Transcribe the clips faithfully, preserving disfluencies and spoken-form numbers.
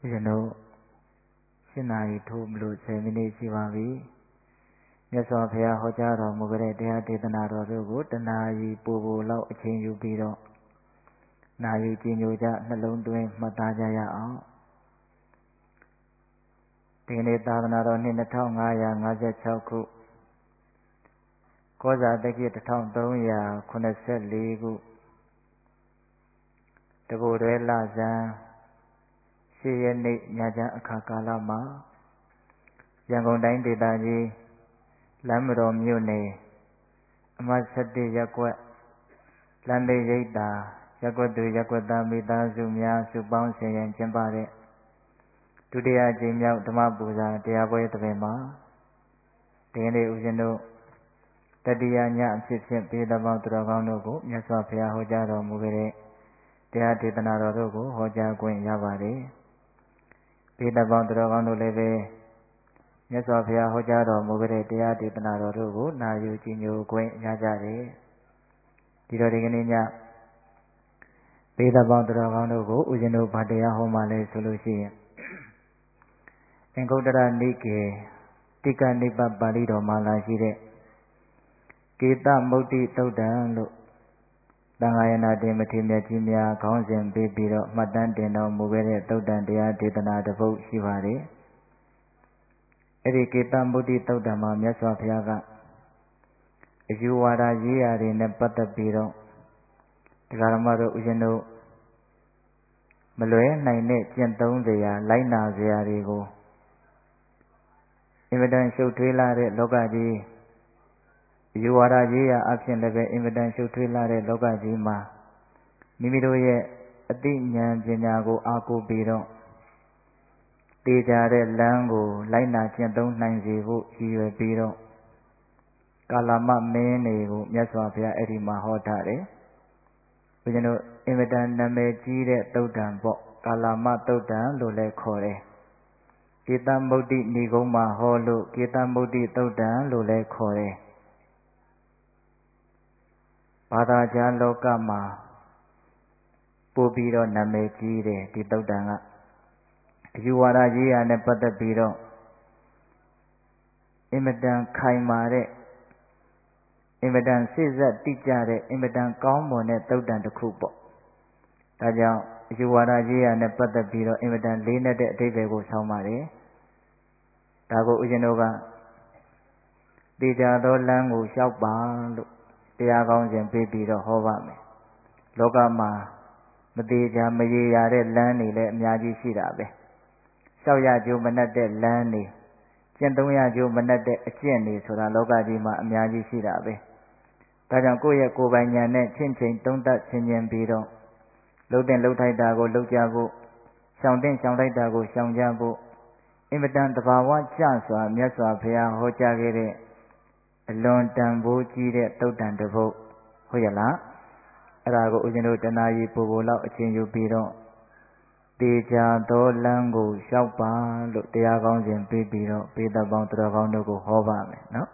You know, Sinai told Blue Semini Sivavi. Yes, of here, Hojaro, Mugre, they had taken out of the wood, and now you pull out a chain you beat up. Now you change your jet alone doing Matajaya out. Taking it down in the tongue, I am as a choku. Cause I take it to town, don't ya, couldn't say legal. The Borella Zan. She and Naja Kakalama Yangon Dine de Daji Lamro Mune Amasati Yakwa Lande Yeda Yakwatu Yakwata Mita Zumia Subang and Chambare. Today I came out to Mabuza, the Agoy Tavema. Tene Ujendo Tadianya Sitsin Pida Moutragano, Yaswapia Hojaro Mugere, the Atitanaro, Hoja Gwen Yavare. Pita Bondrogano Leve, yes of ya Hojaro, Mugre, the Aditanaro, now you Gino Gwen Yajare. Tiroganinia Pita Bondrogano, Ujino Padea Homale Solution. Engodara Nike, Tika Nipa Balido Malashire. Kita Moti Todan look. Dangayana de Matimia Jimia, Council Baby, Madan Deno, Mugere, Todan, the Aditana, the vote Shivari. Erikita Mudi Todama, Yaswa Piaga. If you are a year in a Pata Biro, Garamaro Ujeno Maloe, Nine, Genton, they are Lina, they are ego. Evidence show trailer, Logaji. You are a year action level evidential trailer Logajima. Mimidoye, a dinyan Jinago Ako Biro. Tejare Lango, Lina Chandon Nanzivu, Hive Biro. Kalama Menego, Yaswapia Erima Hotare. We know evident Namejire Todan Bo, Kalama Todan Lole Kore. Kita Modi Nigoma Holo, Kita Modi Todan Lole Kore. Padaja Lokama Pubiro Namejire, the Dodanga. You are a year and a Pata Biro. Imedan Kaimare Imedan Caesar Tijare, Imedan Kaumone, Dodan the Kupo. Taja, you are a year and a Pata Biro, Imedan Lina de Devego Saumare. Tago Ujanova Dija Dolango Shauban. The accounts and baby the Hovame. Logama Madeja Mayare Lani let Miyaji Shirabe. Sauya Jumanate Lani. Gentoya Jumanate Cheni, so that Logajima Miyaji Shirabe. Tajankoya Kobanyane, Chin Chin, don't that Chinyan Biro. Loden Lotai Dago, Lojago. Sounding Soundai Dago, Soundjago. Imitant the Bawa Chanswa, Miaswa Pia, Hojagere. Alone Tambo Gire, Todan the vote. Hoyala Rago Ujino Tanayi Povola, a change you biro. Deja do Lango, Shaupa, look the Agons and Bibiro, Pita Bontragono go Hovame, no?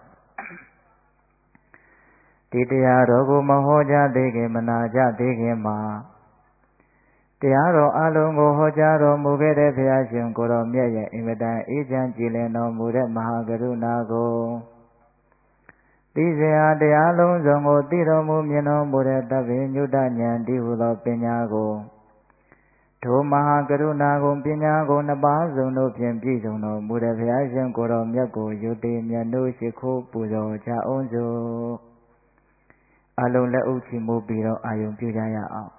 Titia Rogo Mahoja Dege Manaja Dege Ma. Tiaro Alongo Hojaro Mugere Piashim Goromia, Imeda Ejan Gileno Mure Mahagaru Nago. These are the alone zongo tiro mumino mureta vinyudanyan divulo pinyago. To Mahagaruna Pinyago Nabazo no Piempizo no Mudaviation Gorom Yago Yude Miano Shiko Puzo Chaonzo. Alone la Uchi Mubiro Ayum Pujaya.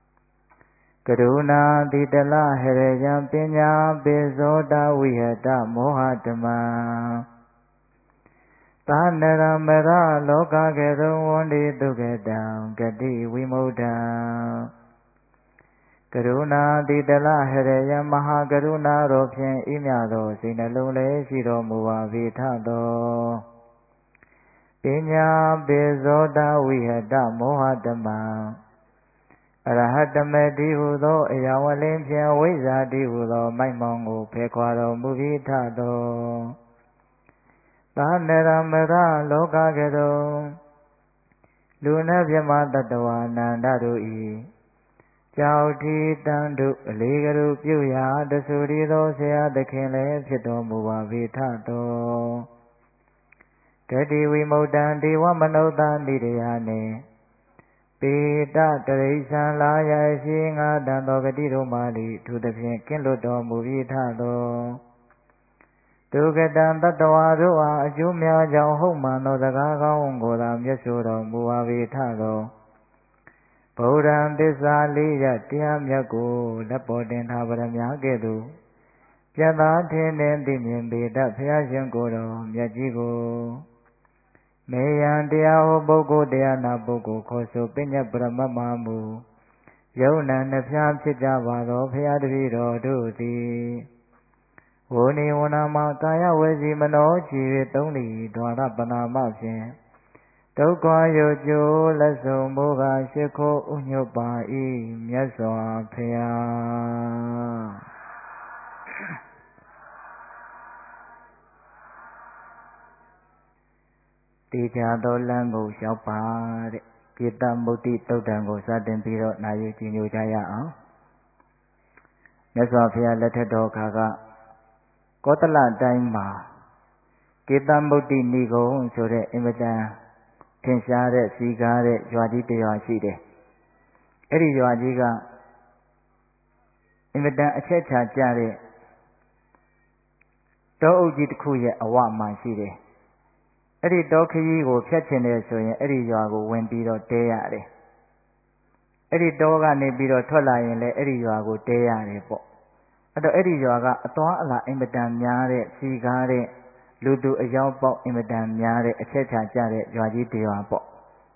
Karuna Didala Herejan Pinya Bezoda Wihada Mohatama. Tanara Mera Loka Gero Wondi to get down, Gadi Wimoda. Karuna Didala Hereya Mahagaruna Ropian Imiado, Sinalule Shiro Mua Vitado. Pinya Bezoda Wihada Mohadama. Arahatame Divudo, Yawalimpia Wiza Divudo, Maimongo, Pequaro Muvitado. Tanera Mera Loka Gero Luna Vyama Tatawa Nandaru E. ကြောက်တီတန်တုအလေးကရုပြုရာတဆူရီသောဆရာသခင်လည်းဖြစ်တော်မူပါဝေထတော်တတိဝိမု တံဒေဝမနုဿာနိတယနှင့်ပေတတရိစ္ဆာလာယရှိငါတန်သောဂတိတို့မာလီသူသဖြင့်ကင်းလွတ်တော်မူပြီးထသောဒုက္ကတံတတဝါတို့အားအကျိုးများကြောင့်ဟုတ်မှန်သောစကားကောင်းကိုသာမျက်ဆိုတော်မူပါ၏ထသောဗုဒ္ဓံသစ္စာလေးရတရားမြတ်ကိုလက်ပေါ်တင်ထားပါရမကဲ့သို့ပြတ်သားထင်တဲ့သိမြင်ပေတတ်ဘုရားရှင်ကိုယ်တော်မြတ်ကြီးကိုမေယံတရားဟောပုဂ္ဂိုလ်တရားနာပုဂ္ဂိုလ်ခေါ်ဆိုပညတ်ပရမတ်မှာမူယုံနာနှဖျားဖြစ်ကြပါသောဘုရားတပည့်တော်တို့သည်ဝိနေဝနာမှာကာယဝစီမနောကြည်၍သုံးလီဒွါရပနာမဖြင့်ဒုက္ခရောကျိုးလက်ဆုံးမိုးကရှိခိုးဥညွတ်ပါ၏မြတ်စွာဘုရားတေချာသောလမ်းကိုရောက်ပါတဲ့ကိတ္တမုတ်တိတုတ်တံကိုစတင်ပြီးတော့နာယူကြည်ညိုကြရအောင်မြတ်စွာဘုရားလက်ထက်တော်ခါကကောသလတိုင်းမှာကိတ္တမုတ်တိဏိဂုံဆိုတဲ့အင်မတန်ထင်ရှားတဲ့စီကားတဲ့ရွာကြီးတစ်ရွာရှိတယ်အဲ့ဒီရွာကြီးကအင်မတန်အချက်ချာကြတဲ့တောအုပ်ကြီးတစ်ခုရဲ့အဝမှာရှိတယ်အဲ့ဒီတောခရီးကိုဖြတ်ချင်တယ်ဆိုရင်အဲ့ဒီရွာကိုဝင်ပြီးတော့တဲရတယ်အဲ့ဒီတောကနေပြီးတော့ထွက်လာရင်လည်းအဲ့ဒီရွာကိုတဲရတယ်ပေါ့အဲ့တော့အဲ့ဒီရွာကအသွားအလာအင်မတန်များတဲ့စီကားတဲ့လူသူအယောက်ပေါက်အင်မတန်များတဲ့အချက်ချာကြတဲ့ရွာကြီးတစ်ရွာပေါ့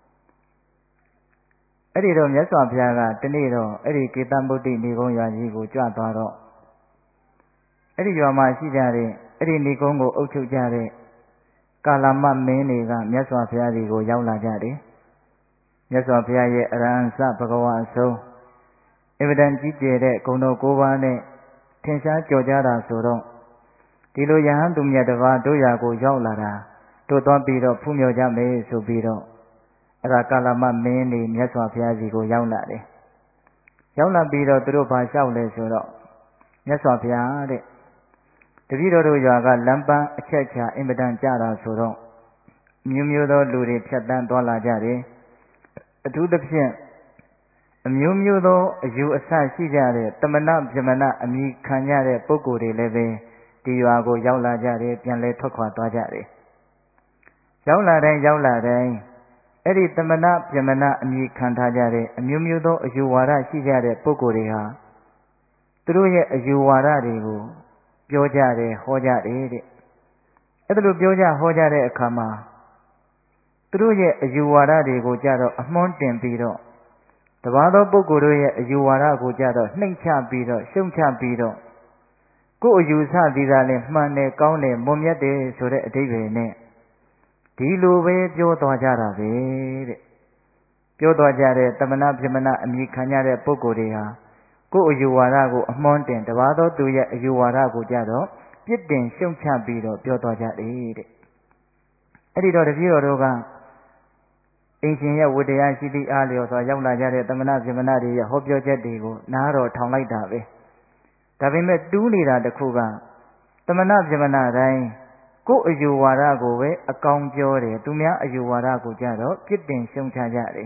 အဲ့ဒီတော့မြတ်စွာဘုရားကတနေ့တော့အဲ့ဒီကေတမုတ်တိဏိဂုံးရွာကြီးကိုကြွသွားတော့အဲ့ဒီရွာမှာရှိကြတဲ့အဲ့ဒီဏိဂုံးကိုအုပ်ချုပ်ကြတဲ့ကာလမမင်းတွေကမြတ်စွာဘုရားကြီးကိုရောက်လာကြတယ်မြတ်စွာဘုရားရဲ့အရဟံစဘဂဝါအဆုံးအဗဒံကြီးကျယ်တဲ့ဂုဏ်တော်၉ပါးနဲ့ထင်ရှားကြော်ကြတာဆိုတော့ဒီလိုယဟန်သူမြတ်တစ်ပါးတို့ရာကိုရောက်လာတာတို့သွားပြီးတော့ဖူးမြော်ကြမယ်ဆိုပြီးတော့အဲ့ဒါကာလမမင်းတွေမြတ်စွာဘုရားကြီးကိုရောက်လာတယ်ရောက်လာပြီးတော့သူတို့ဘာလျှောက်လဲဆိုတော့မြတ်စွာဘုရားတဲ့တပည့်တော်တို့ရွာကလမ်းပန်းအချက်ချာအင်မတန်ကြတာဆိုတော့မျိုးမျိုးသောလူတွေဖြတ်တန်းသွားလာကြတယ်အထူးသဖြင့်အမျိုးမျိုးသောအယူအဆရှိကြတဲ့တမနာပြမနာအမိခံကြတဲ့ပုဂ္ဂိုလ်တွေလည်းပဲဒီရွာကိုရောက်လာကြတယ်ပြန်လဲထွက်ခွာသွားကြတယ်ရောက်လာတိုင်းရောက်လာတိုင်းအဲ့ဒီတမနာပြမနာအမိခံထားကြတဲ့အမျိုးမျိုးသောအယူဝါဒရှိကြတဲ့ပုဂ္ဂိုလ်တွေဟာသူတို့ရဲ့အယူဝါဒတွေကိုပြောကြတယ်ဟောကြတယ်တဲ့အဲ့ဒါလိုပြောကြဟောကြတဲ့အခါမှာသူတို့ရဲ့အယူဝါဒတွေကိုကြတော့အမွှန်းတင်ပြီးတော့တပါးသောပုဂ္ဂိုလ်တို့ရဲ့အယူဝါဒကိုကြတော့နှိမ့်ချပြီးတော့ရှုံချပြီးတော့ကိုယ်အယူဆသည်သာလည်းမှန်တယ်ကောင်းတယ်မွန်မြတ်တယ်ဆိုတဲ့အဓိပ္ပာယ်နဲ့ဒီလိုပဲပြောသွားကြတာပဲတဲ့ပြောသွားကြတဲ့တမနာပြမနာအမိခံရတဲ့ပုဂ္ဂိုလ်တွေဟာကိုယ်အယူဝါဒကိုအမွှန်းတင်တပါးသောသူရဲ့အယူဝါဒကိုကြတော့ပြစ်တင်ရှုံချပြီးတော့ပြောသွားကြတယ်တဲ့အဲ့ဒီတော့တပည့်တော်တို့ကအင်ရှင်ရဲ့ဝတ္တရားရှိသည့်အားလျော်စွာရောက်လာကြတဲ့တမနာပြမနာတွေရဲ့ဟောပြောချက်တွေကိုနားတော်ထောင်လိုက်တာပဲဒါပေမဲ့တူးနေတာတခုကတမနာပြမနာတိုင်းကိုယ်အယူဝါဒကိုပဲအကောင်ပြောတယ်သူများအယူဝါဒကိုကြတော့ပြစ်တင်ရှုံချကြတယ်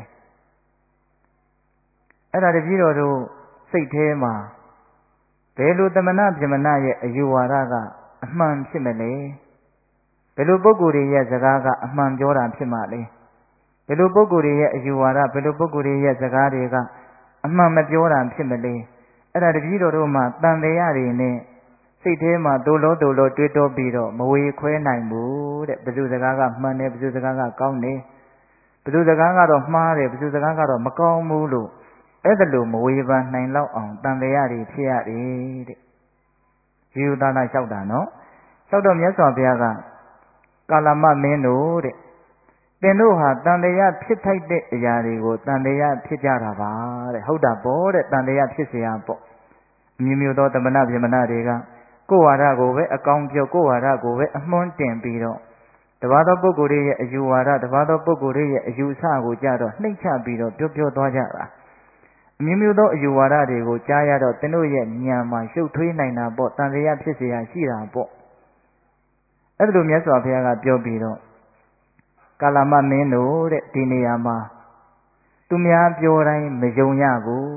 အဲ့ဒါတပည့်တော်တို့စိတ်ထဲမှာဘယ်လိုတမနာပြမနာရဲ့အယူဝါဒကအမှန်ဖြစ်မလဲဘယ်လိုပုဂ္ဂိုလ်တွေရဲ့စကားကအမှန်ပြောတာဖြစ်မှာလဲဘယ်လိုပုဂ္ဂိုလ်တွေရဲ့အယူဝါဒဘယ်လိုပုဂ္ဂိုလ်တွေရဲ့စကားတွေကအမှန်မပြောတာဖြစ်မလဲအဲ့ဒါတပည့်တော်တို့မှာတန်တရားတွေနဲ့စိတ်ထဲမှာဒိုလို့ဒိုလို့တွေးတောပြီးတော့မဝေခွဲနိုင်ဘူးတဲ့ဘယ်သူစကားကမှန်တယ်ဘယ်သူစကားကကောင်းတယ်ဘယ်သူစကားကတော့မှားတယ်ဘယ်သူစကားကတော့မကောင်းဘူးလို့အဲ့ဒါလို့မဝေဖန်နိုင်လောက်အောင်တန်တရားတွေဖြစ်ရတယ်တဲ့ယူသားနာလျှောက်တာနော်လျှောက်တော့မြတ်စွာဘုရားကကာလမမင်းတို့တဲ့သင်တို့ဟာတန်တရားဖြစ်ထိုက်တဲ့အရာတွေကိုတန်တရားဖြစ်ကြတာပါတဲ့ဟုတ်တာပေါ့တဲ့တန်တရားဖြစ်เสียပေါ့အမျိုးမျိုးသောတမနာပြမနာတွေကကိုယ်ဝါဒကိုပဲအကောင်ပြောကိုယ်ဝါဒကိုပဲအမွှန်းတင်ပြီးတော့တပါးသောပုဂ္ဂိုလ်တွေရဲ့အယူဝါဒတပါးသောပုဂ္ဂိုလ်တွေရဲ့အယူအဆကိုကြတော့နှိမ့်ချပြီးတော့ပြောပြောသွားကြတာအမျိုးမျိုးသောအယူဝါဒတွေကိုကြားရတော့သင်တို့ရဲ့ဉာဏ်မှာရှုပ်ထွေးနိုင်တာပေါ့တန်တရားဖြစ်เสียရှိတာပေါ့အဲ့ဒါလိုမြတ်စွာဘုရားကပြောပြီးတော့ကာလမမင်းတို့တဲ့ဒီနေရာမှာသူများပြောတိုင်းမယုံရဘူး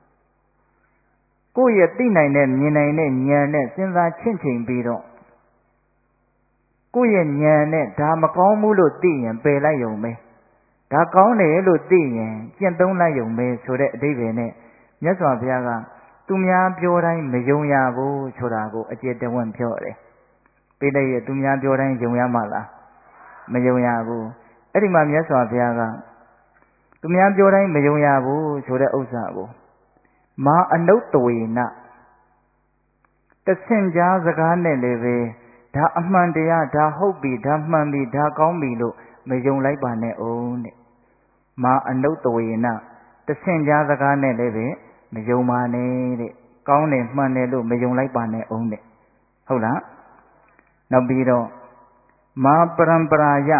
ကိုယ့်ရဲ့သိနိုင်တဲ့မြင်နိုင်တဲ့ဉာဏ်နဲ့စဉ်းစားချင့်ချိန်ပြီးတော့ကိုယ့်ရဲ့ဉာဏ်နဲ့ဒါမကောင်းဘူးလို့သိရင်ပယ်လိုက်ရုံပဲဒါကောင်းတယ်လို့သိရင်ကျင့်သုံးလိုက်ရုံပဲဆိုတဲ့အဓိပ္ပာယ်နဲ့မြတ်စွာဘုရားကသူများပြောတိုင်းမယုံရဘူးဆိုတာကိုအကျေတဝင့်ပြောတယ်ပိဋကရဲ့သူများပြောတိုင်းယုံရမှာလားမယုံရဘူးအဲ့ဒီမှာမြတ်စွာဘုရားကသူများပြောတိုင်းမယုံရဘူးဆိုတဲ့ဥစ္စာကိုမာအနုတ္တဝေနတဆင့်ကြားစကားနဲ့လည်းပဲဒါအမှန်တရားဒါဟုတ်ပြီဒါမှန်ပြီဒါကောင်းပြီလို့မယုံလိုက်ပါနဲ့အောင်တဲ့မာအနုတ္တဝေနတဆင့်ကြားစကားနဲ့လည်းပဲမယုံပါနဲ့တဲ့ကောင်းတယ်မှန်တယ်လို့မယုံလိုက်ပါနဲ့အောင်တဲ့ဟုတ်လားနောက်ပြီးတော့မာပရံပရာယ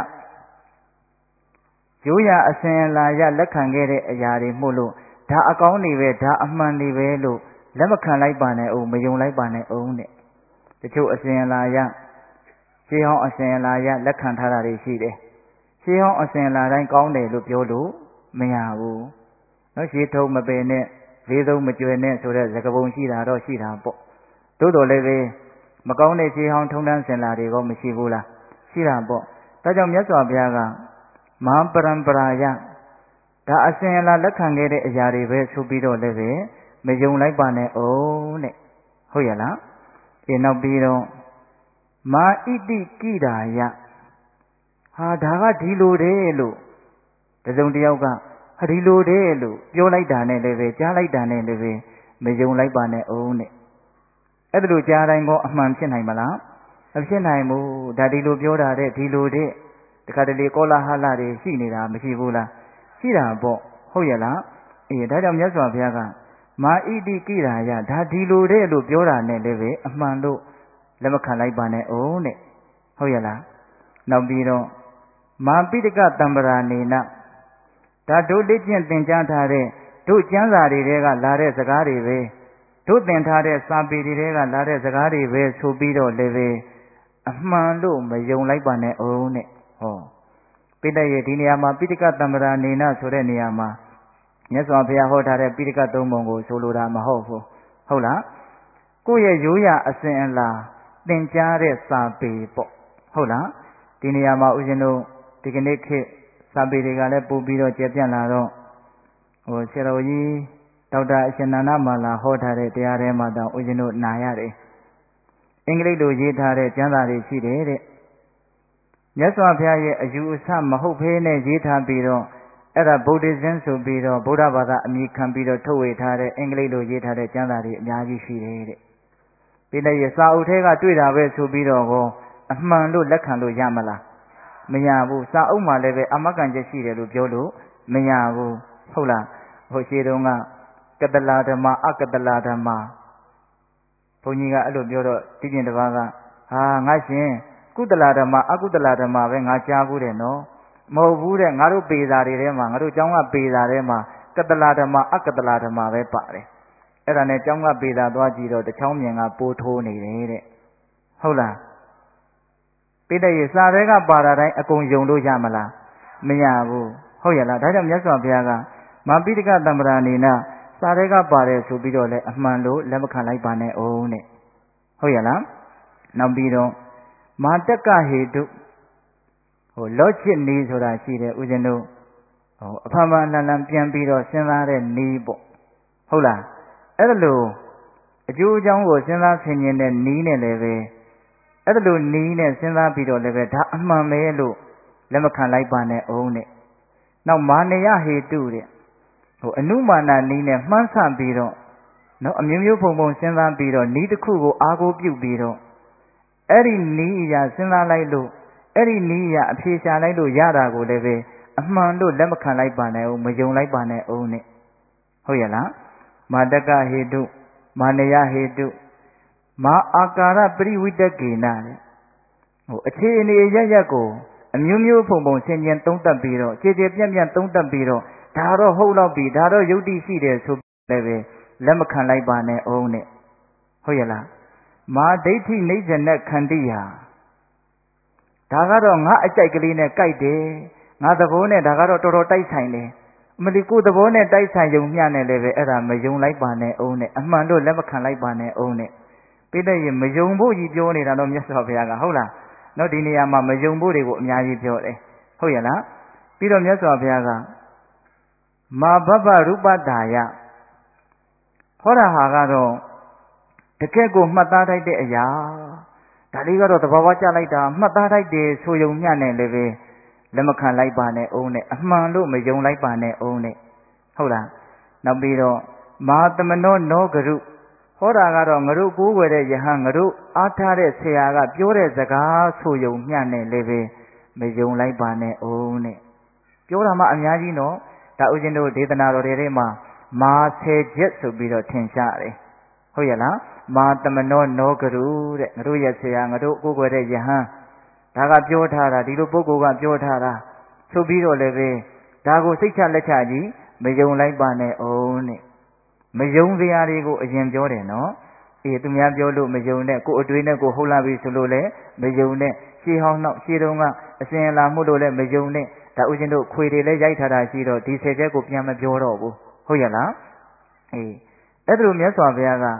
ရိုးရာအစဉ်အလာရလက်ခံခဲ့တဲ့အရာတွေမို့လို့ဒါအကောင်းတွေပဲဒါအမှန်တွေပဲလို့လက်မခံလိုက်ပါနဲ့အောင်မယုံလိုက်ပါနဲ့အောင်တဲ့တချို့အစဉ်အလာရရှေးဟောင်းအစဉ်အလာရလက်ခံထားတာတွေရှိတယ်ရှေးဟောင်းအစဉ်အလာတိုင်းကောင်းတယ်လို့ပြောလို့မရဘူးနော်ရှေးထုံးမပယ်နဲ့ဈေးသုံးမကြွယ်နဲ့ဆိုတဲ့စကားပုံရှိတာတော့ရှိတာပေါ့သို့တော်လည်းပဲမကောင်းတဲ့ရှေးဟောင်းထုံးတမ်းစင်လာတွေကမရှိဘူးလားရှိတာပေါ့ဒါကြောင့်မြတ်စွာဘုရားကမဟာပရံပရာယဒါအစဉ်အလာလက်ခံခဲ့တဲ့အရာတွေပဲဆိုပြီးတော့လည်းပဲမယုံလိုက်ပါနဲ့အောင်တဲ့ဟုတ်ရလားဒီနောက်ပြီးတော့မာဣတိကိဒါယဟာဒါကဒီလိုတဲ့လို့တစုံတယောက်ကဟာဒီလိုတဲ့လို့ပြောလိုက်တာနဲ့လည်းပဲကြားလိုက်တာနဲ့လည်းပဲမယုံလိုက်ပါနဲ့အောင်တဲ့အဲ့ဒါလိုကြားတိုင်းကောအမှန်ဖြစ်နိုင်မလားမဖြစ်နိုင်ဘူးဒါဒီလိုပြောတာတဲ့ဒီလိုတဲ့တခါတလေကောလာဟလတွေရှိနေတာမရှိဘူးလားရှိတာပေါ့ဟုတ်ရဲ့လားအေးဒါကြောင့်မြတ်စွာဘုရားကမာဣတိကိရာယဒါဒီလိုတဲ့လို့ပြောတာနဲ့လည်းပဲအမှန်လို့လက်မခံလိုက်ပါနဲ့အောင်တဲ့ဟုတ်ရဲ့လားနောက်ပြီးတော့မာပိဋကတံပရာနေနဒါတို့လက်ကျင့်သင်ကြားထားတဲ့တို့ကျမ်းစာတွေကလာတဲ့စကားတွေပဲတို့သင်ထားတဲ့စာပေတွေကလာတဲ့စကားတွေပဲဆိုပြီးတော့လည်းပဲအမှန်လို့မယုံလိုက်ပါနဲ့အောင်တဲ့ဟောပိဋကရဲ့ဒီနေရာမှာပိဋကတံပရာနေနဆိုတဲ့နေရာမှာမြတ်စွာဘုရားဟောထားတဲ့ပိဋကသုံးပုံကိုဆိုလိုတာမဟုတ်ဘူးဟုတ်လားကိုယ့်ရဲ့ရိုးရာအစဉ်အလာသင်ကြားတဲ့စာပေပေါ့ဟုတ်လားဒီနေရာမှာဦးဇင်းတို့ဒီကနေ့ခေတ်စာပေတွေကလည်းပို့ပြီးတော့ကျပြန့်လာတော့ဟိုဆရာတော်ကြီးဒေါက်တာအရှင်နန္ဒမာလာဟောထားတဲ့တရားထဲမှာတောင်ဦးဇင်းတို့နာရတယ်အင်္ဂလိပ်လိုရေးထားတဲ့ကျမ်းစာတွေရှိတယ်တဲ့မြတ်စွာဘုရားရဲ့အယူအဆမဟုတ်ဘဲနဲ့ရေးထားပြီးတော့အဲ့ဒါဗုဒ္ဓဇင်းဆိုပြီးတော့ဗုဒ္ဓဘာသာအမည်ခံပြီးတော့ထုတ်ဝေထားတဲ့အင်္ဂလိပ်လိုရေးထားတဲ့ကျမ်းစာတွေအများကြီးရှိတယ်တဲ့ဒီနေ့ရစာအုပ်ထဲကတွေ့တာပဲဆိုပြီးတော့ကောအမှန်လို့လက်ခံလို့ရမလားမရဘူးစာအုပ်မှာလည်းပဲအမကံချက်ရှိတယ်လို့ပြောလို့မရဘူးဟုတ်လားဟိုရှိတုန်းကကတလာဓမ္မအကတလာဓမ္မဘုန်းကြီးကအဲ့လိုပြောတော့တိကျင်တစ်ပါးကဟာငါရှင်ကုသလာဓမ္မအကုသလာဓမ္မပဲငါကြားဘူးတယ်နော်မဟုတ်ဘူးတဲ့ငါတို့ပေစာတွေထဲမှာငါတို့ကျောင်းကပေစာထဲမှာကတလာဓမ္မအကတလာဓမ္မပဲပါတယ်အဲ့ဒါနဲ့ကျောင်းကပေစာသွားကြည့်တော့တချောင်းမြင်ကပိုးထိုးနေတယ်တဲ့ဟုတ်လားပိဋကရဲ့စာတွေကပါတာတိုင်းအကုန်ယုံလို့ရမလားမရဘူးဟုတ်ရလားဒါကြောင့်မြတ်စွာဘုရားကမပိဋကတံပရာနေနစာတွေကပါတယ်ဆိုပြီးတော့လည်းအမှန်လို့လက်မခံလိုက်ပါနဲ့အောင်တဲ့ဟုတ်ရလားနောက်ပြီးတော့မာတက္ကဟေတုဟိုလောချစ်နီးဆိုတာရှိတယ်ဦးဇင်းတို့ဟိုအဖန်ဖန်လန်လန်ပြန်ပြီးတော့စဉ်းစားတဲ့နီးပေါ့ဟုတ်လားအဲ့ဒါလို့အကျိုးအကြောင်းကိုစဉ်းစားဆင်ခြင်တဲ့နီးနဲ့လည်းပဲအဲ့ဒါလို့နီးနဲ့စဉ်းစားပြီးတော့လည်းပဲဒါအမှန်ပဲလို့လက်မခံလိုက်ပါနဲ့အောင်တဲ့နောက်မာနယဟေတုတဲ့ဟိုအနုမာနနီးနဲ့မှန်းဆပြီးတော့နော်အမျိုးမျိုးပုံပုံစဉ်းစားပြီးတော့နီးတစ်ခုကိုအားကိုးပြုပြီးတော့အဲ့ဒီနီးအရာစဉ်းစားလိုက်လို့အဲ့ဒီနီးအရာအဖြေရှာလိုက်လို့ရတာကိုလည်းပဲအမှန်လို့လက်မခံလိုက်ပါနဲ့ဦးမယုံလိုက်ပါနဲ့ဦးနဲ့ဟုတ်ရဲ့လားမာတကဟေတုမာနယဟေတုမာအာကာရပရိဝိတကေနတဲ့ဟိုအခြေအနေရရက်ကိုအမျိုးမျိုးပုံပုံဆင်ခြင်သုံးသပ်ပြီးတော့ခြေခြေပြန့်ပြန့်သုံးသပ်ပြီးတော့ဒါတော့ဟုတ်တော့ပြီဒါတော့ယုတ်တိရှိတယ်ဆိုလည်းပဲလက်မခံလိုက်ပါနဲ့အောင်နဲ့ဟုတ်ရဲ့လားမာဒိဋ္ဌိနိစ္စနဲ့ခန္တီဟာဒါကတော့ငါအကြိုက်ကလေးနဲ့ကြိုက်တယ်ငါသဘောနဲ့ဒါကတော့တော်တော်တိုက်ဆိုင်တယ်အမလီကိုသဘောနဲ့တိုက်ဆိုင်ယုံမျှနဲ့လည်းပဲအဲ့ဒါမယုံလိုက်ပါနဲ့အောင်နဲ့အမှန်တော့လက်မခံလိုက်ပါနဲ့အောင်နဲ့ပြီးတဲ့ရင်မယုံဖို့ကြီးပြောနေတာတော့မြတ်စွာဘုရားကဟုတ်လားနော်ဒီနေရာမှာမယုံဖို့တွေကိုအများကြီးပြောတယ်ဟုတ်ရဲ့လားပြီးတော့မြတ်စွာဘုရားကမာဘဘရူပတာယဟောတာဟာကတော့တကယ်ကိုမှတ်သားထိုက်တဲ့အရာဒါလေးကတော့သဘာဝကျလိုက်တာမှတ်သားထိုက်တယ်ဆိုယုံမျှနဲ့လည်းပဲလက်မခံလိုက်ပါနဲ့အောင်နဲ့အမှန်လို့မယုံလိုက်ပါနဲ့အောင်နဲ့ဟုတ်လားနောက်ပြီးတော့မာသမနောနောဂရုဟောတာကတော့ငါတို့ကိုးကွယ်တဲ့ယဟန်ငါတို့အားထားတဲ့ဆရာကပြောတဲ့စကားဆိုယုံမျှနဲ့လည်းပဲမယုံလိုက်ပါနဲ့အောင်နဲ့ပြောတာမှအများကြီးနော်ဒါဥစဉ်တို့ဒေသနာတော်တွေထဲမှာမာဆယ်ချက်ဆိုပြီးတော့ထင်ရှားတယ်ဟုတ်ရဲ့လားမာသမနောနောဂရုတဲ့ငါတို့ရဲ့ဆရာငါတို့ကိုးကွယ်တဲ့ယဟန်ဒါကပြောထားတာဒီလိုပုဂ္ဂိုလ်ကပြောထားတာဆိုပြီးတော့လည်းပဲဒါကိုစိတ်ချလက်ချကြီးမယုံလိုက်ပါနဲ့အောင်နဲ့မယုံစရာတွေကိုအရင်ပြောတယ်နော်အေးသူများပြောလို့မယုံနဲ့ကိုယ်အတွေ့နဲ့ကိုဟုတ်လာပြီဆိုလို့လည်းမယုံနဲ့ရှေးဟောင်းနောက်ရှေးတုန်းကအစဉ်အလာမှုလို့လည်းမယုံနဲ့ဒါဥစဉ်တို့ခွေတွေလည်းရိုက်ထားတာရှိတော့ဒီဆယ်ချက်ကိုပြန်မပြောတော့ဘူးဟုတ်ရဲ့လားအေးအဲ့ဒါလိုမြတ်စွာဘုရားက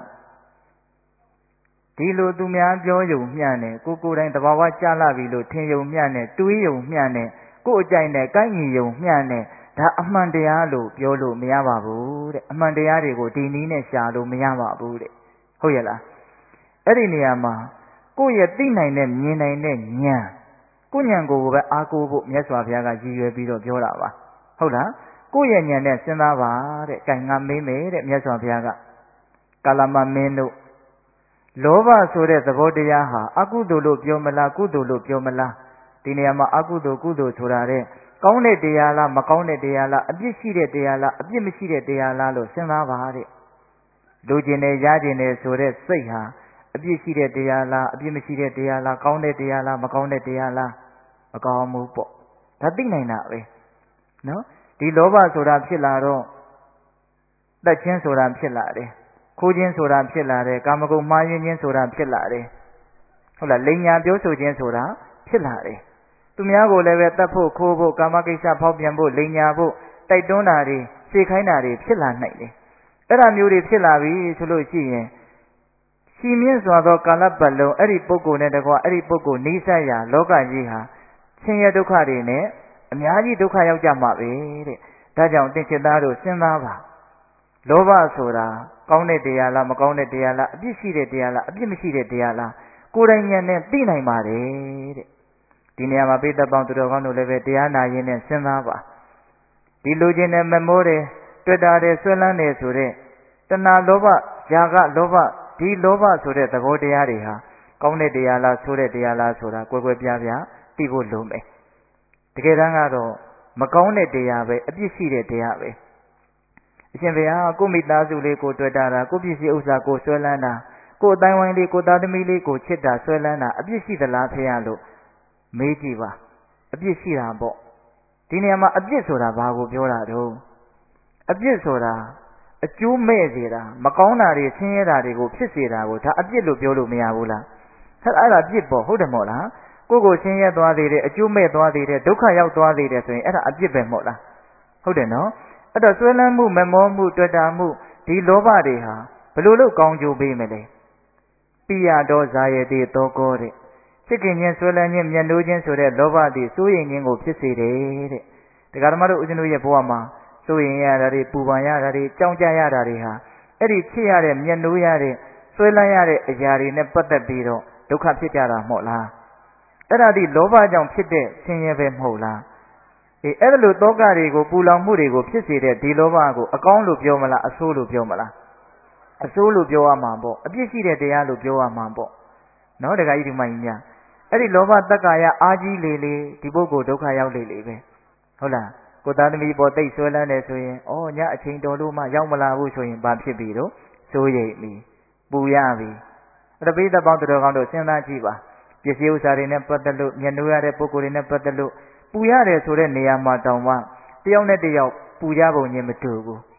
ဒီလိုသူများပြောယုံမျှနဲ့ကိုကိုယ်တိုင်တဘာဝကြလာပြီလို့ထင်ယုံမျှနဲ့တွေးယုံမျှနဲ့ကိုယ်အကြိုက်နဲ့ကိုက်ညီယုံမျှနဲ့ဒါအမှန်တရားလို့ပြောလို့မရပါဘူးတဲ့အမှန်တရားတွေကိုဒီနည်းနဲ့ရှာလို့မရပါဘူးတဲ့ဟုတ်ရဲ့လားအဲ့ဒီနေရာမှာကိုယ့်ရဲ့သိနိုင်တဲ့မြင်နိုင်တဲ့ဉာဏ်ကိုဉာဏ်ကိုပဲအားကိုးဖို့မြတ်စွာဘုရားကရည်ရွယ်ပြီးတော့ပြောတာပါဟုတ်လားကိုယ့်ရဲ့ဉာဏ်နဲ့စဉ်းစားပါတဲ့။ကဲငါမေးမယ်တဲ့မြတ်စွာဘုရားကကာလမမင်းတို့လောဘဆိုတဲ့သဘောတရားဟာအကုသိုလ်လို့ပြောမလားကုသိုလ်လို့ပြောမလားဒီနေရာမှာအကုသိုလ်ကုသိုလ်ဆိုတာတဲ့ကောင်းတဲ့တရားလားမကောင်းတဲ့တရားလားအပြစ်ရှိတဲ့တရားလားအပြစ်မရှိတဲ့တရားလားလို့စဉ်းစားပါတဲ့လူကျင်တယ်ရကျင်တယ်ဆိုတဲ့စိတ်ဟာအပြစ်ရှိတဲ့တရားလားအပြစ်မရှိတဲ့တရားလားကောင်းတဲ့တရားလားမကောင်းတဲ့တရားလားမကောင်းဘူးပေါ့ဒါသိနိုင်တာပဲနော်ဒီလောဘဆိုတာဖြစ်လာတော့တတ်ခြင်းဆိုတာဖြစ်လာတယ်ခိုးခြင်းဆိုတာဖြစ်လာတယ်ကာမဂုဏ်မှားယွင်းခြင်းဆိုတာဖြစ်လာတယ်ဟုတ်လားလိန်ညာပြောဆိုခြင်းဆိုတာဖြစ်လာတယ်သူများကိုလည်းပဲတတ်ဖို့ခိုးဖို့ကာမကိစ္စဖောက်ပြန်ဖို့လိန်ညာဖို့တိုက်တွန်းတာတွေစေခိုင်းတာတွေဖြစ်လာနိုင်တယ်အဲ့ဒါမျိုးတွေဖြစ်လာပြီဆိုလို့ရှိရင်ရှင်မြင့်စွာသောကာလပတ်လုံးအဲ့ဒီပုဂ္ဂိုလ်နဲ့တကွအဲ့ဒီပုဂ္ဂိုလ်နိစ္စရာလောကကြီးဟာဆင်းရဲဒုက္ခတွေနဲ့အများကြီးဒုက္ခရောက်ကြမှာပဲတဲ့ဒါကြောင့်သင်္ချစ်သားတို့စဉ်းစားပါလောဘဆိုတာကောင်းတဲ့တရားလားမကောင်းတဲ့တရားလားအပြစ်ရှိတဲ့တရားလားအပြစ်မရှိတဲ့တရားလားကိုယ်တိုင်ဉာဏ်နဲ့သိနိုင်ပါတယ်တဲ့ဒီနေရာမှာပိဋကပေါင်းသူတော်ကောင်းတို့လည်းပဲတရားနာရင်းနဲ့စဉ်းစားပါဒီလူချင်းနဲ့မမိုးတယ်တွေ့တာတယ်ဆွဲလန်းတယ်ဆိုတဲ့တဏှာလောဘຢာကလောဘဒီလောဘဆိုတဲ့သဘောတရားတွေဟာကောင်းတဲ့တရားလားဆိုးတဲ့တရားလားဆိုတာကွယ်ကွယ်ပြားပြားသိဖို့လိုမယ်တကယ်တမ်းကတော့မကောင်းတဲ့တရားပဲအပြစ်ရှိတဲ့တရားပဲအရှင်ဘုရားကိုမိသားစုလေးကိုတွေ့တာကိုပစ္စည်းဥစ္စာကိုဆွဲလန်းတာကိုအတိုင်းဝိုင်းလေးကိုသားသမီးလေးကိုချစ်တာဆွဲလန်းတာအပြစ်ရှိသလားဖေရလို့မေးကြည့်ပါအပြစ်ရှိတာပေါ့ဒီနေရာမှာအပြစ်ဆိုတာဘာကိုပြောတာတော့အပြစ်ဆိုတာအကျိုးမဲ့စေတာမကောင်းတာတွေဆင်းရဲတာတွေကိုဖြစ်စေတာကိုဒါအပြစ်လို့ပြောလို့မရဘူးလားဆက်အဲ့ဒါအပြစ်ပေါ့ဟုတ်တယ်မို့လားကိုကိုဆင်းရဲသွားသေးတယ်အကျိုးမဲ့သွားသေးတယ်ဒုက္ခရောက်သွားသေးတယ်ဆိုရင်အဲ့ဒါအပြစ်ပဲမို့လားဟုတ်တယ်နော်အဲ့တော့ဆွဲလန်းမှုမမောမှုတွေ့တာမှုဒီလောဘတွေဟာဘယ်လိုလုပ်ကောင်းကျိုးပေးမလဲပိယတော်ဇာယတိသောကောတဲ့ချစ်ခင်ခြင်းဆွဲလန်းခြင်းမျက်နှိုးခြင်းဆိုတဲ့လောဘတွေစိုးရိမ်ခြင်းကိုဖြစ်စေတယ်တဲ့တရားဓမ္မတို့ဦးဇင်းတို့ရဲ့ဘဝမှာစိုးရိမ်ရတာတွေပူပန်ရတာတွေကြောက်ကြရတာတွေဟာအဲ့ဒီဖြစ်ရတဲ့မျက်နှိုးရတဲ့ဆွဲလန်းရတဲ့အရာတွေနဲ့ပတ်သက်ပြီးတော့ဒုက္ခဖြစ်ကြတာမဟုတ်လားအဲ့ဒါဒီလောဘကြောင့်ဖြစ်တဲ့ဆင်းရဲပဲမဟုတ်လားအေးအဲ့ဒါလိုတောကတွေကိုပူလောင်မှုတွေကိုဖြစ်စေတဲ့ဒီလောဘကိုအကောင်းလို့ပြောမလားအဆိုးလို့ပြောမလားအဆိုးလို့ပြောရမှာပေါ့အပြစ်ရှိတဲ့တရားလို့ပြောရမှာပေါ့နော်တခါကြီးဒီမကြီးများအဲ့ဒီလောဘတက္ကာယအာကြီးလေလေဒီပုဂ္ဂိုလ်ဒုက္ခရောက်လေလေပဲဟုတ်လားကိုသားသမီးပေါ်တိတ်ဆွဲလန်းတယ်ဆိုရင်ဩညအချိန်တော်လို့မှရောက်မလာဘူးဆိုရင်ဘာဖြစ်ပြီတော့စိုးရိမ်ပြီပူရပြီအဲ့ဒါပိဋကပေါင်းတော်ကောင်းတို့စဉ်းစားကြည့်ပါပစ္စည်းဥစ္စာတွေနဲ့ပတ်သက်လို့မျက်နှိုးရတဲ့ပုဂ္ဂိုလ်တွေနဲ့ပတ်သက်လို့ပူရတယ်ဆိုတဲ့နေရာမှာတောင်မှတယောက်နဲ့တယောက်ပူကြပုံချင်းမတူဘူး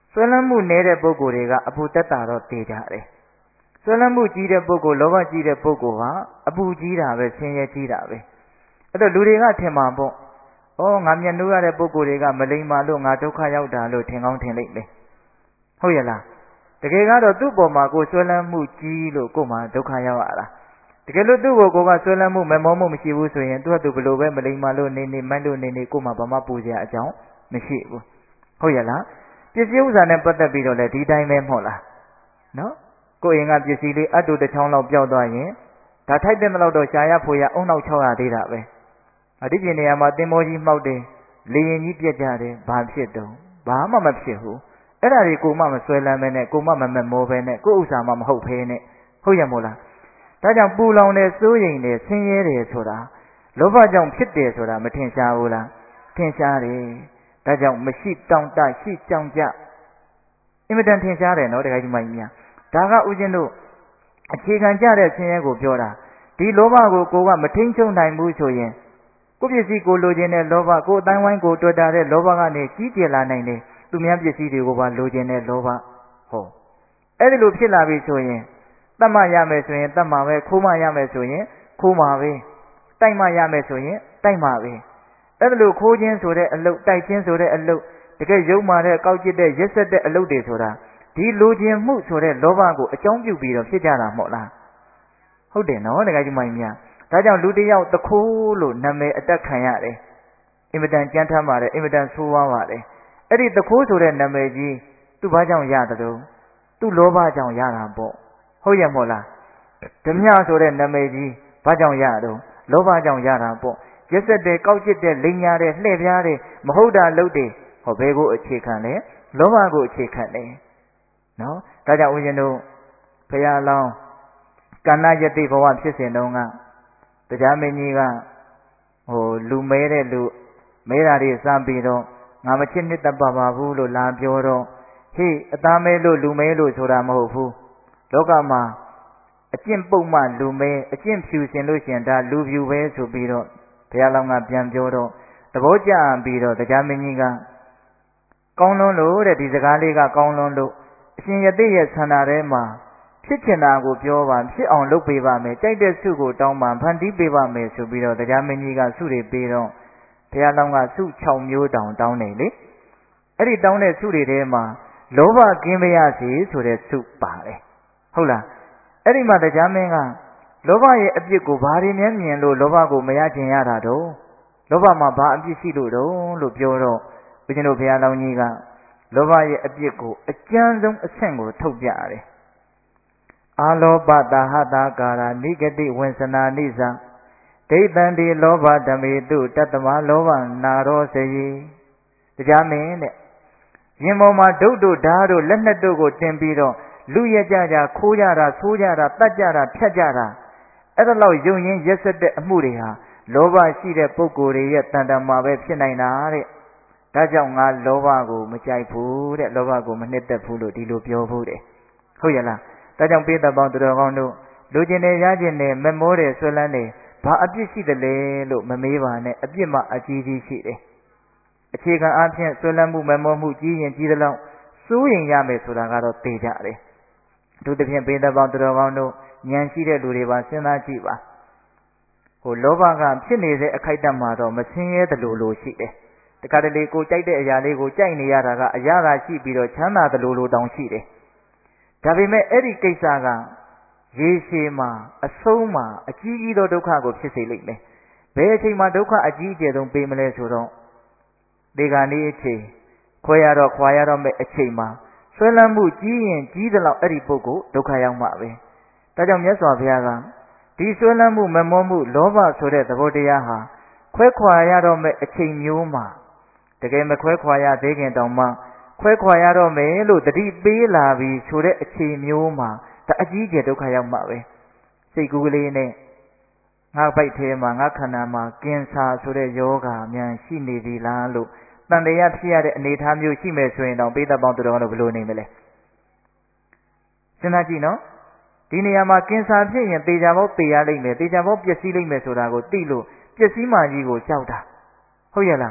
ဆွဲလန်းမှုနည်းတဲ့ပုဂ္ဂိုလ်တွေကအပူတက်တာတော့သိကြတယ်ဆွဲလန်းမှုကြီးတဲ့ပုဂ္ဂိုလ်လောဘကြီးတဲ့ပုဂ္ဂိုလ်ဟာအပူကြီးတာပဲဆင်းရဲကြီးတာပဲအဲ့တော့လူတွေကထင်မှာပေါ့ဩငါမျက်နှိုးရတဲ့ပုဂ္ဂိုလ်တွေကမလိမ္မာလို့ငါဒုက္ခရောက်တာလို့ထင်ကောင်းထင်လိမ့်မယ်ဟုတ်ရဲ့လားတကယ်ကတော့သူ့ပေါ်မှာကိုဆွဲလန်းမှုကြီးလို့ကို့မှာဒုက္ခရောက်ရတာတကယ်လို့သူ့ကိုကိုကဆွဲလန်းမှုမမောမှုမရှိဘူးဆိုရင်သူ့ကသူဘလို့ပဲမလိမ္မာလို့နေနေမိုက်လို့နေနေကို့မှာဘာမှပူစရာအကြောင်းမရှိဘူးဟုတ်ရဲ့လားပစ္စည်းဥစ္စာနဲ့ပတ်သက်ပြီးတော့လေဒီတိုင်းပဲမဟုတ်လားနော်ကိုယ်အိမ်ကပစ္စည်းလေးအတူတစ်ချောင်းလောက်ပျောက်သွားရင်ဒါထိုက်တဲ့လောက်တော့ရှားရဖွေရအုံနောက်၆ရသေးတာပဲအဒီပြင်နေရာမှာတင်မောကြီးမှောက်တယ်လေရင်ကြီးပြက်ကြတယ်ဘာဖြစ်တော့ဘာမှမဖြစ်ဘူးအဲ့ဒါတွေကိုမှမဆွဲလန်းပဲနဲ့ကိုမှမမမောပဲနဲ့ကိုဥစ္စာမှမဟုတ်ဖဲနဲ့ဟုတ်ရမို့လားဒါကြောင့်ပူလောင်တယ်စိုးရိမ်တယ်ဆင်းရဲတယ်ဆိုတာလောဘကြောင့်ဖြစ်တယ်ဆိုတာမထင်ရှားဘူးလားထင်ရှားတယ်ဒါကြောင့်မရှိတောင့်တရှိကြောင်ကြအင်မတန်ထင်ရှားတယ်နော်တခါကြီးမကြီးများဒါကဥစဉ်တို့အခြေခံကြတဲ့ဆင်းရဲကိုပြောတာဒီလောဘကိုကိုကမထိန်ချုံနိုင်ဘူးဆိုရင်ကိုပစ္စည်းကိုလိုချင်တဲ့လောဘကိုအတိုင်းဝိုင်းကိုတွေ့တာတဲ့လောဘကနေကြီးကျယ်လာနိုင်တယ်သူများပစ္စည်းတွေကိုပါလိုချင်တဲ့လောဘဟောအဲ့ဒီလိုဖြစ်လာပြီဆိုရင်တတ်မှရမယ်ဆိုရင်တတ်မှပဲခိုးမှရမယ်ဆိုရင်ခိုးမှပဲတိုက်မှရမယ်ဆိုရင်တိုက်မှပဲအဲ့ဒီလိုခိုးခြင်းဆိုတဲ့အလုပ်တိုက်ခြင်းဆိုတဲ့အလုပ်တကယ်ယုံမာတဲ့ကောက်ကျစ်တဲ့ရက်ဆက်တဲ့အလုပ်တွေဆိုတာဒီလိုချင်မှုဆိုတဲ့လောဘကိုအကြောင်းပြုပြီးတော့ဖြစ်ကြတာမဟုတ်လားဟုတ်တယ်နော်တကယ်ကြီးမိုင်းများဒါကြောင့်လူတယောက်တခိုးလို့နာမည်အတက်ခံရတယ်အင်မတန်ကြမ်းထမ်းပါတယ်အင်မတန်ဆိုးဝါးပါတယ်အဲ့ဒီတခိုးဆိုတဲ့နာမည်ကြီးသူ့ဘာကြောင့်ရတယ်တော့သူ့လောဘကြောင့်ရတာပေါ့ဟုတ်ရဲ့မို့လားဓမြဆိုတဲ့နာမည်ကြီးဘာကြောင့်ရတော့လောဘကြောင့်ရတာပေါ့ရက်ဆက်တဲ့ကောက်ကျစ်တဲ့လိန်ညာတဲ့လှည့်ပြားတဲ့မဟုတ်တာလုပ်တယ်ဟောဘယ်ကိုအခြေခံလဲလောဘကိုအခြေခံတယ်နော်ဒါကြောင့်ဦးဇင်းတို့ဘုရားလောင်းကဏ္ဍယတိဘဝဖြစ်စဉ်တုန်းကတရားမင်းကြီးကဟိုလူမဲတဲ့လူမဲတာတွေစမ်းပြီးတော့ငါမချစ်နှစ်သက်ပါပါဘူးလို့လာပြောတော့ဟေ့အသားမဲလို့လူမဲလို့ဆိုတာမဟုတ်ဘူးလောကမှာအကျင့်ပုတ်မှလူမဲအကျင့်ဖြူစင်လို့ရှင်ဒါလူဖြူပဲဆိုပြီးတော့ဘုရားလောင်းကပြန်ပြောတော့သဘောကျပြီးတော့တရားမင်းကြီးကကောင်းလွန်းလို့တဲ့ဒီစကားလေးကကောင်းလွန်းလို့အရှင်ယတိရဲ့ဆန္ဒထဲမှာဖြစ်ချင်တာကိုပြောပါဖြစ်အောင်လုပ်ပေးပါမယ်ကြိုက်တဲ့ဆုကိုတောင်းပါဖန်တီးပေးပါမယ်ဆိုပြီးတော့တရားမင်းကြီးကဆုတွေပေးတော့ဘုရားလောင်းကဆု၆မျိုးတောင်တောင်းနေလေအဲ့ဒီတောင်းတဲ့ဆုတွေထဲမှာလောဘကင်းပါရစေဆိုတဲ့ဆုပါတယ်ဟုတ်လားအဲ့ဒီမှာတရားမင်းကလောဘရဲ့အပြစ်ကိုဘာတွေများမြင်လို့လောဘကိုမရကျင်ရတာတော့လောဘမှာဘာအပြစ်ရှိလို့တော့လို့ပြောတော့ဘုရားတို့ဘုရားလောင်းကြီးကလောဘရဲ့အပြစ်ကိုအကျဉ်းဆုံးအဆင့်ကိုထုတ်ပြရတယ်အာလောဘတာဟတာကာရနိဂတိဝဉ္စနာနိသဒိဋ္ဌံဒီလောဘဓမေတုတတ္တမလောဘနာရောစေယတရားမင်းတဲ့ရင်ပေါ်မှာဒုတ်တို့ဓာတ်တို့လက်နှစ်တို့ကိုတင်ပြီးတော့လူရကြကြခိုးကြတာဆိုးကြတာတတ်ကြတာဖြတ်ကြတာအဲ့ဒါလောက်ယုံရင်ရက်ဆက်တဲ့အမှုတွေဟာလောဘရှိတဲ့ပုဂ္ဂိုလ်တွေရဲ့တန်တမာပဲဖြစ်နိုင်တာတဲ့ဒါကြောင့်ငါလောဘကိုမကြိုက်ဘူးတဲ့လောဘကိုမနှစ်သက်ဘူးလို့ဒီလိုပြောဖို့တဲ့ဟုတ်ရလားဒါကြောင့်ပိဿပေါင်းသူတော်ကောင်းတို့လူကျင်တယ်ရကျင်တယ်မမောတယ်ဆွဲလန်းတယ်ဘာအပြစ်ရှိတယ်လဲလို့မမေးပါနဲ့အပြစ်မှအကြီးကြီးရှိတယ်အခြေခံအားဖြင့်ဆွဲလန်းမှုမမောမှုကြီးရင်ကြီးသလောက်စိုးရင်ရမယ်ဆိုတာကတော့သိကြတယ်သူတစ်ဖြင့်ပိဿပေါင်းသူတော်ကောင်းတို့ဉာဏ်ရှိတဲ့လူတွေပါစဉ်းစားကြည့်ပါဟိုလောဘကဖြစ်နေတဲ့အခိုက်အတန့်မှာတော့မဆင်းရဲသလိုလိုရှိတယ်တခါတလေကိုကြိုက်တဲ့အရာလေးကိုကြိုက်နေရတာကအရာသာရှိပြီးတော့ချမ်းသာသလိုလိုတောင်ရှိတယ်ဒါပေမဲ့အဲ့ဒီကိစ္စကရေရှည်မှာအဆုံးမှာအကြီးကြီးသောဒုက္ခကိုဖြစ်စေလိမ့်မယ်ဘယ်အချိန်မှာဒုက္ခအကြီးအကျယ်ဆုံးပေးမလဲဆိုတော့ဒီကနေ့အချိန်ခွဲရတော့ခွာရတော့မဲ့အချိန်မှာဆွဲလန်းမှုကြီးရင်ကြီးသလောက်အဲ့ဒီပုဂ္ဂိုလ်ဒုက္ခရောက်မှာပဲဒါကြောင့်မြတ်စွာဘုရားကဒီဆွဲလန်းမှုမမောမှုလောဘဆိုတဲ့သဘောတရားဟာခွဲခွာရတော့မဲ့အချိန်မျိုးမှာတကယ်မခွဲခွာရသေးခင်တောင်မှခွဲခွာရတော့မယ်လို့တတိပေးလာပြီဆိုတဲ့အချိန်မျိုးမှာဒါအကြီးကျယ်ဒုက္ခရောက်မှာပဲစိတ်ကူးကလေးနဲ့ငါပိုက်ထဲမှာငါခန္ဓာမှာကင်ဆာဆိုတဲ့ယောဂါများရှိနေပြီလားလို့တန်တရားဖြစ်ရတဲ့အနေအထားမျိုးရှိမယ်ဆိုရင်တော့ပိဿပေါင်းသူတော်တို့ဘယ်လိုနေမလဲစဉ်းစားကြည့်နော်ဒီနေရာမှာကင်ဆာဖြစ်ရင်သေချာပေါက်သေရလိမ့်မယ်သေချာပေါက်ပျက်စီးလိမ့်မယ်ဆိုတာကိုသိလို့ပျက်စီးမှကြီးကိုကြောက်တာဟုတ်ရဲ့လားဟ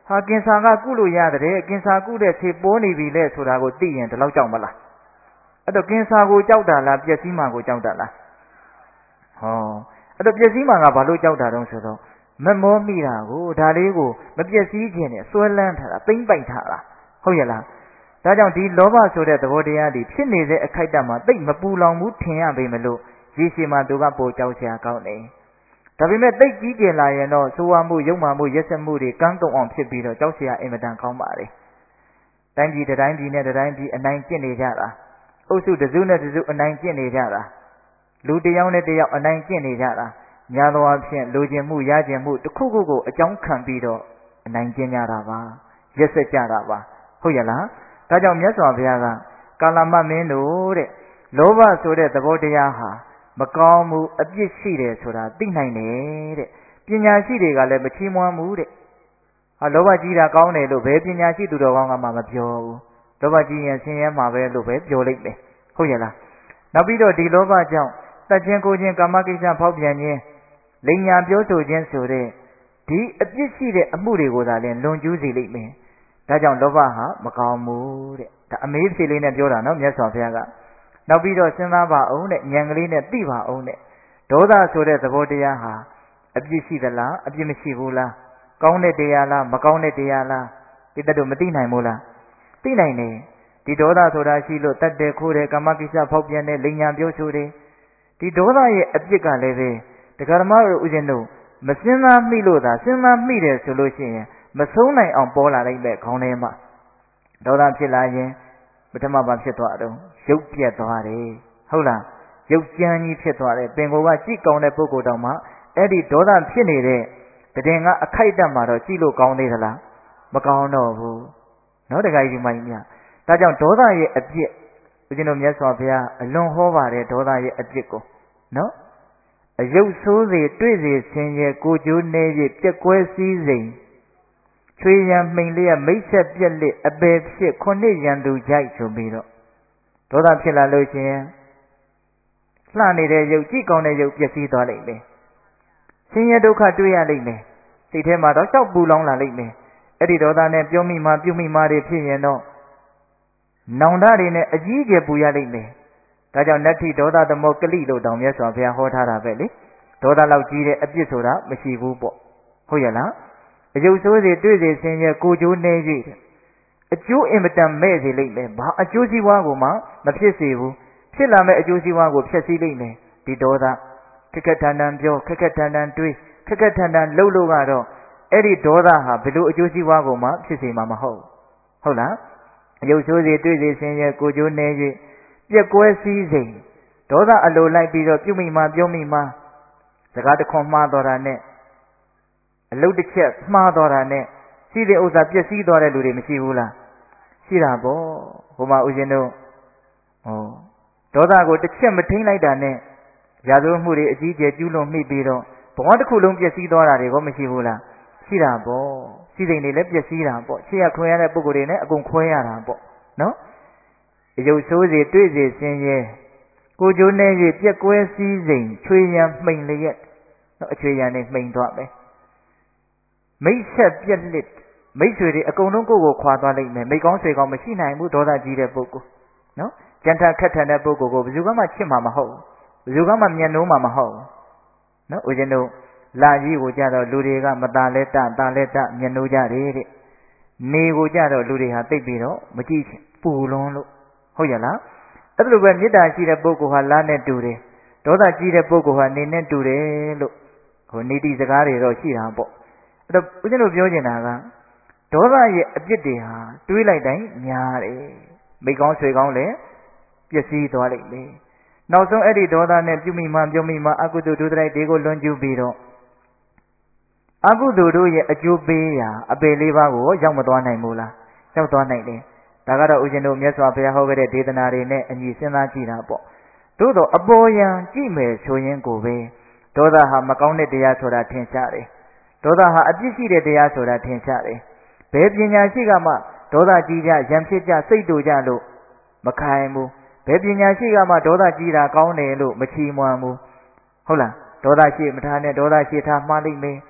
ဟာကင်ဆာကကုလို့ရတယ်ကင်ဆာကုတဲ့ဆေးပေါ်နေပြီလေဆိုတာကိုသိရင်ဒီလောက်ကြောက်မလားအဲ့တော့ကင်ဆာကိုကြောက်တာလားပျက်စီးမှကိုကြောက်တာလားဟောအဲ့တော့ပျက်စီးမှကဘာလို့ကြောက်တာတုံးဆိုတော့မမောမိတာကိုဒါလေးကိုမပျက်စီးခြင်းနဲ့စွဲလန်းထားတာသိမ့်ပိုက်ထားတာဟုတ်ရဲ့လားဒါကြောင့်ဒီလောဘဆိုတဲ့သဘောတရားတွေဖြစ်နေတဲ့အခိုက်အတန့်မှာသိမပူလောင်ဘူးထင်ရပေမလို့ရေရှည်မှာသူကပိုကြောက်စရာကောင်းတယ်ဒါပေမဲ့သိကြီးကျယ်လာရင်တော့ဆိုးဝါးမှုယုံမှမှုရက်စက်မှုတွေကန်းတုံအောင်ဖြစ်ပြီးတော့ကြောက်စရာအင်မတန်ကောင်းပါတယ်တိုင်းပြည်တိုင်းပြည်နဲ့တိုင်းပြည်အနိုင်ကျင့်နေကြတာအုပ်စုတစ်စုနဲ့တစ်စုအနိုင်ကျင့်နေကြတာလူတစ်ယောက်နဲ့တစ်ယောက်အနိုင်ကျင့်နေကြတာညာသောအဖြစ်လူကျင်မှုရကျင်မှုတစ်ခုခုကိုအကြောင်းခံပြီးတော့အနိုင်ကျင့်ကြတာပါရက်စက်ကြတာပါဟုတ်ရဲ့လားဒါကြောင့်မြတ်စွာဘုရားကကာလမမင်းတို့တဲ့လောဘဆိုတဲ့သဘောတရားဟာမကောင်းမှုအပြစ်ရှိတယ်ဆိုတာသိနိုင်တယ်တဲ့ပညာရှိတွေကလည်းမချီးမွမ်းဘူးတဲ့ဟာလောဘကြီးတာကောင်းတယ်လို့ဘယ်ပညာရှိသူတော်ကောင်းကမှမပြောဘူးလောဘကြီးရင်ဆင်းရဲမှာပဲလို့ပဲပြောလိုက်တယ်ဟုတ်ရဲ့လားနောက်ပြီးတော့ဒီလောဘကြောင့်တတ်ခြင်းကိုခြင်းကာမကိစ္စဖောက်ပြန်ခြင်းလိမ်ညာပြောဆိုခြင်းဆိုတဲ့ဒီအပြစ်ရှိတဲ့အမှုတွေကိုသာလည်းလွန်ကျူးစေလိမ့်မယ်ဒါကြောင့်လောဘဟာမကောင်းဘူးတဲ့ဒါအမေးဖြေလေးနဲ့ပြောတာနော်မြတ်စွာဘုရားကနောက်ပြီးတော့စဉ်းစားပါအောင်တဲ့ဉာဏ်ကလေးနဲ့သိပါအောင်တဲ့ဒေါသဆိုတဲ့သဘောတရားဟာအပြစ်ရှိသလားအပြစ်မရှိဘူးလားကောင်းတဲ့တရားလားမကောင်းတဲ့တရားလားဒီတတ်တို့မသိနိုင်ဘူးလားသိနိုင်တယ်ဒီဒေါသဆိုတာရှိလို့တတ်တယ်ခိုးတယ်ကာမကိစ္စဖောက်ပြန်တဲ့လိမ်ညာပြောဆိုတယ်ဒီဒေါသရဲ့အပြစ်ကလည်းပဲတရားဓမ္မတို့ဥစဉ်တို့မစဉ်းစားမိလို့သာစဉ်းစားမိတယ်ဆိုလို့ရှိရင်မဆုံးနိုင်အောင်ပေါ်လာလိုက်တဲ့ခေါင်းထဲမှာဒေါသဖြစ်လာရင်ပထမဘာဖြစ်သွားတော့ရုပ်ပြက်သွားတယ်ဟုတ်လားရုပ်ကြမ်းကြီးဖြစ်သွားတယ်ပင်ကိုယ်ကကြည့်ကောင်းတဲ့ပုဂ္ဂိုလ်တောင်မှအဲ့ဒီဒေါသဖြစ်နေတဲ့တည်ငါအခိုက်အတန့်မှာတော့ကြည့်လို့ကောင်းသေးသလားမကောင်းတော့ဘူးနော်တခါကြီးဒီမိုင်းမြဒါကြောင့်ဒေါသရဲ့အပြစ်ဦးဇင်းတို့မြတ်စွာဘုရားအလွန်ဟောပါတယ်ဒေါသရဲ့အပြစ်ကိုနော်အယုတ်ဆိုးစေတွေ့စေဆင်းရဲကိုကျိုးနေ၍ပြက်ကွဲစည်းစိမ်ချွေရန်မှိန်လျက်မိတ်ဆက်ပြက်လက်အပေဖြစ်ခုနှစ်ရန်သူကြိုက်ဆိုပြီးတော့ဒေါသဖြစ်လာလို့ရှိရင်လှနေတဲ့ရုပ်ကြည့်ကောင်းတဲ့ရုပ်ပျက်စီးသွားလိမ့်မယ်ဆင်းရဲဒုက္ခတွေ့ရလိမ့်မယ်စိတ်ထဲမှာတော့ကြောက်ပူလောင်လာလိမ့်မယ်အဲ့ဒီဒေါသနဲ့ပြုံးမိမှပြုံးမိမှတွေဖြစ်ရင်တော့နောင်တတွေနဲ့အကြီးအကျယ်ပူရလိမ့်မယ်ဒါကြောင့်နတ္ထိဒေါသသမောကလိလို့တောင်မြတ်စွာဘုရားဟောထားတာပဲလေဒေါသလောက်ကြီးတဲ့အပြစ်ဆိုတာမရှိဘူးပေါ့ဟုတ်ရဲ့လားအယုတ်ဆိုးစေတွေ့စေဆင်းရဲကိုကျိုးနေ၍အကျိုးအင်မတန်မဲ့စေလိမ့်မယ်ဘာအကျိုးစီးပွားကိုမှမဖြစ်စေဘူးဖြစ်လာမဲ့အကျိုးစီးပွားကိုဖျက်ဆီးလိမ့်မယ်ဒီဒေါသခက်ခက်ထန်ထန်ပြောခက်ခက်ထန်ထန်တွေးခက်ခက်ထန်ထန်လှုပ်လို့ကတော့အဲ့ဒီဒေါသဟာဘယ်လိုအကျိုးစီးပွားကိုမှဖြစ်စေမှာမဟုတ်ဟုတ်လားအယုတ်ဆိုးစေတွေ့စေဆင်းရဲကိုကျိုးနေ၍ပြက်ကွဲစည်းစိမ်ဒေါသအလိုလိုက်ပြီးတော့ပြုမိမှပြုံးမိမှစကားတခွန်မှားတော်တာနဲ့အလုတ်တစ်ချက်မှားတော်တာနဲ့စီးတဲ့ဥစ္စာပျက်စီးသွားတဲ့လူတွေမရှိဘူးလားရှိတာပေါ့ဟိုမှာဦးဇင်းတို့ဟောဒေါသကိုတစ်ချက်မထိန်လိုက်တာနဲ့ရာဇဝတ်မှုတွေအကြီးကျယ်ကျူးလွန်မိပြီးတော့ဘဝတစ်ခုလုံးပျက်စီးသွားတာတွေကမရှိဘူးလားရှိတာပေါ့စီးစိမ်တွေလည်းပျက်စီးတာပေါ့ချစ်ရခွဲရတဲ့ပုဂ္ဂိုလ်တွေနဲ့အကုန်ခွဲရတာပေါ့နော်အယုတ်ဆိုးစေတွေ့စေဆင်းရဲကိုကျိုးနေ၍ပြက်ကွဲစည်းစိမ်ချွေရန်မှိန်လျက်နော်အချွေရန်နဲ့မှိန်သွားမယ်မိတ်ဆက်ပြက်လက်မိတ်ဆွေတွေအကုန်လုံးကိုယ့်ကိုခွာသွားလိမ့်မယ်မိတ်ကောင်းဆွေကောင်းမရှိနိုင်ဘူးဒေါသကြီးတဲ့ပုဂ္ဂိုလ်နော်ကြံထခက်ထန်တဲ့ပုဂ္ဂိုလ်ကိုဘယ်သူမှချစ်မှာမဟုတ်ဘူးဘယ်သူမှမျက်နှိုးမှာမဟုတ်ဘူးနော်ဦးဇင်းတို့လာကြီးကိုကြတော့လူတွေကမตาလဲတตาလဲတမျက်နှိုးကြတယ်တဲ့နေကိုကြတော့လူတွေဟာသိပ်ပြီးတော့မကြည့်ပူလွန်းလို့ဟုတ်ရလားအဲ့လိုပဲမေတ္တာရှိတဲ့ပုဂ္ဂိုလ်ဟာလာနဲ့တူတယ်ဒေါသကြီးတဲ့ပုဂ္ဂိုလ်ဟာနေနဲ့တူတယ်လို့ဟိုနေတိစကားတွေတော့ရှိတာပေါ့အဲ့တော့ဦးဇင်းတို့ပြောချင်တာကဒေါသရဲ့အပြစ်တွေဟာတွေးလိုက်တိုင်းများတယ်မိကောင်းဆွေကောင်းလည်းပျက်စီးသွားလိမ့်မယ်နောက်ဆုံးအဲ့ဒီဒေါသနဲ့ပြုမိမှပြုမိမှအကုသိုလ်ဒုစရိုက်တွေကိုလွန်ကျူးပြီးတော့အကုသိုလ်တို့ရဲ့အကျိုးပေးရာအပေလေးပါးကိုရောက်မသွားနိုင်ဘူးလားရောက်သွားနိုင်တယ်ဒါကတော့ဦးဇင်းတို့မြတ်စွာဘုရားဟောခဲ့တဲ့ဒေသနာတွေနဲ့အညီစဉ်းစားကြည့်တာပေါ့သို့တော့အပေါ်ယံကြည့်မယ်ဆိုရင်ကိုပဲဒေါသဟာမကောင်းတဲ့တရားဆိုတာထင်ရှားတယ်ဒေါသဟာအပြစ်ရှိတဲ့တရားဆိုတာထင်ရှားတယ်ဘယ်ပညာရှိကမှဒေါသကြီးကြရံဖြစ်ကြစိတ်တူကြလို့မခိုင်ဘူးဘယ်ပညာရှိကမှဒေါသကြီးတာကောင်းတယ်လို့မချီးမွမ်းဘူးဟုတ်လားဒေါသရှိမထားနဲ့ဒေါသရှိထားမှားလိမ့်မယ်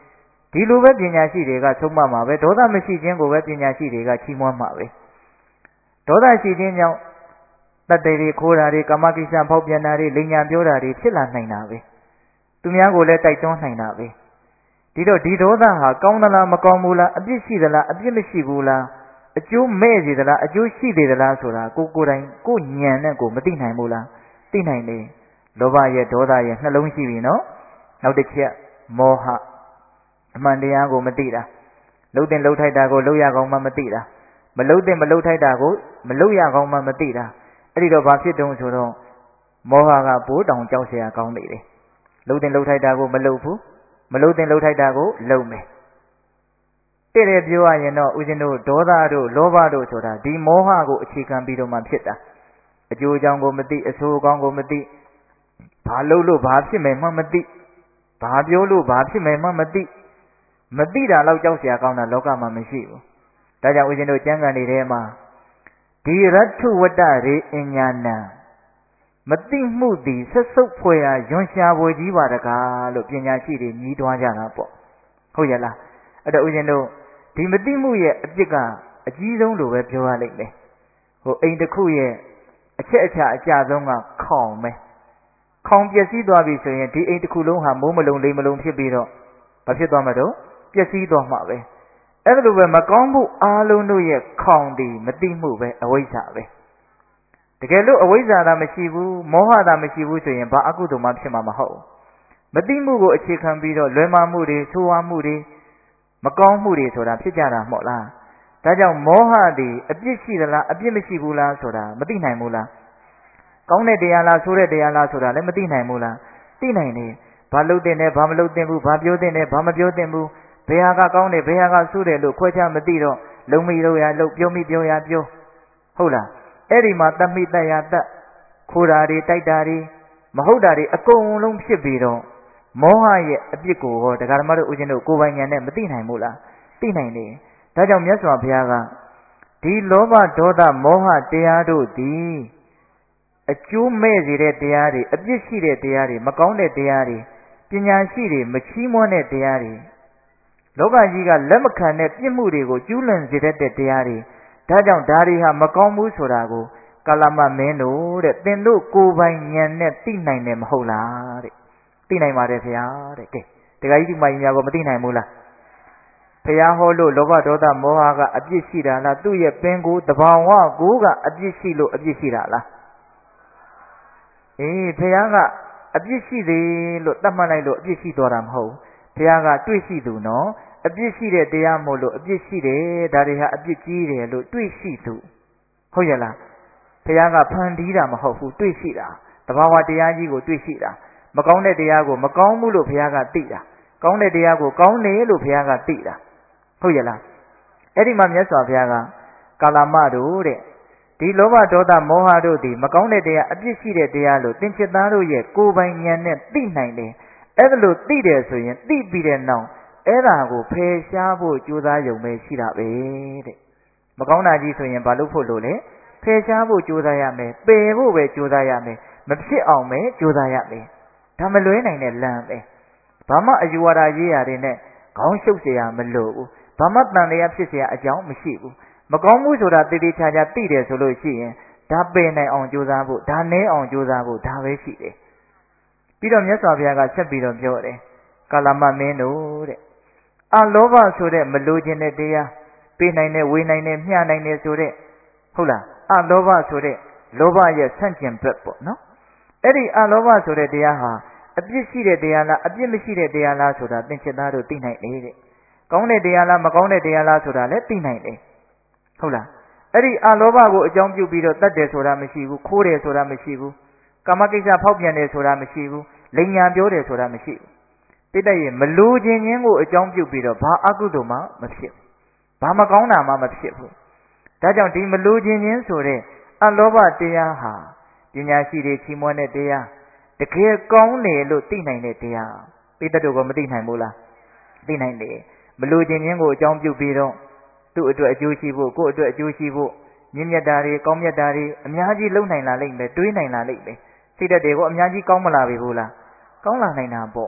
ဒီလိုပဲပညာရှိတွေကဆုံးမမှာပဲဒေါသမရှိခြင်းကိုပဲပညာရှိတွေကချီးမွမ်းမှာပဲဒေါသရှိခြင်းကြောင့်တတ်တယ်တွေခိုးတာတွေကာမကိစ္စဖောက်ပြန်တာတွေလိမ်ညာပြောတာတွေဖြစ်လာနိုင်တာပဲသူများကိုလည်းတိုက်တွန်းနိုင်တာပဲဒီတော့ဒီဒေါသဟာကောင်းသလားမကောင်းဘူးလားအပြစ်ရှိသလားအပြစ်မရှိဘူးလားအကျိုးမဲ့စေသလားအကျိုးရှိသေးသလားဆိုတာကိုကိုယ်တိုင်ကိုဉာဏ်နဲ့ကိုမသိနိုင်ဘူးလားသိနိုင်တယ်လောဘရဲ့ဒေါသရဲ့နှလုံးရှိပြီနော်နောက်တစ်ချက်မောဟအမှန်တရားကိုမသိတာလှုပ်တဲ့လှုပ်ထိုက်တာကိုလှုပ်ရကောင်းမှမသိတာမလှုပ်တဲ့မလှုပ်ထိုက်တာကိုမလှုပ်ရကောင်းမှမသိတာအဲ့ဒီတော့ဘာဖြစ်တုံးဆိုတော့မောဟကပိုးတောင်ကြောက်เสียကောင်းနေတယ်လှုပ်တဲ့လှုပ်ထိုက်တာကိုမလှုပ်ဘူးမလှုပ်တဲ့လှုပ်ထိုက်တာကိုလှုပ်မယ်တဲ့တဲ့ပြောရရင်တော့ဦးဇင်းတို့ဒေါသတို့လောဘတို့ဆိုတာဒီမောဟကိုအခြေခံပြီးတော့မှဖြစ်တာအကျိုးအကြောင်းကိုမသိအဆိုးအကောင်းကိုမသိဘာလုပ်လို့ဘာဖြစ်မယ်မှမသိဘာပြောလို့ဘာဖြစ်မယ်မှမသိမသိတာတော့ကြောက်เสียကောင်းတာလောကမှာမရှိဘူးဒါကြောင့်ဦးဇင်းတို့ကျမ်းဂန်တွေထဲမှာဒီရတ္ထုဝတ္တရေအညာဏံမသိမှုသည်ဆက်စုပ်ဖွယ်ရာယွန်ရှားဖွယ်ကြီးပါတကားလို့ပညာရှိတွေညီးတွားကြတာပေါ့ဟုတ်ရဲ့လားအဲ့တော့ဦးဇင်းတို့ဒီမသိမှုရဲ့အပြစ်ကအကြီးဆုံးလို့ပဲပြောရလိမ့်မယ်ဟိုအိမ်တစ်ခုရဲ့အချက်အချာအကျဆုံးကခေါင်ပဲခေါင်ပျက်စီးသွားပြီဆိုရင်ဒီအိမ်တစ်ခုလုံးဟာမိုးမလုံးလိမ်မလုံးဖြစ်ပြီးတော့ဘာဖြစ်သွားမှာတော့ပျက်စီးသွားမှာပဲအဲ့ဒါလိုပဲမကောင်းမှုအားလုံးတို့ရဲ့ခေါင်တည်မသိမှုပဲအဝိဇ္ဇာပဲတကယ်လို့အဝိဇ္ဇာသာမရှိဘူးမောဟသာမရှိဘူးဆိုရင်ဘာအကုသိုလ်မှဖြစ်မှာမဟုတ်မသိမှုကိုအခြေခံပြီးတော့လွယ်မှားမှုတွေဆိုးဝါးမှုတွေမကောင်းမှုတွေဆိုတာဖြစ်ကြတာမဟုတ်လားဒါကြောင့်မောဟသည်အပြစ်ရှိသလားအပြစ်မရှိဘူးလားဆိုတာမသိနိုင်ဘူးလားကောင်းတဲ့တရားလားဆိုးတဲ့တရားလားဆိုတာလည်းမသိနိုင်ဘူးလားသိနိုင်တယ်ဘာလုပ်တဲ့နဲ့ဘာမလုပ်တဲ့ဘူးဘာပြောတဲ့နဲ့ဘာမပြောတဲ့ဘူးဘယ်ဟာကကောင်းတယ်ဘယ်ဟာကဆိုးတယ်လို့ခွဲခြားမသိတော့လုံမိလို့ရလုံပြောမိပြောရပြောဟုတ်လားအဲ့ဒီမှာတတ်မိတတ်ရတတ်ခိုးတာတွေတိုက်တာတွေမဟုတ်တာတွေအကုန်လုံးဖြစ်ပြီးတော့မောဟရဲ့အပြစ်ကိုဟောတရားဓမ္မတို့ဦးဇင်းတို့ကိုယ်ပိုင်ဉာဏ်နဲ့မသိနိုင်ဘူးလားသိနိုင်တယ်ဒါကြောင့်မြတ်စွာဘုရားကဒီလောဘဒေါသမောဟတရားတို့သည်အကျိုးမဲ့စေတဲ့တရားတွေအပြစ်ရှိတဲ့တရားတွေမကောင်းတဲ့တရားတွေပညာရှိတွေမချီးမွမ်းတဲ့တရားတွေလောကကြီးကလက်မခံတဲ့ပြစ်မှုတွေကိုကျူးလွန်စေတတ်တဲ့တရားတွေဒါကြောင့်ဒါတွေဟာမကောင်းဘူးဆိုတာကိုကာလမမင်းတို့တဲ့သင်တို့ကိုယ်ပိုင်ဉာဏ်နဲ့သိနိုင်တယ်မဟုတ်လားတဲ့သိနိုင်ပါတယ်ခင်ဗျာတဲ့ကဲတခါကြီးဒီမကြီးများကိုမသိနိုင်ဘူးလားဘုရားဟောလို့လောဘဒေါသမောဟကအပြစ်ရှိတာလားသူ့ရဲ့ပင်ကိုယ်တဘာဝကိုကအပြစ်ရှိလို့အပြစ်ရှိတာလားအေးဘုရားကအပြစ်ရှိသေးလို့တတ်မှတ်လိုက်လို့အပြစ်ရှိသွားတာမဟုတ်ဘုရားကတွေ့ရှိသူနော်အပြစ်ရှိတဲ့တရားမို့လို့အပြစ်ရှိတယ်ဒါတွေဟာအပြစ်ကြီးတယ်လို့တွေ့ရှိသူဟုတ်ရဲ့လားဘုရားကဖန်တီးတာမဟုတ်ဘူးတွေ့ရှိတာတဘာဝတရားကြီးကိုတွေ့ရှိတာမကောင်းတဲ့တရားကိုမကောင်းဘူးလို့ဘုရားကသိတာကောင်းတဲ့တရားကိုကောင်းတယ်လို့ဘုရားကသိတာဟုတ်ရဲ့လားအဲ့ဒီမှာမြတ်စွာဘုရားကကာလမတို့တဲ့ဒီလောဘဒေါသမောဟတို့သည်မကောင်းတဲ့တရားအပြစ်ရှိတဲ့တရားလို့သင်္ချစ်သားတို့ရဲ့ကိုယ်ပိုင်ဉာဏ်နဲ့သိနိုင်တယ်အဲ့ဒါလို့သိတယ်ဆိုရင်သိပြီးတဲ့နောက်အဲ့ဒါကိုဖယ်ရှားဖို့ကြိုးစားရုံပဲရှိတာပဲတဲ့မကောင်းတာကြီးဆိုရင်ဘာလို့ဖို့လို့လဲဖယ်ရှားဖို့ကြိုးစားရမယ်ပယ်ဖို့ပဲကြိုးစားရမယ်မဖြစ်အောင်ပဲကြိုးစားရမယ်ဒါမလွဲနိုင်တဲ့လမ်းပဲဘာမှအယူဝါဒရေးရာတွေနဲ့ခေါင်းရှုပ်เสียမလို့ဘူးဘာမှတန်တရားဖြစ်เสียအကြောင်းမရှိဘူးမကောင်းဘူးဆိုတာတည်တည်ချာချာသိတယ်ဆိုလို့ရှိရင်ဒါပယ်နိုင်အောင်ကြိုးစားဖို့ဒါနည်းအောင်ကြိုးစားဖို့ဒါပဲရှိတယ်ပြီးတော့မြတ်စွာဘုရားကဆက်ပြီးတော့ပြောတယ်ကာလမမင်းတို့တဲ့အလောဘဆိုတဲ့မလိုချင်တဲ့တရားပေးနိုင်တဲ့ဝေနိုင်တဲ့မျှနိုင်တဲ့ဆိုတဲ့ဟုတ်လားအလောဘဆိုတဲ့လောဘရဲ့ဆန့်ကျင်ဘက်ပေါ့နော်အဲ့ဒီအလောဘဆိုတဲ့တရားဟာအပြစ်ရှိတဲ့တရားလားအပြစ်မရှိတဲ့တရားလားဆိုတာသင်္ချစ်သားတို့သိနိုင်တယ်တဲ့ကောင်းတဲ့တရားလားမကောင်းတဲ့တရားလားဆိုတာလည်းသိနိုင်တယ်ဟုတ်လားအဲ့ဒီအလောဘကိုအကြောင်းပြုပြီးတော့တတ်တယ်ဆိုတာမရှိဘူးခိုးတယ်ဆိုတာမရှိဘူးကာမကိစ္စဖောက်ပြန်တယ်ဆိုတာမရှိဘူးလိမ်ညာပြောတယ်ဆိုတာမရှိဘူးတိတ္တရဲ့မလိုခြင်းချင်းကိုအကြောင်းပြုပြီးတော့ဘာအကုသိုလ်မှမဖြစ်ဘူးဘာမကောင်းတာမှမဖြစ်ဘူးဒါကြောင့်ဒီမလိုခြင်းချင်းဆိုတဲ့အလောဘတရားဟာပညာရှိတွေချီးမွမ်းတဲ့တရားတကယ်ကောင်းတယ်လို့သိနိုင်တဲ့တရားတိတ္တတို့ကမသိနိုင်ဘူးလားသိနိုင်တယ်မလိုခြင်းချင်းကိုအကြောင်းပြုပြီးတော့သူ့အတွက်အကျိုးရှိဖို့ကိုယ့်အတွက်အကျိုးရှိဖို့မြင့်မြတ်တာတွေကောင်းမြတ်တာတွေအများကြီးလုပ်နိုင်လာလိမ့်မယ်တွေးနိုင်လာလိမ့်မယ်စိတ်ဓာတ်တွေကိုအများကြီးကောင်းမလာပြီဘူးလားကောင်းလာနိုင်တာပေါ့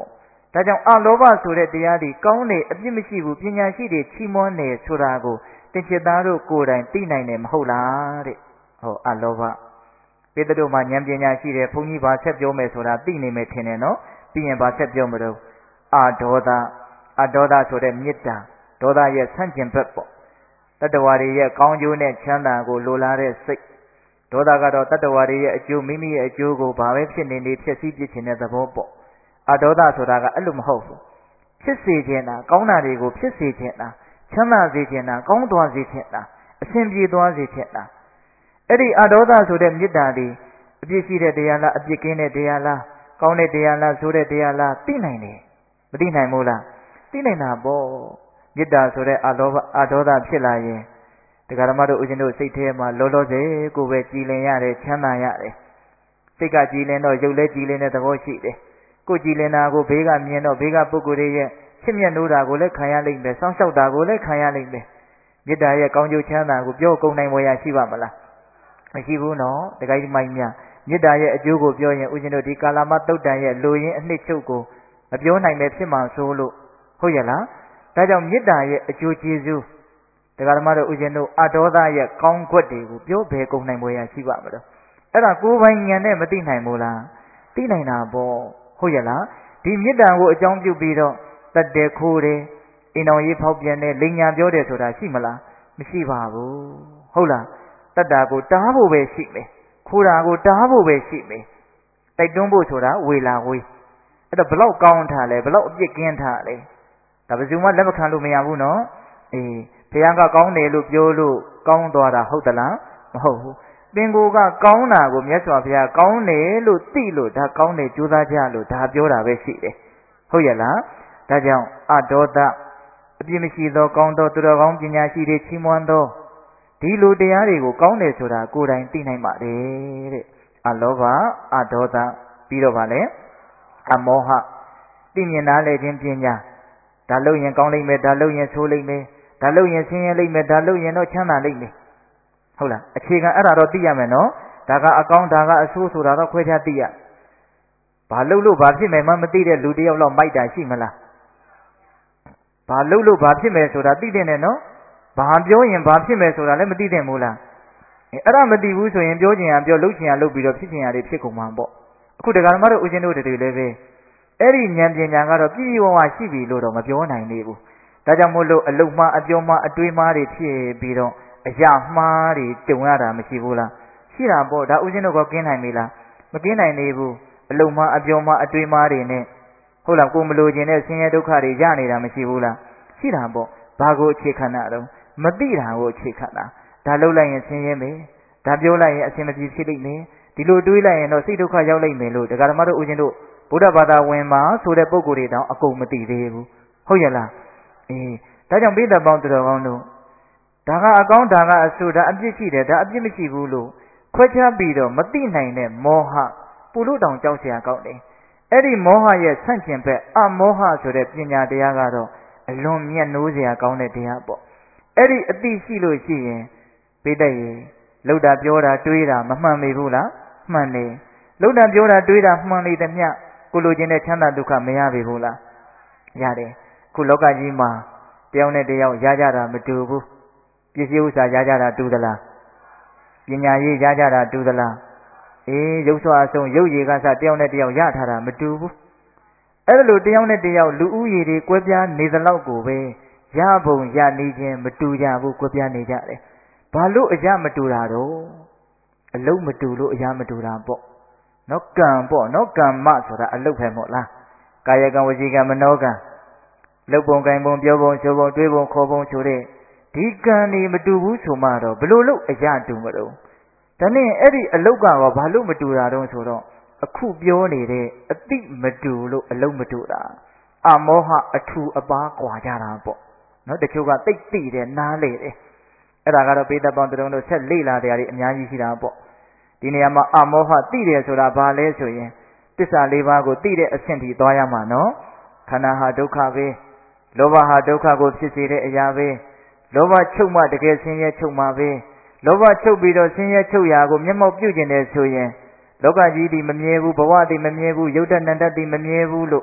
ဒါကြောင့်အလောဘဆိုတဲ့တရားဒီကောင်းတယ်အပြစ်မရှိဘူးပညာရှိတွေချီးမွမ်းတယ်ဆိုတာကိုသင်္ချစ်သားတို့ကိုယ်တိုင်သိနိုင်တယ်မဟုတ်လားတဲ့ဟောအလောဘပေတတို့မှာဉာဏ်ပညာရှိတယ်ဘုန်းကြီးဘာဆက်ပြောမယ်ဆိုတာသိနေမယ်ထင်တယ်နော်ပြီးရင်ဘာဆက်ပြောမလို့အာဒေါသအဒေါသဆိုတဲ့မေတ္တာဒေါသရဲ့ဆန့်ကျင်ဘက်ပေါ့တတ္တဝါတွေရဲ့ကောင်းကျိုးနဲ့ချမ်းသာကိုလိုလားတဲ့စိတ်ဒေါသကတော့တတ္တဝါတွေရဲ့အကျိုးမိမိရဲ့အကျိုးကိုဘာပဲဖြစ်နေနေဖြစ်စည်းပြစ်ခြင်းတဲ့သဘောပေါ့အဒေါသဆိုတာကအဲ့လိုမဟုတ်ဘူးဖြစ်စေခြင်းတာကောင်းတာတွေကိုဖြစ်စေခြင်းတာချမ်းသာစေခြင်းတာကောင်းသွားစေခြင်းတာအဆင်ပြေသွားစေခြင်းတာအဲ့ဒီအဒေါသဆိုတဲ့မေတ္တာဒီအပြစ်ရှိတဲ့တရားလားအပြစ်ကင်းတဲ့တရားလားကောင်းတဲ့တရားလားဆိုတဲ့တရားလားသိနိုင်တယ်မသိနိုင်ဘူးလားသိနိုင်တာပေါ့မေတ္တာဆိုတဲ့အလောဘအဒေါသဖြစ်လာရင်တရားဓမ္မတို့ဦးဇင်းတို့စိတ်ထဲမှာလောလောဆယ်ကိုပဲကြည်လင်ရတယ်ချမ်းသာရတယ်စိတ်ကကြည်လင်တော့ရုပ်လည်းကြည်လင်တဲ့သဘောရှိတယ်ကိုကြည်လင်တာကိုဘေးကမြင်တော့ဘေးကပုဂ္ဂိုလ်တွေရဲ့ချစ်မြတ်နိုးတာကိုလည်းခံရလိမ့်မယ်စောင့်ရှောက်တာကိုလည်းခံရလိမ့်မယ်မေတ္တာရဲ့ကောင်းကျိုးချမ်းသာကိုပြောကုန်နိုင်ပေါ်ရရှိပါမလားမရှိဘူးနော်တခါကြီးမိုင်းများမေတ္တာရဲ့အကျိုးကိုပြောရင်ဦးဇင်းတို့ဒီကာလမတုတ်တန်ရဲ့လိုရင်းအနှစ်ချုပ်ကိုမပြောနိုင်ပဲဖြစ်မှာဆိုလို့ဟုတ်ရဲ့လားဒါကြောင့်မေတ္တာရဲ့အကျိုးကျေးဇူးတရားဓမ္မတို့ဦးဇင်းတို့အဒေါသရဲ့ကောင်းကွက်တွေကိုပြောဘယ်ကုန်နိုင်ပေါ်ရရှိပါမလို့အဲ့ဒါကိုယ်ပိုင်ဉာဏ်နဲ့မသိနိုင်ဘူးလားသိနိုင်တာပေါ့ဟုတ်ရဲ့လားဒီမေတ္တာကိုအကြောင်းပြုပြီးတော့တတ်တယ်ခိုးတယ်အိမ်တော်ရေးဖောက်ပြန်တယ်လိန်ညာပြောတယ်ဆိုတာရှိမလားမရှိပါဘူးဟုတ်လားတတ်တာကိုတားဖို့ပဲရှိမယ်ခိုးတာကိုတားဖို့ပဲရှိမယ်တိုက်တွန်းဖို့ဆိုတာဝေလာဝေးအဲ့တော့ဘလောက်ကောင်းထားလဲဘလောက်အပြစ်ကင်းထားလဲဒါဘယ်သူမှလက်မခံလို့မရဘူးနော်အေးဘုရားကကောင်းတယ်လို့ပြောလို့ကောင်းသွားတာဟုတ်သလားမဟုတ်ဘူးပင်ကိုယ်ကကောင်းတာကိုမြတ်စွာဘုရားကောင်းတယ်လို့သိလို့ဒါကောင်းတယ်ကြိုးစားကြလို့ဒါပြောတာပဲရှိတယ်ဟုတ်ရဲ့လားဒါကြောင့်အဒေါသအပြစ်မရှိသောကောင်းသောသူတော်ကောင်းပညာရှိတွေချီးမွမ်းသောဒီလိုတရားတွေကိုကောင်းတယ်ဆိုတာကိုယ်တိုင်သိနိုင်ပါတယ်တဲ့အလောဘအဒေါသပြီးတော့ဗာလဲအမောဟသိမြင်နားလည်ခြင်းပညာဒါလို့ရင်ကောင်းလိမ့်မယ်ဒါလို့ရင်ဆိုးလိမ့်မယ်ဒါလို့ရင်ဆင်းရဲလိမ့်မယ်ဒါလို့ရင်တော့ချမ်းသာလိမ့်မယ်ဟုတ်လားအခြေခံအဲ့ဒါတော့သိရမယ်နော်ဒါကအကောင်းဒါကအဆိုးဆိုတာတော့ခွဲခြားသိရဘာလို့လို့ဘာဖြစ်မယ်မှမသိတဲ့လူတယောက်တော့မိုက်တာရှိမလားဘာလို့လို့ဘာဖြစ်မယ်ဆိုတာသိတဲ့နဲ့နော်ဘာပြောရင်ဘာဖြစ်မယ်ဆိုတာလည်းမသိတဲ့မို့လားအဲ့ဒါမသိဘူးဆိုရင်ပြောချင်ရပြောလုပ်ချင်ရလုပ်ပြီးတော့ဖြစ်ချင်ရတွေဖြစ်ကုန်မှာပေါ့အခုတရားဓမ္မတို့ဦးဇင်းတို့တွေလည်းပဲအဲ့ဒီဉာဏ်ပညာကတော့ပြည့်ပြည့်ဝဝရှိပြီလို့တော့မပြောနိုင်သေးဘူးဒါကြောင့်မို့လို့အလုမှားအပြောမှားအတွေးမှားတွေဖြစ်ပြီးတော့အရာမှားတွေတုံရတာမရှိဘူးလားရှိတာပေါ့ဒါဦးဇင်းတို့ကကင်းနိုင်ပြီလားမကင်းနိုင်သေးဘူးအလုမှားအပြောမှားအတွေးမှားတွေနဲ့ဟုတ်လားကိုမလိုချင်တဲ့ဆင်းရဲဒုက္ခတွေရနေတာမရှိဘူးလားရှိတာပေါ့ဘာကိုအခြေခံတာတော့မသိတာကိုအခြေခံတာဒါလှုပ်လိုက်ရင်ဆင်းရဲမယ်ဒါပြောလိုက်ရင်အဆင်မပြေဖြစ်လိမ့်မယ်ဒီလိုတွေးလိုက်ရင်တော့စိတ်ဒုက္ခရောက်လိမ့်မယ်လို့တရားဓမ္မတို့ဦးဇင်းတို့ဗုဒ္ဓဘာသာဝင်မှာဆိုတဲ့ပုံကိုယ်တွေတောင်အကုန်မသိသေးဘူးဟုတ်ရဲ့လားအေးဒါကြောင့်ပိဋကပေါင်းတော်ကောင်းတို့ဒါကအကောင်းဒါကအဆိုးဒါအပြစ်ရှိတယ်ဒါအပြစ်မရှိဘူးလို့ခွဲခြားပြီးတော့မသိနိုင်တဲ့မောဟပူလို့တောင်ကြောက်เสียကောင်းတယ်အဲ့ဒီမောဟရဲ့ဆန့်ကျင်ဘက်အမောဟဆိုတဲ့ပညာတရားကတော့အလွန်မြတ်နိုးเสียကောင်းတဲ့တရားပေါ့အဲ့ဒီအသိရှိလို့ရှိရင်ပိဋကရေလှုပ်တာပြောတာတွေးတာမမှန်မေဘူးလားမှန်တယ်လှုပ်တာပြောတာတွေးတာမှန်လေတဲ့မြတ်ကိုလိုချင်တဲ့ချမ်းသာဒုက္ခမရပေဘူးလားရတယ်ခုလောကကြီးမှာတယောက်နဲ့တယောက်ရကြတာမတူဘူးပစ္စည်းဥစ္စာရကြတာတူသလားပညာရေးရကြတာတူသလားအေးရုပ်ဆွာအဆုံးရုပ်ရည်ကစတယောက်နဲ့တယောက်ရထားတာမတူဘူးအဲ့လိုတယောက်နဲ့တယောက်လူဦးရေတွေကွဲပြားနေသလောက်ကိုပဲရပုံရနေခြင်းမတူကြဘူးကွဲပြားနေကြတယ်ဘာလို့အရာမတူတာတော့အလုံးမတူလို့အရာမတူတာပေါ့နော်ကံပေါ့နော်ကမ္မဆိုတာအလုတ်ပဲမို့လားကာယကံဝစီကံမနောကံလုတ်ပုံကံပုံပြောပုံဆိုပုံတွေးပုံခေါ်ပုံဆိုတဲ့ဒီကံนี่မတူဘူးဆိုမှတော့ဘလို့လို့အရာတူမလို့ဒါနဲ့အဲ့ဒီအလုတ်ကတော့ဘာလို့မတူတာတုံးဆိုတော့အခုပြောနေတဲ့အတိမတူလို့အလုတ်မတူတာအမောဟအထူအပါကွာကြတာပေါ့နော်တချို့ကတိတ်တိတယ်နားလေတယ်အဲ့ဒါကတော့ပေတပေါင်းတုံးတို့ဆက်လေ့လာတရားတွေအများကြီးရှိတာပေါ့ဒီနေရာမှာအမောဟသိတယ်ဆိုတာဘာလဲဆိုရင်တစ္ဆာလေးပါးကိုသိတဲ့အဆင့်ထိသွားရမှာနော်ခန္ဓာဟာဒုက္ခပဲလောဘဟာဒုက္ခကိုဖြစ်စေတဲ့အရာပဲလောဘချုပ်မှတကယ်ဆင်းရဲချုပ်မှာပဲလောဘချုပ်ပြီးတော့ဆင်းရဲချုပ်ရာကိုမျက်မှောက်ပြုကျင်တယ်ဆိုရင်လောကကြီးဒီမမြဲဘူးဘဝဒီမမြဲဘူးယုတ်တဏ္ဍတ်ဒီမမြဲဘူးလို့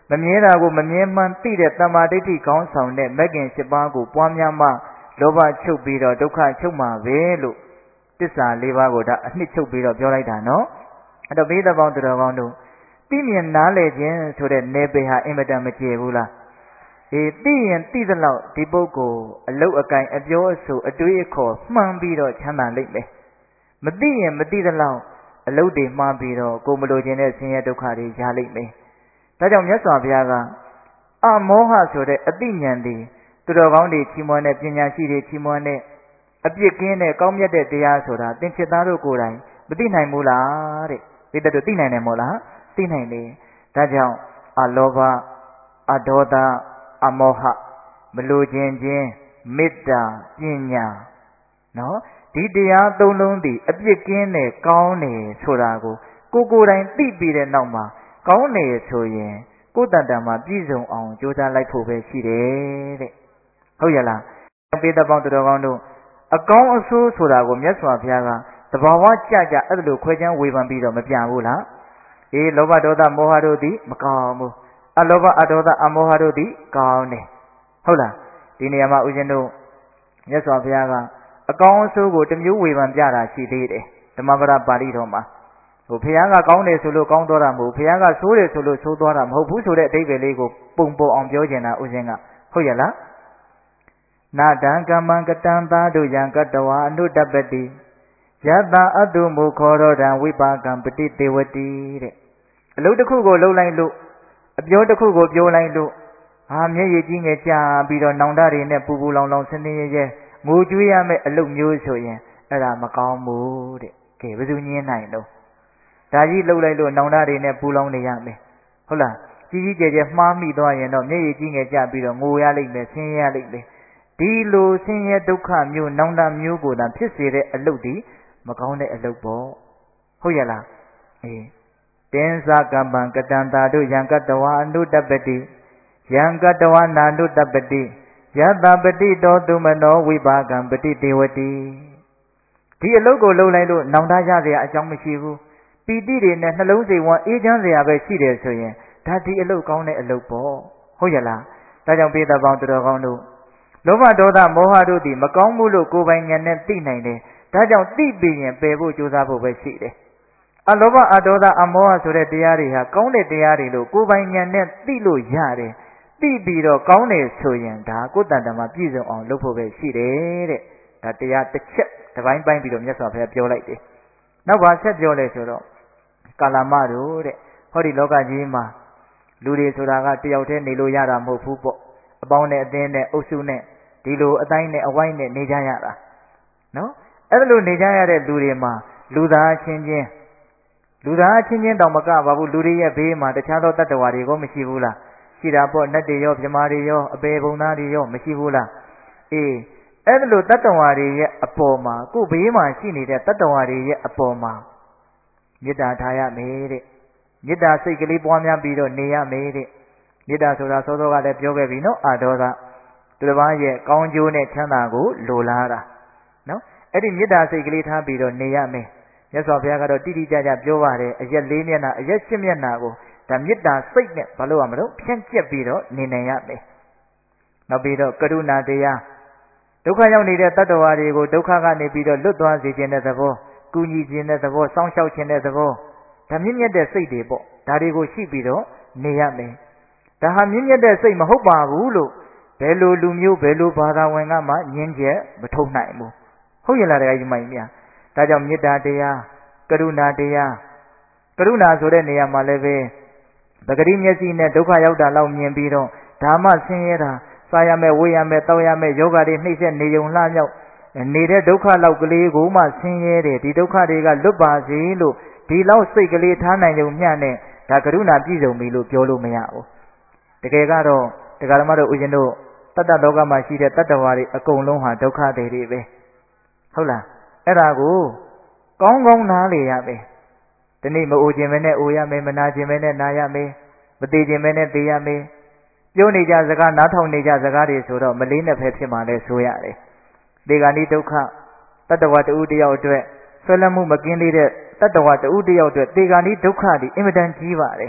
မမြဲတာကိုမမြဲမှန်သိတဲ့တမ္မာဒိဋ္ဌိကောင်းဆောင်တဲ့မဂ်ကင်၈ပါးကိုပွားများမှလောဘချုပ်ပြီးတော့ဒုက္ခချုပ်မှာပဲလို့တစ္ဆာ၄ပါးကိုဒါအနှစ်ချုပ်ပြီးတော့ပြောလိုက်တာနော်အဲ့တော့ဘေးသဘောင်းသူတော်ကောင်းတို့သိမြင်နားလည်ခြင်းဆိုတဲ့နယ်ပယ်ဟာအင်မတန်မကျေဘူးလားအေးသိရင်သိသလောက်ဒီပုဂ္ဂိုလ်အလုတ်အကင်အပြောအဆိုအတွေးအခေါ်မှန်ပြီးတော့ချမ်းသာလိမ့်မယ်မသိရင်မသိသလောက်အလုတ်တွေမှားပြီးတော့ကိုယ်မလိုချင်တဲ့ဆင်းရဲဒုက္ခတွေရလိမ့်မယ်ဒါကြောင့်မြတ်စွာဘုရားကအမောဟဆိုတဲ့အသိဉာဏ်တွေသူတော်ကောင်းတွေချီးမွမ်းတဲ့ပညာရှိတွေချီးမွမ်းတဲ့အပြစ်ကင်းတဲ့ကောင်းမြတ်တဲ့တရားဆိုတာသင်္ချစ်သားတို့ကိုယ်တိုင်မသိနိုင်ဘူးလားတဲ့ဒီတတ်တို့သိနိုင်တယ်မို့လားသိနိုင်တယ်ဒါကြောင့်အလောဘအဒေါသအမောဟမလိုခြင်းချင်းမေတ္တာပညာနော်ဒီတရားသုံးလုံးဒီအပြစ်ကင်းတဲ့ကောင်းတယ်ဆိုတာကိုကိုကိုယ်တိုင်သိပြီးတဲ့နောက်မှာကောင်းတယ်ဆိုရင်ကိုယ်တန်တန်မှာပြည့်စုံအောင်ကြိုးစားလိုက်ဖို့ပဲရှိတယ်တဲ့ဟုတ်ရလားပေတပေါင်းတော်ကောင်းတို့အကောင်းအဆိုးဆိုတာကိုမြတ်စွာဘုရားကသဘာဝကြကြအဲ့လိုခွဲခြမ်းဝေဖန်ပြီးတော့မပြဘူးလားအေးလောဘဒေါသမောဟတို့သည်မကောင်းဘူးအလောဘအဒေါသအမောဟတို့သည်ကောင်းတယ်ဟုတ်လားဒီနေရာမှာဦးဇင်းတို့မြတ်စွာဘုရားကအကောင်းအဆိုးကိုတစ်မျိုးဝေဖန်ပြတာရှိသေးတယ်ဓမ္မပဒပါဠိတော်မှာဟိုဘုရားကကောင်းတယ်ဆိုလို့ကောင်းသွားတာမဟုတ်ဘုရားကဆိုးတယ်ဆိုလို့ဆိုးသွားတာမဟုတ်ဘူးဆိုတဲ့အဓိပ္ပာယ်လေးကိုပုံပေါ်အောင်ပြောချင်တာဦးဇင်းကဟုတ်ရလားနာတံကမ္မံကတံသာတုယံကတဝါအနုတ္တပတိယတံအတုမုခောရောဒံဝိပါကံပတိတေဝတိတဲ့အလုပ်တစ်ခုကိုလုပ်လိုက်လို့အပြောတစ်ခုကိုပြောလိုက်လို့ဟာမျက်ရည်ကြီးငယ်ကြာပြီးတော့နောင်တတွေနဲ့ပူပူလောင်လောင်ဆင်းဆင်းရဲရဲငိုကြွေးရမယ့်အလုပ်မျိုးဆိုရင်အဲ့ဒါမကောင်းဘူးတဲ့ကဲဘယ်သူညင်းနိုင်တော့ဒါကြီးလှုပ်လိုက်လို့နောင်တတွေနဲ့ပူလောင်နေရမယ်ဟုတ်လားကြီးကြီးကျယ်ကျယ်မှားမိသွားရင်တော့မျက်ရည်ကြီးငယ်ကြာပြီးတော့ငိုရလိမ့်မယ်ဆင်းရဲရလိမ့်မယ်ဒီလိုဆင်းရဲဒုက္ခမျိုးနောင်တမျိုးကိုသာဖြစ်စေတဲ့အလုပ်ဒီမကောင်းတဲ့အလုပ်ပေါ့ဟုတ်ရလားအေးတင်းစာကမ္ပံကတံတာတို့ယံကတဝါအနုတ္တပတိယံကတဝါနာနုတ္တပတိယတပတိတောတုမနောဝိပါကံပတိတေဝတိဒီအလုပ်ကိုလုပ်လိုက်လို့နောင်တရစရာအကြောင်းမရှိဘူးပီတိတွေနဲ့နှလုံးစိမ်ဝမ်းအေးချမ်းစရာပဲရှိတယ်ဆိုရင်ဒါဒီအလုပ်ကောင်းတဲ့အလုပ်ပေါ့ဟုတ်ရလားဒါကြောင့်ပိဿပေါင်းတော်ကောင်းတို့လောဘဒေါသမောဟတို့သည်မကောင်းဘူးလို့ကိုယ်ပိုင်ဉာဏ်နဲ့သိနိုင်တယ်ဒါကြောင့်သိပြီးရင်ပယ်ဖို့ကြိုးစားဖို့ပဲရှိတယ်အလောဘအဒေါသအမောဟဆိုတဲ့တရားတွေဟာကောင်းတဲ့တရားတွေလို့ကိုယ်ပိုင်ဉာဏ်နဲ့သိလို့ရတယ်သိပြီးတော့ကောင်းတယ်ဆိုရင်ဒါကိုယ်တန်တမှာပြည့်စုံအောင်လုပ်ဖို့ပဲရှိတယ်တဲ့ဒါတရားတစ်ချက်တစ်ပိုင်းပိုင်းပြီးတော့မြတ်စွာဘုရားပြောလိုက်တယ်နောက်ဘာဆက်ပြောလဲဆိုတော့ကာလမတို့တဲ့ဟောဒီလောကကြီးမှာလူတွေဆိုတာကတယောက်တည်းနေလို့ရတာမဟုတ်ဘူးပေါ့အပေါင်းနဲ့အသင်းနဲ့အုပ်စုနဲ့ဒီလိုအတိုင်းနဲ့အဝိုင်းနဲ့နေကြရတာနော်အဲ့လိုနေကြရတဲ့လူတွေမှာလူသားချင်းချင်းလူသားချင်းချင်းတောင်မကပါဘူးလူတွေရဲ့ဘေးမှာတခြားသောတတ္တဝါတွေကမရှိဘူးလားရှိတာပေါ့နတ်တွေရောမြမာတွေရောအပေဘုံသားတွေရောမရှိဘူးလားအေးအဲ့လိုတတ္တဝါတွေရဲ့အပေါ်မှာကိုယ်ဘေးမှာရှိနေတဲ့တတ္တဝါတွေရဲ့အပေါ်မှာမေတ္တာထားရမယ်တဲ့မေတ္တာစိတ်ကလေးပွားများပြီးတော့နေရမယ်တဲ့မေတ္တာဆိုတာစောစောကလည်းပြောခဲ့ပြီနော်အာဒေါသသူတစ်ပါးရဲ့ကောင်းကျိုးနဲ့ချမ်းသာကိုလိုလားတာနော်အဲ့ဒီမေတ္တာစိတ်ကလေးထားပြီးတော့နေရမယ်မြတ်စွာဘုရားကတော့တိတိကျကျပြောပါတယ်အရက်လေးမျက်နှာအရက်ရှစ်မျက်နှာကိုဒါမေတ္တာစိတ်နဲ့ဘာလို့ရမလို့ဖြန့်ကျက်ပြီးတော့နေနိုင်ရမယ်နောက်ပြီးတော့ကရုဏာတရားဒုက္ခရောက်နေတဲ့တတ္တဝါတွေကိုဒုက္ခကနေပြီးတော့လွတ်သွားစေခြင်းတဲ့သဘောကူညီခြင်းတဲ့သဘောစောင့်ရှောက်ခြင်းတဲ့သဘောဒါမြင့်မြတ်တဲ့စိတ်တွေပေါ့ဒါတွေကိုရှိပြီးတော့နေရမယ်ဒါဟာမြင့်မြတ်တဲ့စိတ်မဟုတ်ပါဘူးလို့ဘယ်လိုလူမျိုးဘယ်လိုဘာသာဝင်ကမှညင်းချက်မထုတ်နိုင်ဘူးဟုတ်ရလားတရားကြီးမိုင်းများဒါကြောင့်မေတ္တာတရားကရုဏာတရားကရုဏာဆိုတဲ့နေရာမှာလည်းပဲပဂတိမျက်စိနဲ့ဒုက္ခရောက်တာလောက်မြင်ပြီးတော့ဓမ္မဆင်းရဲတာစားရမယ်ဝေးရမယ်တောက်ရမယ်ယောဂတွေနှိမ့်ဆက်နေုံလှမြောက်နေတဲ့ဒုက္ခလောက်ကလေးကိုမှဆင်းရဲတယ်ဒီဒုက္ခတွေကလွတ်ပါစေလို့ဒီလောက်စိတ်ကလေးထားနိုင်ုံမျှနဲ့ဒါကရုဏာပြည့်စုံပြီလို့ပြောလို့မရဘူးတကယ်ကတော့တရားဓမ္မတို့ဦးဇင်းတို့တတ္တလောကမှာရှိတဲ့တတ္တဝါတွေအကုန်လုံးဟာဒုက္ခတွေတွေပဲဟုတ်လားအဲ့ဒါကိုကောင်းကောင်းနားလေရမယ်ဒီနေ့မအိုခြင်းပဲနဲ့အိုရမယ်မနာခြင်းပဲနဲ့နာရမယ်မသေးခြင်းပဲနဲ့သေရမယ်ပြောနေကြစကားနားထောင်နေကြစကားတွေဆိုတော့မလေးနဲ့ပဲဖြစ်မှလဲဆိုရတယ်ဒီကနေ့ဒုက္ခတတ္တဝါတဦးတယောက်အတွက်ဆွဲလန်းမှုမကင်းသေးတဲ့တတ္တဝါတဦးတယောက်အတွက်ဒီကနေ့ဒုက္ခဒီအင်မတန်ကြီးပါတယ်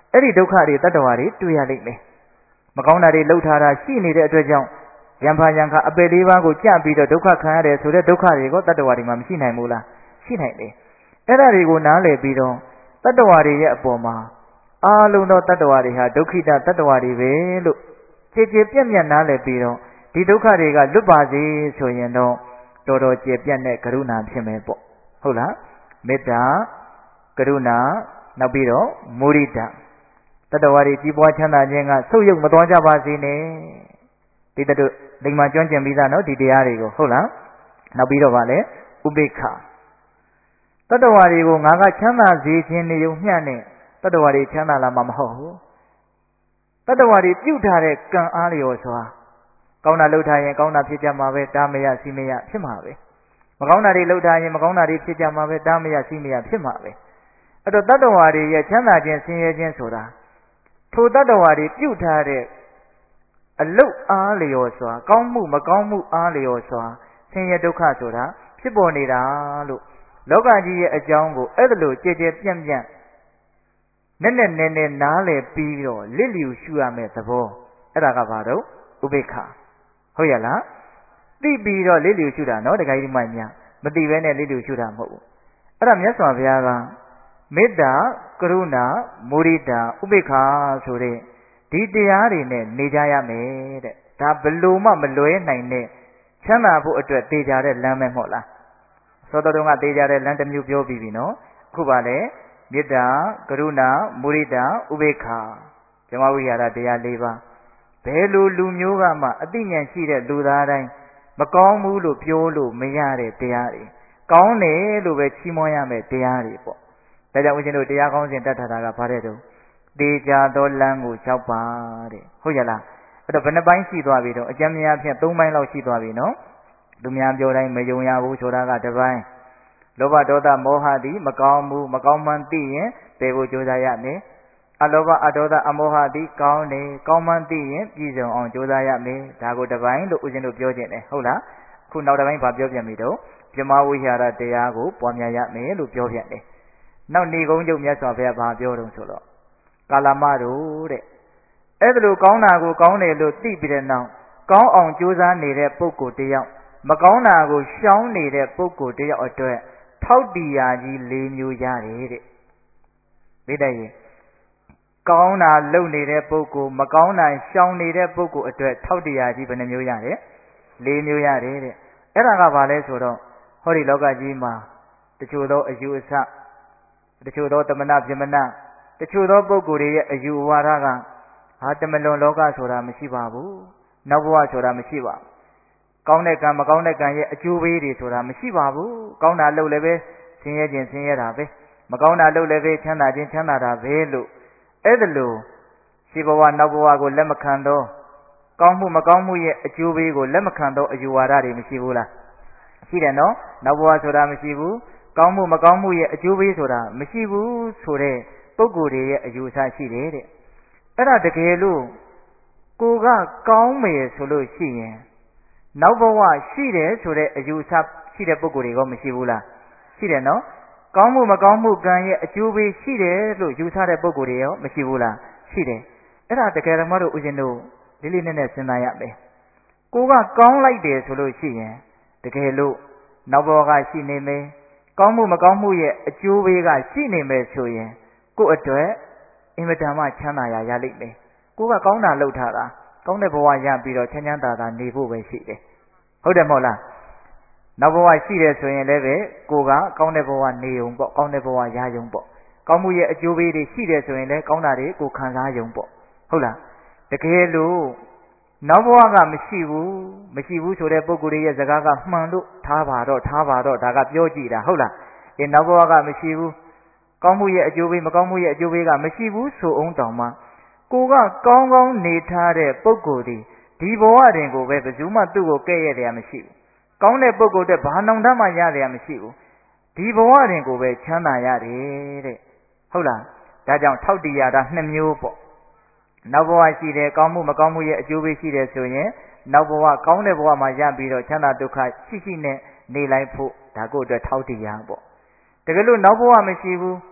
အဲ့ဒီဒုက္ခတွေတတ္တဝါတွေတွေ့ရလိမ့်မယ်မကောင်းတာတွေလှုပ်ထားတာရှိနေတဲ့အတွက်ကြောင့်ယံဖာယံခအပယ်လေးပါးကိုကြပြီးတော့ဒုက္ခခံရတယ်ဆိုတဲ့ဒုက္ခတွေကိုတတ္တဝါတွေမှာမရှိနိုင်ဘူးလားရှိနိုင်တယ်အဲ့ဒါတွေကိုနားလည်ပြီးတော့တတ္တဝါတွေရဲ့အပေါ်မှာအားလုံးသောတတ္တဝါတွေဟာဒုက္ခိတတတ္တဝါတွေပဲလို့ကြည်ကြည်ပြတ်ပြတ်နားလည်ပြီးတော့ဒီဒုက္ခတွေကလွတ်ပါစေဆိုရင်တော့တော်တော်ကြည်ပြတ်တဲ့ကရုဏာဖြစ်မယ်ပေါ့ဟုတ်လားမေတ္တာကရုဏာနောက်ပြီးတော့မုဒိတာတတ္တဝါတွေကြီးပွားချမ်းသာခြင်းကဆုပ်ယုပ်မသွားကြပါစေနဲ့ဒီတတို့လိမ္မာကျွမ်းကျင်ပြီးသားနော်ဒီတရားတွေကိုဟုတ်လားနောက်ပြီးတော့ဗာလဲဥပိ္ပခတတ္တဝါတွေကိုငါကချမ်းသာစေခြင်းနေုံမျှနဲ့တတ္တဝါတွေချမ်းသာလာမှာမဟုတ်ဘူးတတ္တဝါတွေပြုထားတဲ့ကံအားလျော်စွာကောင်းတာလုပ်ထားရင်ကောင်းတာဖြစ်ကြမှာပဲတားမရစီမရဖြစ်မှာပဲမကောင်းတာတွေလုပ်ထားရင်မကောင်းတာတွေဖြစ်ကြမှာပဲတားမရစီမရဖြစ်မှာပဲအဲ့တော့တတ္တဝါတွေရဲ့ချမ်းသာခြင်းဆင်းရဲခြင်းဆိုတာထိုတတ္တဝါတွေပြုထားတဲ့အလုတ်အားလျော်စွာကောင်းမှုမကောင်းမှုအားလျော်စွာဆင်းရဲဒုက္ခဆိုတာဖြစ်ပေါ်နေတာလို့လောကကြီးရဲ့အကြောင်းကိုအဲ့ဒါလိုကြည်ကြည်ပြန့်ပြန့်နဲ့နဲ့နဲ့နဲ့နားလည်ပြီးတော့လစ်လျူရှုရမယ့်သဘောအဲ့ဒါကဘာတော့ဥပိ္ပခဟုတ်ရလားသိပြီးတော့လစ်လျူရှုတာနော်တခါကြီးမှညာမသိဘဲနဲ့လစ်လျူရှုတာမဟုတ်ဘူးအဲ့ဒါမြတ်စွာဘုရားကမေတ္တာကရုဏာမုဒိတာဥပိ္ပခဆိုတဲ့ဒီတရားတွေနဲ့နေကြရမယ်တဲ့ဒါဘလို့မှမလွဲနိုင်တဲ့ချမ်းသာဖို့အတွက်တေချာတဲ့လမ်းပဲမဟုတ်လားသောတော်ကတေချာတဲ့လမ်းတစ်မျိုးပြောပြီးပြီနော်အခုပါလေမေတ္တာကရုဏာမုဒိတာဥပိ္ပခဇမဝိဟာရတရား၄ပါးဘယ်လိုလူမျိုးကမှအသိဉာဏ်ရှိတဲ့လူသားတိုင်းမကောင်းဘူးလို့ပြောလို့မရတဲ့တရားတွေကောင်းတယ်လို့ပဲချီးမွမ်းရမယ်တရားတွေပေါ့ဒါကြောင့်ဦးဇင်းတို့တရားကောင်းစဉ်တတ်ထားတာကဘာတဲ့တုန်းတေချာသောလမ်းကိုလျှောက်ပါတဲ့ဟုတ်ရလားအဲ့တော့ဘယ်နှပိုင်းရှိသွားပြီတော့အကျဉ်းများဖြင့်၃ပိုင်းလောက်ရှိသွားပြီနော်သူများပြောတိုင်းမယုံရဘူးဆိုတာကတစ်ပိုင်းလောဘဒေါသမောဟသည်မကောင်းဘူးမကောင်းမှန်းသိရင်ပယ်ဖို့ကြိုးစားရမယ်အလောဘအဒေါသအမောဟသည်ကောင်းတယ်ကောင်းမှန်းသိရင်ပြည့်စုံအောင်ကြိုးစားရမယ်ဒါကိုတစ်ပိုင်းလို့ဦးဇင်းတို့ပြောခြင်းတယ်ဟုတ်လားခုနောက်တစ်ပိုင်းဘာပြောပြန်ပြီတော့ပြမဝိဟာရတရားကိုပွားများရမယ်လို့ပြောပြန်တယ်နောက်နေကုန်းကျုပ်မြတ်စွာဘုရားဘာပြောတုံးဆိုတော့ကာလမတို့တဲ့အဲ့ဒါလိုကောင်းတာကိုကောင်းတယ်လို့သိပြီးတဲ့နောက်ကောင်းအောင်ကြိုးစားနေတဲ့ပုဂ္ဂိုလ်တယောက်မကောင်းတာကိုရှောင်နေတဲ့ပုဂ္ဂိုလ်တယောက်အတွက်ထောက်တရားကြီး၄မျိုးရတယ်တဲ့သိတဲ့ရင်ကောင်းတာလုပ်နေတဲ့ပုဂ္ဂိုလ်မကောင်းတာရှောင်နေတဲ့ပုဂ္ဂိုလ်အတွက်ထောက်တရားကြီးဘယ်နှမျိုးရတယ်၄မျိုးရတယ်တဲ့အဲ့ဒါကဘာလဲဆိုတော့ဟောဒီလောကကြီးမှာတချို့သောအယူအဆတချို့သောတမနာပြမနာတချို့သောပုဂ္ဂိုလ်တွေရဲ့အယူဝါဒကဟာတမလွန်လောကဆိုတာမရှိပါဘူးနောက်ဘဝဆိုတာမရှိပါဘူးကောင်းတဲ့ကံမကောင်းတဲ့ကံရဲ့အကျိုးပေးတွေဆိုတာမရှိပါဘူးကောင်းတာလုပ်လည်းပဲဆင်းရဲခြင်းဆင်းရဲတာပဲမကောင်းတာလုပ်လည်းပဲချမ်းသာခြင်းချမ်းသာတာပဲလို့အဲ့ဒါလို့ရှိဘဝနောက်ဘဝကိုလက်မခံတော့ကောင်းမှုမကောင်းမှုရဲ့အကျိုးပေးကိုလက်မခံတော့အယူဝါဒတွေမရှိဘူးလားရှိတယ်နော်နောက်ဘဝဆိုတာမရှိဘူးကောင်းမှုမကောင်းမှုရဲ့အကျိုးပေးဆိုတာမရှိဘူးဆိုတဲ့ပုဂ္ဂိုလ်တွေရဲ့အယူအဆရှိတယ်တဲ့အဲ့ဒါတကယ်လို့ကိုကကောင်းမယ်ဆိုလို့ရှိရင်နောက်ဘဝရှိတယ်ဆိုတဲ့အယူအဆရှိတဲ့ပုဂ္ဂိုလ်တွေကမရှိဘူးလားရှိတယ်နော်ကောင်းမှုမကောင်းမှုကံရဲ့အကျိုးပေးရှိတယ်လို့ယူဆတဲ့ပုဂ္ဂိုလ်တွေရောမရှိဘူးလားရှိတယ်အဲ့ဒါတကယ်ဓမ္မတို့ဦးဇင်းတို့လေးလေးနက်နက်စဉ်းစားရမယ်ကိုကကောင်းလိုက်တယ်ဆိုလို့ရှိရင်တကယ်လို့နောက်ဘဝကရှိနေမယ်ကောင်းမှုမကောင်းမှုရဲ့အကျိုးပေးကရှိနေမယ်ဆိုရင်ကိုယ့်အတွက်အင်မတန်မှချမ်းသာရရလိမ့်မယ်ကိုကကောင်းတာလုပ်ထားတာကောင်းတဲ့ဘဝရပြီးတော့ချမ်းချမ်းသာသာနေဖို့ပဲရှိတယ်ဟုတ်တယ်မဟုတ်လားနောက်ဘဝရှိတယ်ဆိုရင်လည်းပဲကိုကကောင်းတဲ့ဘဝနေုံပေါ့ကောင်းတဲ့ဘဝရယုံပေါ့ကောင်းမှုရဲ့အကျိုးပေးတွေရှိတယ်ဆိုရင်လည်းကောင်းတာတွေကိုခံစားယုံပေါ့ဟုတ်လားတကယ်လို့နောက်ဘဝကမရှိဘူးမရှိဘူးဆိုတဲ့ပုဂ္ဂိုလ်ရဲ့စကားကမှန်လို့ထားပါတော့ထားပါတော့ဒါကပြောကြည့်တာဟုတ်လားအဲနောက်ဘဝကမရှိဘူးကောင်းမှုရဲ့အကျိုးပေးမကောင်းမှုရဲ့အကျိုးပေးကမရှိဘူးဆိုအောင်တောင်မှကိုကကောင်းကောင်းနေထားတဲ့ပုဂ္ဂိုလ်ဒီဒီဘဝတွင်ကိုပဲဘယ်သူမှသူ့ကိုကဲ့ရဲ့တယ်မရှိဘူးကောင်းတဲ့ပုဂ္ဂိုလ်တဲ့ဘာနောင်တမှရတယ်မရှိဘူးဒီဘဝတွင်ကိုပဲချမ်းသာရတယ်တဲ့ဟုတ်လားဒါကြောင့်ထောက်တရားတာနှစ်မျိုးပေါ့နောက်ဘဝရှိတယ်ကောင်းမှုမကောင်းမှုရဲ့အကျိုးပေးရှိတယ်ဆိုရင်နောက်ဘဝကောင်းတဲ့ဘဝမှာရပြီးတော့ချမ်းသာဒုက္ခရှိရှိနဲ့နေလိုက်ဖို့ဒါကိုအတွက်ထောက်တရားပေါ့တကယ်လို့နောက်ဘဝမရှိဘူး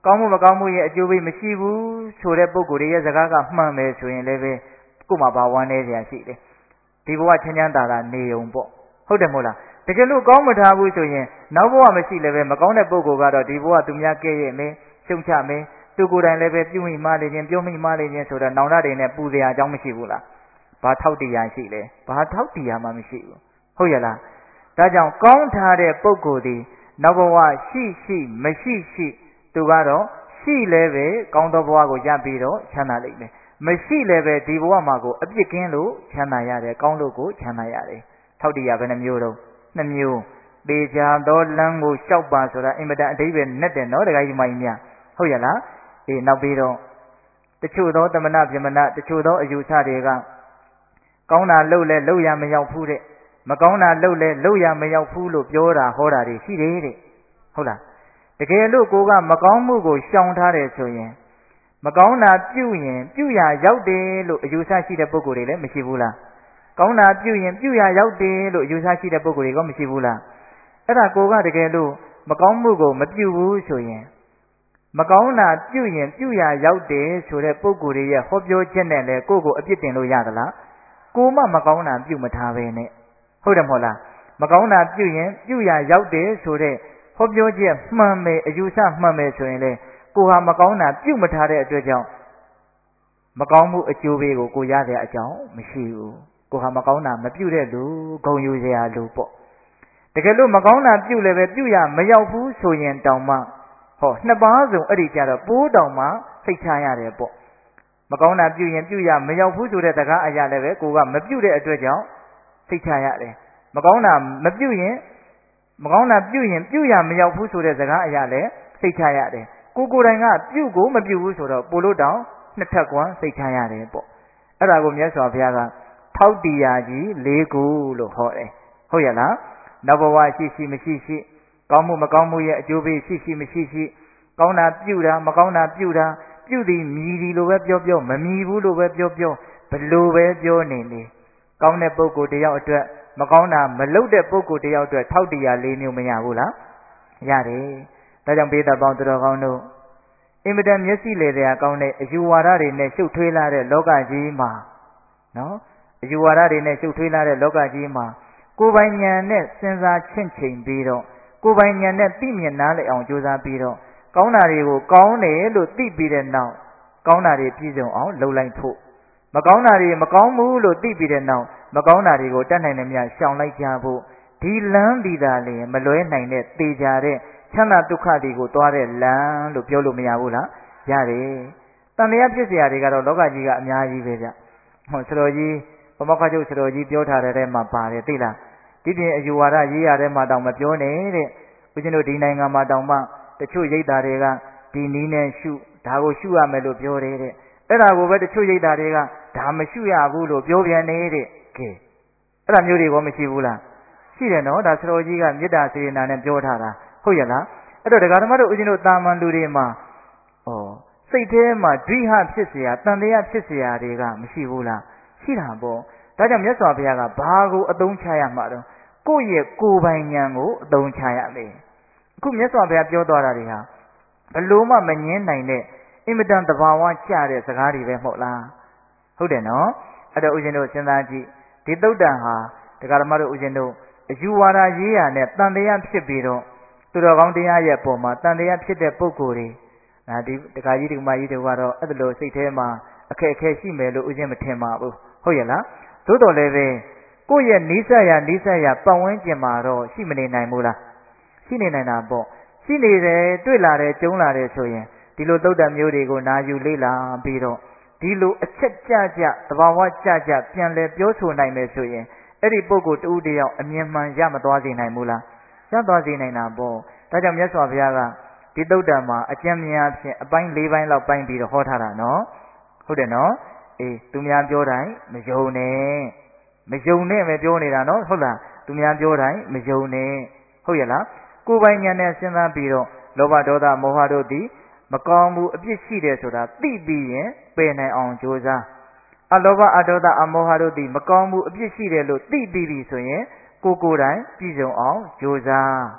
ကောင်းမှုမကောင်းမှုရဲ့အကျိုးပေးမရှိဘူးဆိုတဲ့ပုဂ္ဂိုလ်ရဲ့စကားကမှန်မယ်ဆိုရင်လည်းပဲကို့မှာဘာဝမ်းနေစရာရှိတယ်ဒီဘဝချမ်းချမ်းသာသာနေုံပေါ့ဟုတ်တယ်မို့လားတကယ်လို့ကောင်းမထားဘူးဆိုရင်နောက်ဘဝမရှိလည်းပဲမကောင်းတဲ့ပုဂ္ဂိုလ်ကတော့ဒီဘဝသူများကဲ့ရဲ့မယ်ရှုံချမယ်သူကိုယ်တိုင်လည်းပဲပြုမိမှားလေခြင်းပြောမိမှားလေခြင်းဆိုတော့နောင်တတွေနဲ့ပူစရာအကြောင်းမရှိဘူးလားဘာထောက်တရားရှိလဲဘာထောက်တရားမှမရှိဘူးဟုတ်ရဲ့လားဒါကြောင့်ကောင်းထားတဲ့ပုဂ္ဂိုလ်ဒီနောက်ဘဝရှိရှိမရှိရှိသူကတော့ရှိလည်းပဲကောင်းသောဘဝကိုရပြီးတော့ချမ်းသာလိမ့်မယ်မရှိလည်းပဲဒီဘဝမှာကိုအပြစ်ကင်းလို့ချမ်းသာရတယ်ကောင်းလို့ကိုချမ်းသာရတယ်ထောက်တရားဘယ်နှမျိုးတော့နှစ်မျိုးပေချာသောလမ်းကိုလျှောက်ပါဆိုတာအင်မတန်အဓိပ္ပာယ်နဲ့တယ်နော်တခါကြီးမကြီးများဟုတ်ရဲ့လားအေးနောက်ပြီးတော့တချို့သောသမဏဗြဟ္မဏတချို့သောအယူဆတွေကကောင်းတာလုပ်လဲလုပ်ရမရောက်ဘူးတဲ့မကောင်းတာလုပ်လဲလုပ်ရမရောက်ဘူးလို့ပြောတာဟောတာတွေရှိတယ်တဲ့ဟုတ်လားတကယ်လို့ကိုကမကောင်းမှုကိုရှောင်ထားတယ်ဆိုရင်မကောင်းတာပြုရင်ပြုရရောက်တယ်လို့အယူဆရှိတဲ့ပုဂ္ဂိုလ်တွေလည်းမရှိဘူးလားကောင်းတာပြုရင်ပြုရရောက်တယ်လို့အယူဆရှိတဲ့ပုဂ္ဂိုလ်တွေကမရှိဘူးလားအဲ့ဒါကိုကတကယ်လို့မကောင်းမှုကိုမပြုဘူးဆိုရင်မကောင်းတာပြုရင်ပြုရရောက်တယ်ဆိုတဲ့ပုဂ္ဂိုလ်တွေရဲ့ဟောပြောချက်နဲ့လည်းကိုယ့်ကိုအပြစ်တင်လို့ရသလားကိုမှမကောင်းတာပြုမထားပဲနဲ့ဟုတ်တယ်မဟုတ်လားမကောင်းတာပြုရင်ပြုရရောက်တယ်ဆိုတဲ့ဟောပြောချက်မှန်မယ်အယူဆမှန်မယ်ဆိုရင်လေကိုဟာမကောင်းတာပြုမထားတဲ့အတွက်ကြောင့်မကောင်းမှုအကျိုးပေးကိုကိုရတဲ့အကြောင်းမရှိဘူးကိုဟာမကောင်းတာမပြုတဲ့လူဂုဏ်ယူစရာလူပေါ့တကယ်လို့မကောင်းတာပြုလည်းပဲပြုရမရောက်ဘူးဆိုရင်တောင်မှဟောနှစ်ပါးစုံအဲ့ဒီကြတော့ပိုးတောင်မှစိတ်ချရတယ်ပေါ့မကောင်းတာပြုရင်ပြုရမရောက်ဘူးဆိုတဲ့တကားအရာလည်းပဲကိုကမပြုတဲ့အတွက်ကြောင့်စိတ်ချရတယ်မကောင်းတာမပြုရင်မကောင်းတာပြုရင်ပြုရမရောက်ဘူးဆိုတဲ့စကားအရာလည်းစိတ်ချရတယ်ကိုကိုယ်တိုင်ကပြုကိုမပြုဘူးဆိုတော့ပိုလို့တောင်နှစ်ထပ်ကွာစိတ်ချရတယ်ပေါ့အဲ့ဒါကိုမြတ်စွာဘုရားကထောက်တရားကြီး၄ခုလို့ဟောတယ်ဟုတ်ရဲ့လားနောက်ဘဝရှိရှိမရှိရှိကောင်းမှုမကောင်းမှုရဲ့အကျိုးပေးရှိရှိမရှိရှိကောင်းတာပြုတာမကောင်းတာပြုတာပြုသည်မြည်သည်လို့ပဲပြောပြောမမြည်ဘူးလို့ပဲပြောပြောဘလို့ပဲပြောနေနေကောင်းတဲ့ပုဂ္ဂိုလ်တယောက်အတွက်မကောင်းတာမလုပ်တဲ့ပုဂ္ဂိုလ်တယောက်အတွက်ထောက်တရား၄မျိုးမရဘူးလားရတယ်ဒါကြောင့်ဘေးသက်ပေါင်းသူတော်ကောင်းတို့အင်မတန်မျက်စိလေတဲ့အကောင်းတဲ့အယူဝါဒတွေနဲ့ရှုပ်ထွေးလာတဲ့လောကကြီးမှာနော်အယူဝါဒတွေနဲ့ရှုပ်ထွေးလာတဲ့လောကကြီးမှာကိုယ်ပိုင်ဉာဏ်နဲ့စဉ်းစားချင့်ချိန်ပြီးတော့ကိုယ်ပိုင်ဉာဏ်နဲ့သိမြင်နားလည်အောင်ကြိုးစားပြီးတော့ကောင်းတာတွေကိုကောင်းတယ်လို့သိပြီးတဲ့နောက်ကောင်းတာတွေပြည့်စုံအောင်လုပ်လိုက်ဖို့မကောင်းတာတွေမကောင်းဘူးလို့သိပြီးတဲ့နောက်မကောင်းတာတွေကိုတတ်နိုင်တဲ့မြတ်ရှောင်လိုက်ကြဖို့ဒီလမ်းဒီသာလေမလွဲနိုင်တဲ့သေချာတဲ့ချမ်းသာဒုက္ခတွေကိုသွားတဲ့လမ်းလို့ပြောလို့မရဘူးလားရတယ်တန်တရားဖြစ်เสียတွေကတော့လောကကြီးကအများကြီးပဲဗျဟောဆရာကြီးပမောက္ခချုပ်ဆရာကြီးပြောထားတဲ့ထဲမှာပါတယ်သိလားဒီပြင်အယူဝါဒရေးရတဲ့မှာတောင်မပြောနဲ့တဲ့ဦးဇင်းတို့ဒီနိုင်ငံမှာတောင်မှတချို့ရိပ်သားတွေကဒီနီးနဲ့ရှုဒါကိုရှုရမယ်လို့ပြောတယ်တဲ့အဲ့ဒါကိုပဲတချို့ရိပ်သားတွေကဒါမရှုရဘူးလို့ပြောပြန်နေတဲ့ကဲအဲ့ဒါမျိုးတွေကမရှိဘူးလားရှိတယ်နော်ဒါဆရာကြီးကမေတ္တာစေတနာနဲ့ပြောထားတာဟုတ်ရဲ့လားအဲ့တော့ဒကာဓမ္မတို့ဦးဇင်းတို့တာမန်လူတွေမှာဩစိတ်ထဲမှာဒိဟဖြစ်เสียတန်တရားဖြစ်เสียတွေကမရှိဘူးလားရှိတာပေါ့ဒါကြောင့်မြတ်စွာဘုရားကဘာကိုအသုံးချရမှာတော့ကိုယ့်ရဲ့ကိုယ်ပိုင်ဉာဏ်ကိုအသုံးချရမယ်အခုမြတ်စွာဘုရားပြောသွားတာတွေဟာဘလို့မှမငင်းနိုင်တဲ့အင်မတန်သဘာဝကျတဲ့စကားတွေပဲမဟုတ်လားဟုတ်တယ်နော်အဲ့တော့ဦးဇင်းတို့စဉ်းစားကြည့်ဒီသုတ်တန်ဟာဒကာဓမ္မတို့ဦးဇင်းတို့အယူဝါဒရေးရာနဲ့တန်တရားဖြစ်ပြီးတော့သူတော်ကောင်းတရားရဲ့ပုံမှာတန်တရားဖြစ်တဲ့ပုဂ္ဂိုလ်တွေဒါဒီဒကာကြီးဒကာမကြီးတွေကတော့အဲ့လိုစိတ်ထဲမှာအခက်အခဲရှိမယ်လို့ဦးဇင်းမထင်ပါဘူးဟုတ်ရဲ့လားသို့တော်လည်းပဲကိုယ့်ရဲ့နိစ္စရာနိစ္စရာပတ်ဝန်းကျင်မှာတော့ရှိမနေနိုင်ဘူးလားရှိနေနိုင်တာပေါ့ရှိနေတယ်တွေ့လာတယ်ကြုံလာတယ်ဆိုရင်ဒီလိုသုတ်တံမျိုးတွေကိုနာယူလေ့လာပြီးတော့ဒီလိုအချက်ကြကြသဘာဝကြကြပြန်လဲပြောဆိုနိုင်မယ်ဆိုရင်အဲ့ဒီပုဂ္ဂိုလ်တူတယောက်အမြင်မှန်ရမသွားစေနိုင်ဘူးလားရသွားစေနိုင်တာပေါ့ဒါကြောင့်မြတ်စွာဘုရားကဒီသုတ်တံမှာအကျဉ်းများဖြင့်အပိုင်း၄ပိုင်းလောက်ပိုင်းပြီးတော့ဟောထားတာနော်ဟုတ်တယ်နော်အေးသူများပြောတိုင်းမယုံနဲ့မယုံနဲ့ပဲပြောနေတာနော်ဟုတ်လားသူများပြောတိုင်းမယုံနဲ့ဟုတ်ရဲ့လားကိုယ်ပိုင်ဉာဏ်နဲ့စဉ်းစားပြီးတော့လောဘဒေါသမောဟတို့သည်မကောင်းမှုအပြစ်ရှိတယ်ဆိုတာသိပြီးရင်ပယ်နိုင်အောင်ကြိုးစားအလောဘအဒေါသအမောဟတို့သည်မကောင်းမှုအပြစ်ရှိတယ်လို့သိပြီးပြီဆိုရင်ကိုယ်ကိုယ်တိုင်ပြည့်စုံအောင်ကြိုးစား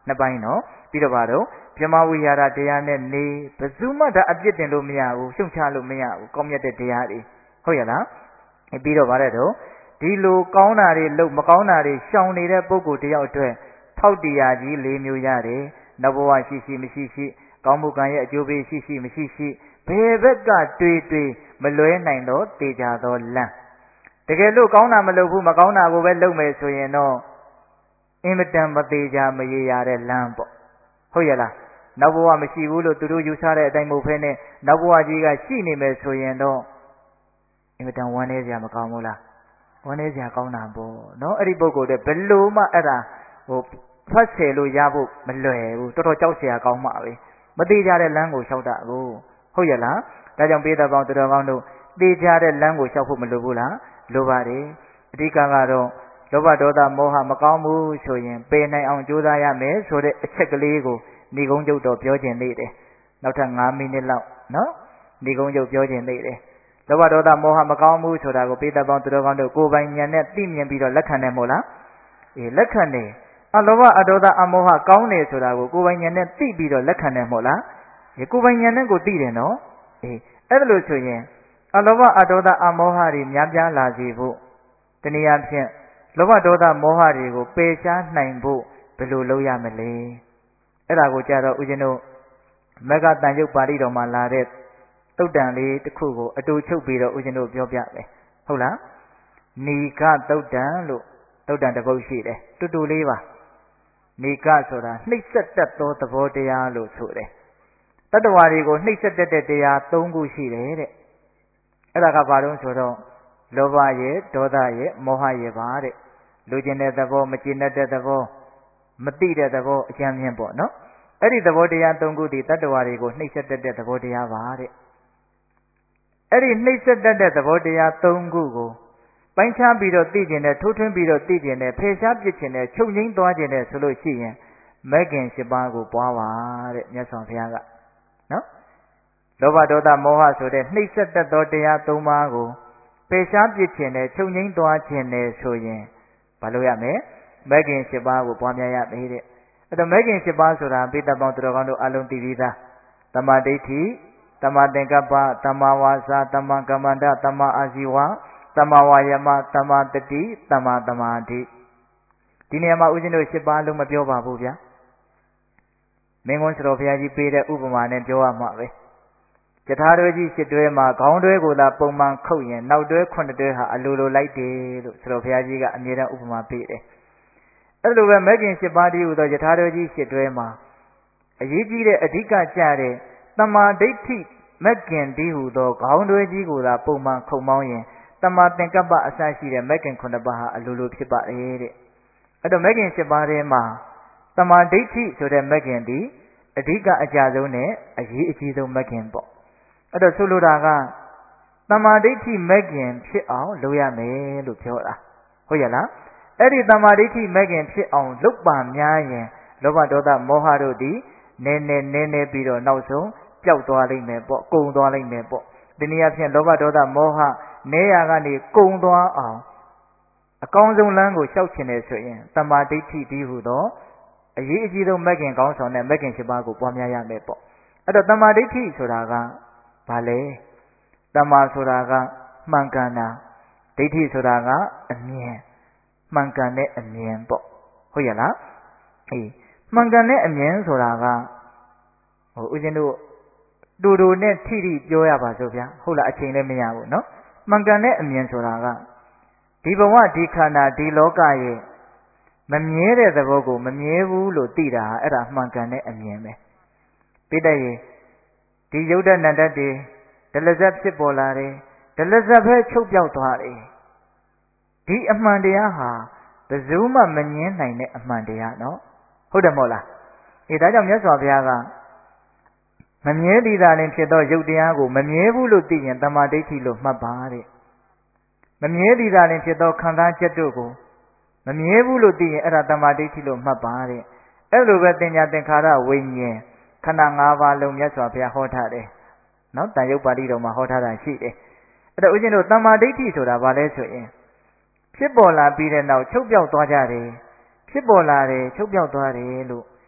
နှစ်ပိုင်းနော်ပြီးတော့ပါတော့ပြမဝိဟာရတရားနဲ့နေဘယ်သူမှဒါအပြစ်တင်လို့မရဘူးရှုံချလို့မရဘူးကောင်းမြတ်တဲ့တရားတွေဟုတ်ရလားပြီးတော့ဗါတဲ့တော့ဒီလိုကောင်းတာတွေလို့မကောင်းတာတွေရှောင်နေတဲ့ပုဂ္ဂိုလ်တယောက်အတွက်ထောက်တရားကြီး၄မျိုးရတယ်နောက်ဘဝရှိရှိမရှိရှိကောင်းမှုကံရဲ့အကျိုးပေးရှိရှိမရှိရှိဘယ်ဘက်ကတွေးတွေးမလွဲနိုင်တော့တေချာသောလမ်းတကယ်လို့ကောင်းတာမလုပ်ဘူးမကောင်းတာကိုပဲလုပ်မယ်ဆိုရင်တော့အင်မတန်မသေးချာမရေရတဲ့လမ်းပေါ့ဟုတ်ရလားနောက်ဘဝမရှိဘူးလို့သူတို့ယူဆတဲ့အတိုင်းမဟုတ်ဘဲနဲ့နောက်ဘဝကြီးကရှိနေမယ်ဆိုရင်တော့အင်မတန်ဝမ်းနည်းစရာမကောင်းဘူးလားဝမ်းနည်းစရာကောင်းတာပေါ့နော်အဲ့ဒီပုဂ္ဂိုလ်တွေဘယ်လို့မှအဲ့ဒါဟိုဖတ်ဆယ်လို့ရဖို့မလွယ်ဘူးတော်တော်ကြောက်စရာကောင်းမှာပဲမသေးကြတဲ့လမ်းကိုလျှောက်တာကိုဟုတ်ရလားဒါကြောင့်ပေးတော်ပေါင်းတော်ကောင်းတို့သေချာတဲ့လမ်းကိုလျှောက်ဖို့မလိုဘူးလားလိုပါတယ်အဓိကကတော့လောဘဒေါသမောဟမကောင်းဘူးဆိုရင်ပယ်နိုင်အောင်ကြိုးစားရမယ်ဆိုတဲ့အချက်ကလေးကိုဏိဂုံးကျုပ်တော်ပြောခြင်းနေတယ်နောက်ထပ်၅မိနစ်လောက်နော်ဏိဂုံးကျုပ်ပြောခြင်းနေတယ်လောဘဒေါသမောဟမကောင်းဘူးဆိုတာကိုပေးတော်ပေါင်းတော်ကောင်းတို့ကိုယ်ပိုင်ဉာဏ်နဲ့သိမြင်ပြီးတော့လက်ခံတယ်မို့လားအေးလက်ခံတယ်အလောဘအဒေါသအမောဟကောင်းတယ်ဆိုတာကိုကိုယ်ပိုင်ဉာဏ်နဲ့သိပြီးတော့လက်ခံတယ်မို့လားဒီကိုယ်ပိုင်ဉာဏ်နဲ့ကိုသိတယ်နော်အေးအဲ့ဒါလို့ဆိုရင်အလောဘအဒေါသအမောဟတွေများပြားလာစေဖို့တနည်းအားဖြင့်လောဘဒေါသမောဟတွေကိုပယ်ရှားနိုင်ဖို့ဘယ်လိုလုပ်ရမလဲအဲ့ဒါကိုကြတော့ဦးဇင်းတို့မဂ္ဂတန်ရုပ်ပါဠိတော်မှာလာတဲ့တုတ်တန်လေးတစ်ခုကိုအတူချုပ်ပြီးတော့ဦးဇင်းတို့ပြောပြမယ်ဟုတ်လားနီကတုတ်တန်လို့တုတ်တန်တစ်ပုဒ်ရှိတယ်တူတူလေးပါနီကဆိုတာနှိပ်စက်တတ်သောသဘောတရားလို့ဆိုတယ်တတ္တဝါတွေကိုနှိပ်စက်တတ်တဲ့တရား၃ခုရှိတယ်တဲ့အဲ့ဒါကဘာလို့ဆိုတော့လောဘရဲ့ဒေါသရဲ့မောဟရဲ့ပါတဲ့လူကျင်တဲ့သဘောမကျင်တတ်တဲ့သဘောမသိတဲ့သဘောအကျဉ်းချင်းပေါ့နော်အဲ့ဒီသဘောတရား၃ခုဒီတတ္တဝါတွေကိုနှိပ်စက်တတ်တဲ့သဘောတရားပါတဲ့အဲ့ဒီနှိပ်စက်တတ်တဲ့သဘောတရား၃ခုကိုပိုင်းခြားပြီးတော့သိကျင်တဲ့ထိုးထွင်းပြီးတော့သိကျင်တဲ့ဖယ်ရှားပစ်ကျင်တဲ့ချုပ်ငိမ့်သွားကျင်တဲ့ဆိုလို့ရှိရင်မဂ္ဂင်၈ပါးကိုပွားပါတဲ့မြတ်စွာဘုရားကနော်လောဘဒေါသမောဟဆိုတဲ့နှိပ်စက်တတ်သောတရား၃ပါးကိုပယ်ရှားပစ်ခြင်းနဲ့ချုပ်ငိမ့်သွားခြင်းနဲ့ဆိုရင်ဘာလို့ရမလဲမဂ္ဂင်၈ပါးကိုပွားများရမယ်တဲ့အဲ့တော့မဂ္ဂင်၈ပါးဆိုတာပိဋကပေါင်းသူတော်ကောင်းတို့အလုံးသိပြီးသားတမ္မာဒိဋ္ဌိတမ္မာသင်္ကပ္ပတမ္မာဝါစာတမ္မာကမ္မန္တတမ္မာအာဇီဝတမ္မာဝါယမတမ္မာတတိတမ္မာသမာဓိဒီနေရာမှာဦးဇင်းတို့၈ပါးလုံးမပြောပါဘူးဗျာမင်းကွန်းစတော်ဘုရားကြီးပေးတဲ့ဥပမာနဲ့ပြောရမှာပဲယထာတွဲကြီး၈တွဲမှာခေါင်းတွဲကိုသာပုံမှန်ခုတ်ရင်နောက်တွဲခုနှစ်တွဲဟာအလိုလိုလိုက်တယ်လို့စတော်ဘုရားကြီးကအမြဲတမ်းဥပမာပေးတယ်အဲ့လိုပဲမဂ္ဂင်၈ပါးတည်းဟူသောယထာတွဲကြီး၈တွဲမှာအရေးကြီးတဲ့အဓိကကျတဲ့တမာဒိဋ္ဌိမဂ္ဂင်တည်းဟူသောခေါင်းတွဲကြီးကိုသာပုံမှန်ခုတ်မောင်းရင်တမာသင်္ကပ္ပအစရှိတဲ့မဂ္ဂင်ခုနှစ်ပါးဟာအလိုလိုဖြစ်ပါတယ်တဲ့အဲ့တော့မဂ္ဂင်၈ပါးထဲမှာတမာဒိဋ္ဌိဆိုတဲ့မဂ္ဂင်ဒီအဓိကအကြဆုံးနဲ့အရေးအကြီးဆုံးမဂ္ဂင်ပေါ့အဲ့တော့ဆိုလိုတာကတမာဒိဋ္ဌိမဂ္ဂင်ဖြစ်အောင်လုပ်ရမယ်လို့ပြောတာဟုတ်ရလားအဲ့ဒီတမာဒိဋ္ဌိမဂ္ဂင်ဖြစ်အောင်လုပ်ပါများရင်လောဘဒေါသမောဟတို့ဒီနည်းနည်းနည်းနည်းပြီးတော့နောက်ဆုံးပျောက်သွားလိမ့်မယ်ပေါ့ကုန်သွားလိမ့်မယ်ပေါ့ဒီနည်းအားဖြင့်လောဘဒေါသမောဟနေရာကနေကုန်သွားအောင်အကောင်းဆုံးလမ်းကိုလျှောက်ချင်တယ်ဆိုရင်တမာဒိဋ္ဌိတည်းဟူသောအရေးအကြီးဆုံးမဂ္ဂင်ကောင်းဆောင်တဲ့မဂ္ဂင်၈ပါးကိုပွားများရမယ်ပေါ့အဲ့တော့တမာဒိဋ္ဌိဆိုတာကဘာလဲတမာဆိုတာကမှန်ကန်တာဒိဋ္ဌိဆိုတာကအမြင်မှန်ကန်တဲ့အမြင်ပေါ့ဟုတ်ရလားအေးမှန်ကန်တဲ့အမြင်ဆိုတာကဟိုဦးဇင်းတို့တူတူနဲ့ထိထိပြောရပါစို့ဗျာဟုတ်လားအချိန်လည်းမရဘူးနော်မှန်ကန်တဲ့အမြင်ဆိုတာကဒီဘဝဒီခန္ဓာဒီလောကရဲ့မမြဲတဲ့သဘောကိုမမြဲဘူးလို့သိတာဟာအဲ့ဒါမှန်ကန်တဲ့အမြင်ပဲပြတဲ့ရင်ဒီယုတ်တနန္တတွေဒလဇတ်ဖြစ်ပေါ်လာတယ်ဒလဇတ်ပဲချုပ်ပြောက်သွားတယ်ဒီအမှန်တရားဟာဘယ်သူမှမငြင်းနိုင်တဲ့အမှန်တရားနော်ဟုတ်တယ်မဟုတ်လားအေးဒါကြောင့်မြတ်စွာဘုရားကမမြဲသည်သာလျှင်ဖြစ်သောယုတ်တရားကိုမမြဲဘူးလို့သိရင်တမာဒိဋ္ဌိလို့မှတ်ပါတဲ့မမြဲသည်သာလျှင်ဖြစ်သောခံစားချက်တို့ကိုမမြဲဘူးလို့သိရင်အဲ့ဒါတမာဒိဋ္ဌိလို့မှတ်ပါတဲ့အဲ့လိုပဲတင်ညာသင်္ခါရဝိညာဉ်ခန္ဓာ၅ပါးလုံးမြတ်စွာဘုရားဟောထားတယ်နော်တန်ရုပ်ပါဠိတော်မှာဟောထားတာရှိတယ်အဲ့တော့ဦးဇင်းတို့တမာဒိဋ္ဌိဆိုတာဘာလဲဆိုရင်ဖြစ်ပေါ်လာပြီးတဲ့နောက်ချုပ်ပြောက်သွားကြတယ်ဖြစ်ပေါ်လာတယ်ချုပ်ပြောက်သွားတယ်လို့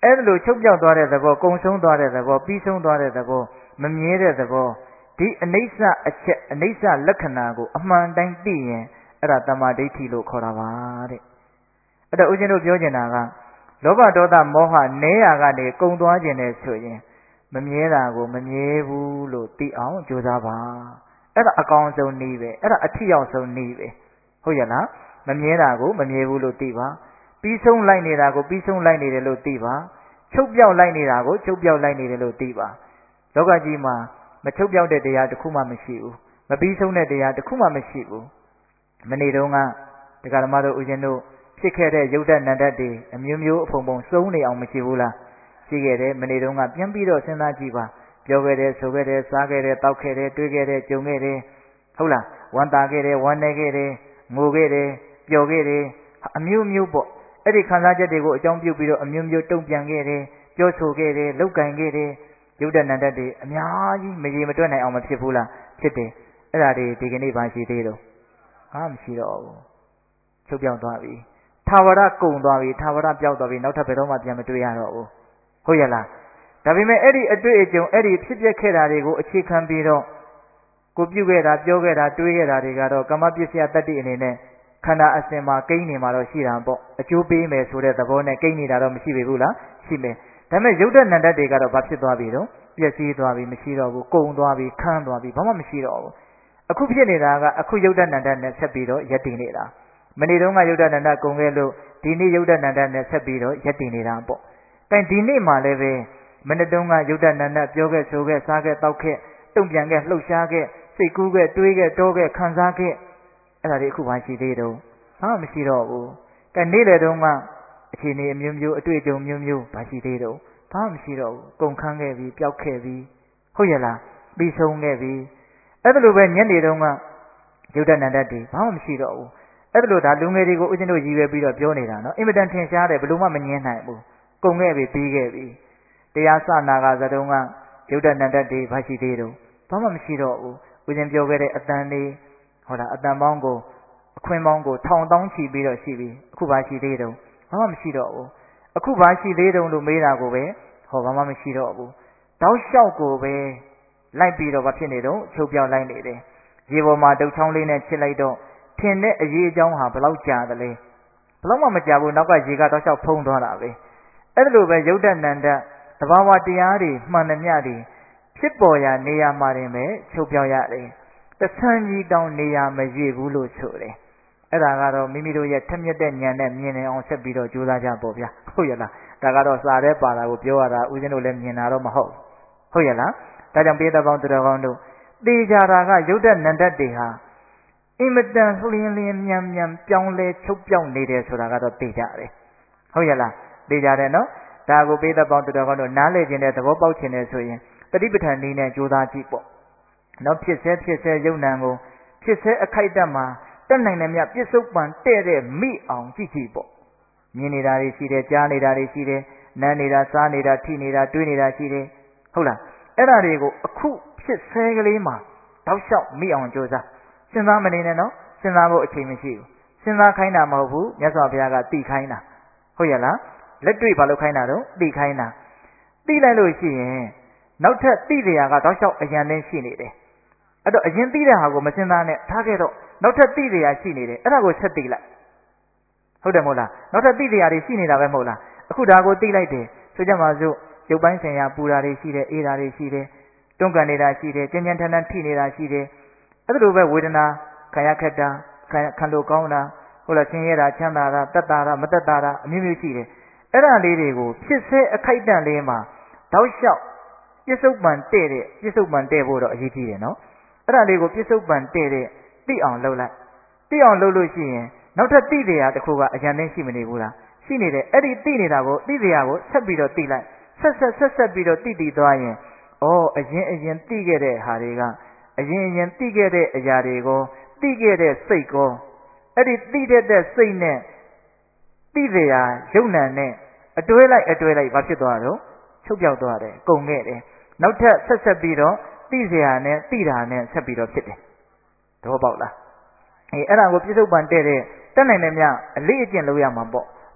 အဲ့ဒါလိုချုပ်ပြောက်သွားတဲ့သဘောကုံဆုံးသွားတဲ့သဘောပြီးဆုံးသွားတဲ့သဘောမမြဲတဲ့သဘောဒီအနိစ္စအချက်အနိစ္စလက္ခဏာကိုအမှန်တိုင်းသိရင်အဲ့ဒါတမ္မာဒိဋ္ဌိလို့ခေါ်တာပါတဲ့အဲ့တော့ဦးဇင်းတို့ပြောချင်တာကလောဘဒေါသမောဟနဲရာကနေကုံသွားခြင်းနဲ့ဆိုရင်မမြဲတာကိုမမြဲဘူးလို့သိအောင်ကြိုးစားပါအဲ့ဒါအကောင်းဆုံးနည်းပဲအဲ့ဒါအထီရောက်ဆုံးနည်းပဲဟုတ်ရလားမမြဲတာကိုမမြဲဘူးလို့သိပါပြီးဆုံးလိုက်နေတာကိုပြီးဆုံးလိုက်နေတယ်လို့သိပါချုပ်ပြောက်လိုက်နေတာကိုချုပ်ပြောက်လိုက်နေတယ်လို့သိပါလောကကြီးမှာမချုပ်ပြောက်တဲ့တရားတစ်ခုမှမရှိဘူးမပြီးဆုံးတဲ့တရားတစ်ခုမှမရှိဘူးမနေ့တုန်းကဒကာဓမ္မတို့ဦးဇင်းတို့ဖြစ်ခဲ့တဲ့ယုတ်တနန္တတွေအမျိုးမျိုးအဖုံဖုံစုံနေအောင်မရှိဘူးလားရှိခဲ့တယ်မနေ့တုန်းကပြန်ပြီးတော့စဉ်းစားကြည့်ပါပြောခဲ့တယ်ဆိုခဲ့တယ်စားခဲ့တယ်တောက်ခဲ့တယ်တွေးခဲ့တယ်ကြုံခဲ့တယ်ဟုတ်လားဝမ်းသာခဲ့တယ်ဝမ်းနည်းခဲ့တယ်ငိုခဲ့တယ်ပျော်ခဲ့တယ်အမျိုးမျိုးပေါ့အဲ့ဒီခံစားချက်တွေကိုအကြောင်းပြုပြီးတော့အမျိုးမျိုးတုံ့ပြန်ခဲ့တယ်ပြောဆိုခဲ့တယ်လောက်ကင်ခဲ့တယ်ယုတ်တနန္တတွေအများကြီးမရေမတွက်နိုင်အောင်မဖြစ်ဘူးလားဖြစ်တယ်အဲ့ဒါတွေဒီကနေ့ပါရှိသေးတော့ဟာမရှိတော့ဘူးချုပ်ပြောင်းသွားပြီထာဝရကုံသွားပြီထာဝရပျောက်သွားပြီနောက်ထပ်ဘယ်တော့မှပြန်မတွေ့ရတော့ဘူးဟုတ်ရလားဒါပေမဲ့အဲ့ဒီအတွေ့အကြုံအဲ့ဒီဖြစ်ပျက်ခဲ့တာတွေကိုအခြေခံပြီးတော့ကိုပြုခဲ့တာပြောခဲ့တာတွေးခဲ့တာတွေကတော့ကမ္မပစ္စယတတ္တိအနေနဲ့ခန္ဓာအစဉ်မှာကိန်းနေမှာတော့ရှိတာပေါ့အကျိုးပေးမယ်ဆိုတဲ့သဘောနဲ့ကိန်းနေတာတော့မရှိပေဘူးလားရှိမယ်ဒါပေမဲ့ယုတ်တနန္တတွေကတော့ဘာဖြစ်သွားပြီတော့ပျက်စီးသွားပြီမရှိတော့ဘူးကုံသွားပြီခန်းသွားပြီဘာမှမရှိတော့ဘူးအခုဖြစ်နေတာကအခုယုတ်တနန္တနဲ့ဆက်ပြီးတော့ယက်တည်နေတာမနေ့တုန်းကယုတ်တနန္တကုံခဲ့လို့ဒီနေ့ယုတ်တနန္တနဲ့ဆက်ပြီးတော့ယက်တည်နေတာပေါ့အဲဒီနေ့မှလည်းပဲမနေ့တုန်းကယုတ်တနန္တပြောခဲ့ဆိုခဲ့စားခဲ့တောက်ခဲ့တုံ့ပြန်ခဲ့လှုပ်ရှားခဲ့စိတ်ကူးခဲ့တွေးခဲ့တောခဲ့ခံစားခဲ့အဲ့ဒါတွေအခုမှရှိသေးတော့ဘာမှမရှိတော့ဘူးကဲနေ့လေတုန်းကအခြေအနေအမျိုးမျိုးအတွေ့အကြုံမျိုးမျိုးဘာရှိသေးတော့ဘာမှမရှိတော့ဘူးကုန်ခန်းခဲ့ပြီပျောက်ခဲ့ပြီဟုတ်ရလားပြီးဆုံးခဲ့ပြီအဲ့ဒါလိုပဲညနေတုန်းကယုတ်တနန္တတွေဘာမှမရှိတော့ဘူးအဲ့ဒါလိုဒါလူငယ်တွေကိုဦးဇင်းတို့ရည်ရွယ်ပြီးတော့ပြောနေတာနော်အင်မတန်ထင်ရှားတယ်ဘယ်လိုမှမငြင်းနိုင်ဘူးကုန်ခဲ့ပြီပြီးခဲ့ပြီတရားစနာကသတုံးကယုတ်တနန္တတွေဘာရှိသေးတော့ဘာမှမရှိတော့ဘူးဦးဇင်းပြောခဲ့တဲ့အတန်လေးဟောတာအတန်ပေါင်းကိုအခွင့်ပေါင်းကိုထောင်တောင်းချီပြီးတော့ရှိပြီအခုဘာရှိသေးတော့ဘာမှမရှိတော့ဘူးအခုဘာရှိသေးတုံလို့မေးတာကိုပဲဟောဘာမှမရှိတော့ဘူးတောက်လျှောက်ကိုပဲလိုက်ပြီးတော့ဘာဖြစ်နေတော့ချုပ်ပြောင်းလိုက်နေတယ်ရေပေါ်မှာတုတ်ချောင်းလေးနဲ့ချစ်လိုက်တော့ထင်တဲ့အရေးအကြောင်းဟာဘလောက်ကြာသလဲဘလောက်မှမကြာဘူးနောက်ကရေကတောက်လျှောက်ဖုံးသွားတာပဲအဲ့ဒါလိုပဲယုတ်တနန္တတဘာဝတရားတွေမှန်သမျှတွေဖြစ်ပေါ်ရာနေရာမှာတင်ပဲချုပ်ပြောင်းရတယ်တဆန်းကြီးတောင်းနေရာမရွေ့ဘူးလို့ဆိုတယ်အဲ့ဒါကတော့မိမိတို့ရဲ့ထက်မြက်တဲ့ဉာဏ်နဲ့မြင်နေအောင်ဆက်ပြီးတော့ကြိုးစားကြပေါ့ဗျာဟုတ်ရလားဒါကတော့စာထဲပါတာကိုပြောရတာဦးဇင်းတို့လည်းမြင်တာတော့မဟုတ်ဟုတ်ရလားဒါကြောင့်ပိဿပေါင်းသူတော်ကောင်းတို့သေချာတာကယုတ်တနန္တတွေဟာအင်မတန်လျင်လျင်မြန်မြန်ပြောင်းလဲချုပ်ပြောင်းနေတယ်ဆိုတာကတော့သိကြတယ်ဟုတ်ရလားသိကြတယ်နော်ဒါကိုပိဿပေါင်းသူတော်ကောင်းတို့နားလည်ခြင်းနဲ့သဘောပေါက်ခြင်းနဲ့ဆိုရင်တတိပဋ္ဌာန်နည်းနဲ့ကြိုးစားကြည့်ပေါ့နော်ဖြစ်စေဖြစ်စေယုံနံကိုဖြစ်စေအခိုက်အတန့်မှာတက်နိုင်တယ်မြပြစ္ဆုတ်ပံတဲ့တဲ့မိအောင်ကြည့်ကြည့်ပေါ့မြင်နေတာတွေရှိတယ်ကြားနေတာတွေရှိတယ်နားနေတာစားနေတာထိနေတာတွေးနေတာရှိတယ်ဟုတ်လားအဲ့ဒါတွေကိုအခုဖြစ်စေကလေးမှာတောက်လျှောက်မိအောင်ကြိုးစားစဉ်းစားမနေနဲ့နော်စဉ်းစားဖို့အချိန်မရှိဘူးစဉ်းစားခိုင်းတာမဟုတ်ဘူးမြတ်စွာဘုရားကသိခိုင်းတာဟုတ်ရလားလက်တွေ့ဘာလို့ခိုင်းတာတော့သိခိုင်းတာသိလိုက်လို့ရှိရင်နောက်ထပ်သိစရာကတောက်လျှောက်အရင်နဲ့ရှိနေတယ်အဲ့တော့အရင်သိတဲ့ဟာကိုမစဉ်းစားနဲ့ထားခဲ့တော့နောက်ထပ်သိစရာရှိနေတယ်အဲ့ဒါကိုဆက်သိလိုက်ဟုတ်တယ်မဟုတ်လားနောက်ထပ်သိစရာတွေရှိနေတာပဲမဟုတ်လားအခုဒါကိုသိလိုက်တယ်ဆိုကြပါစို့ရုပ်ပိုင်းဆိုင်ရာပူတာတွေရှိတယ်အေးတာတွေရှိတယ်တွန်းကန်နေတာရှိတယ်ကြင်ကြင်ထန်ထန်ထိနေတာရှိတယ်အဲ့ဒါလိုပဲဝေဒနာခံရခက်တာခံလို့ကောင်းတာဟုတ်လားဆင်းရဲတာချမ်းသာတာတက်တာတာမတက်တာတာအမျိုးမျိုးရှိတယ်အဲ့ဒါလေးတွေကိုဖြစ်စေအခိုက်အတန့်လေးမှာတောက်လျှောက်ပြစ္ဆုတ်ပံတဲ့တဲ့ပြစ္ဆုတ်ပံတဲ့ဖို့တော့အရေးကြီးတယ်နော်အဲ့ဒါလေးကိုပြစ္ဆုတ်ပံတဲ့တဲ့သိအောင်လုပ်လိုက်သိအောင်လုပ်လို့ရှိရင်နောက်ထပ်သိတရားတစ်ခုကအရင်သိရှိမနေဘူးလားရှိနေတယ်အဲ့ဒီသိနေတာကိုသိတရားကိုဆက်ပြီးတော့သိလိုက်ဆက်ဆက်ဆက်ဆက်ပြီးတော့သိတည်သွားရင်ဩအရင်အရင်သိခဲ့တဲ့ဟာတွေကအရင်အရင်သိခဲ့တဲ့အရာတွေကိုသိခဲ့တဲ့စိတ်ကိုအဲ့ဒီသိတတ်တဲ့စိတ်နဲ့သိတရားယုံနံနဲ့အတွဲလိုက်အတွဲလိုက်ဘာဖြစ်သွားတော့ချုပ်ပြောက်သွားတယ်ကုန်ခဲ့တယ်နောက်ထပ်ဆက်ဆက်ပြီးတော့သိစရာနဲ့သိတာနဲ့ဆက်ပြီးတော့ဖြစ်တယ်သဘောပေါက်လားအေးအဲ့ဒါကိုပြစ္ဆုတ်ပံတဲ့တဲ့တက်နိုင်တယ်မြအလေးအကျင့်လုပ်ရမှာပေါ့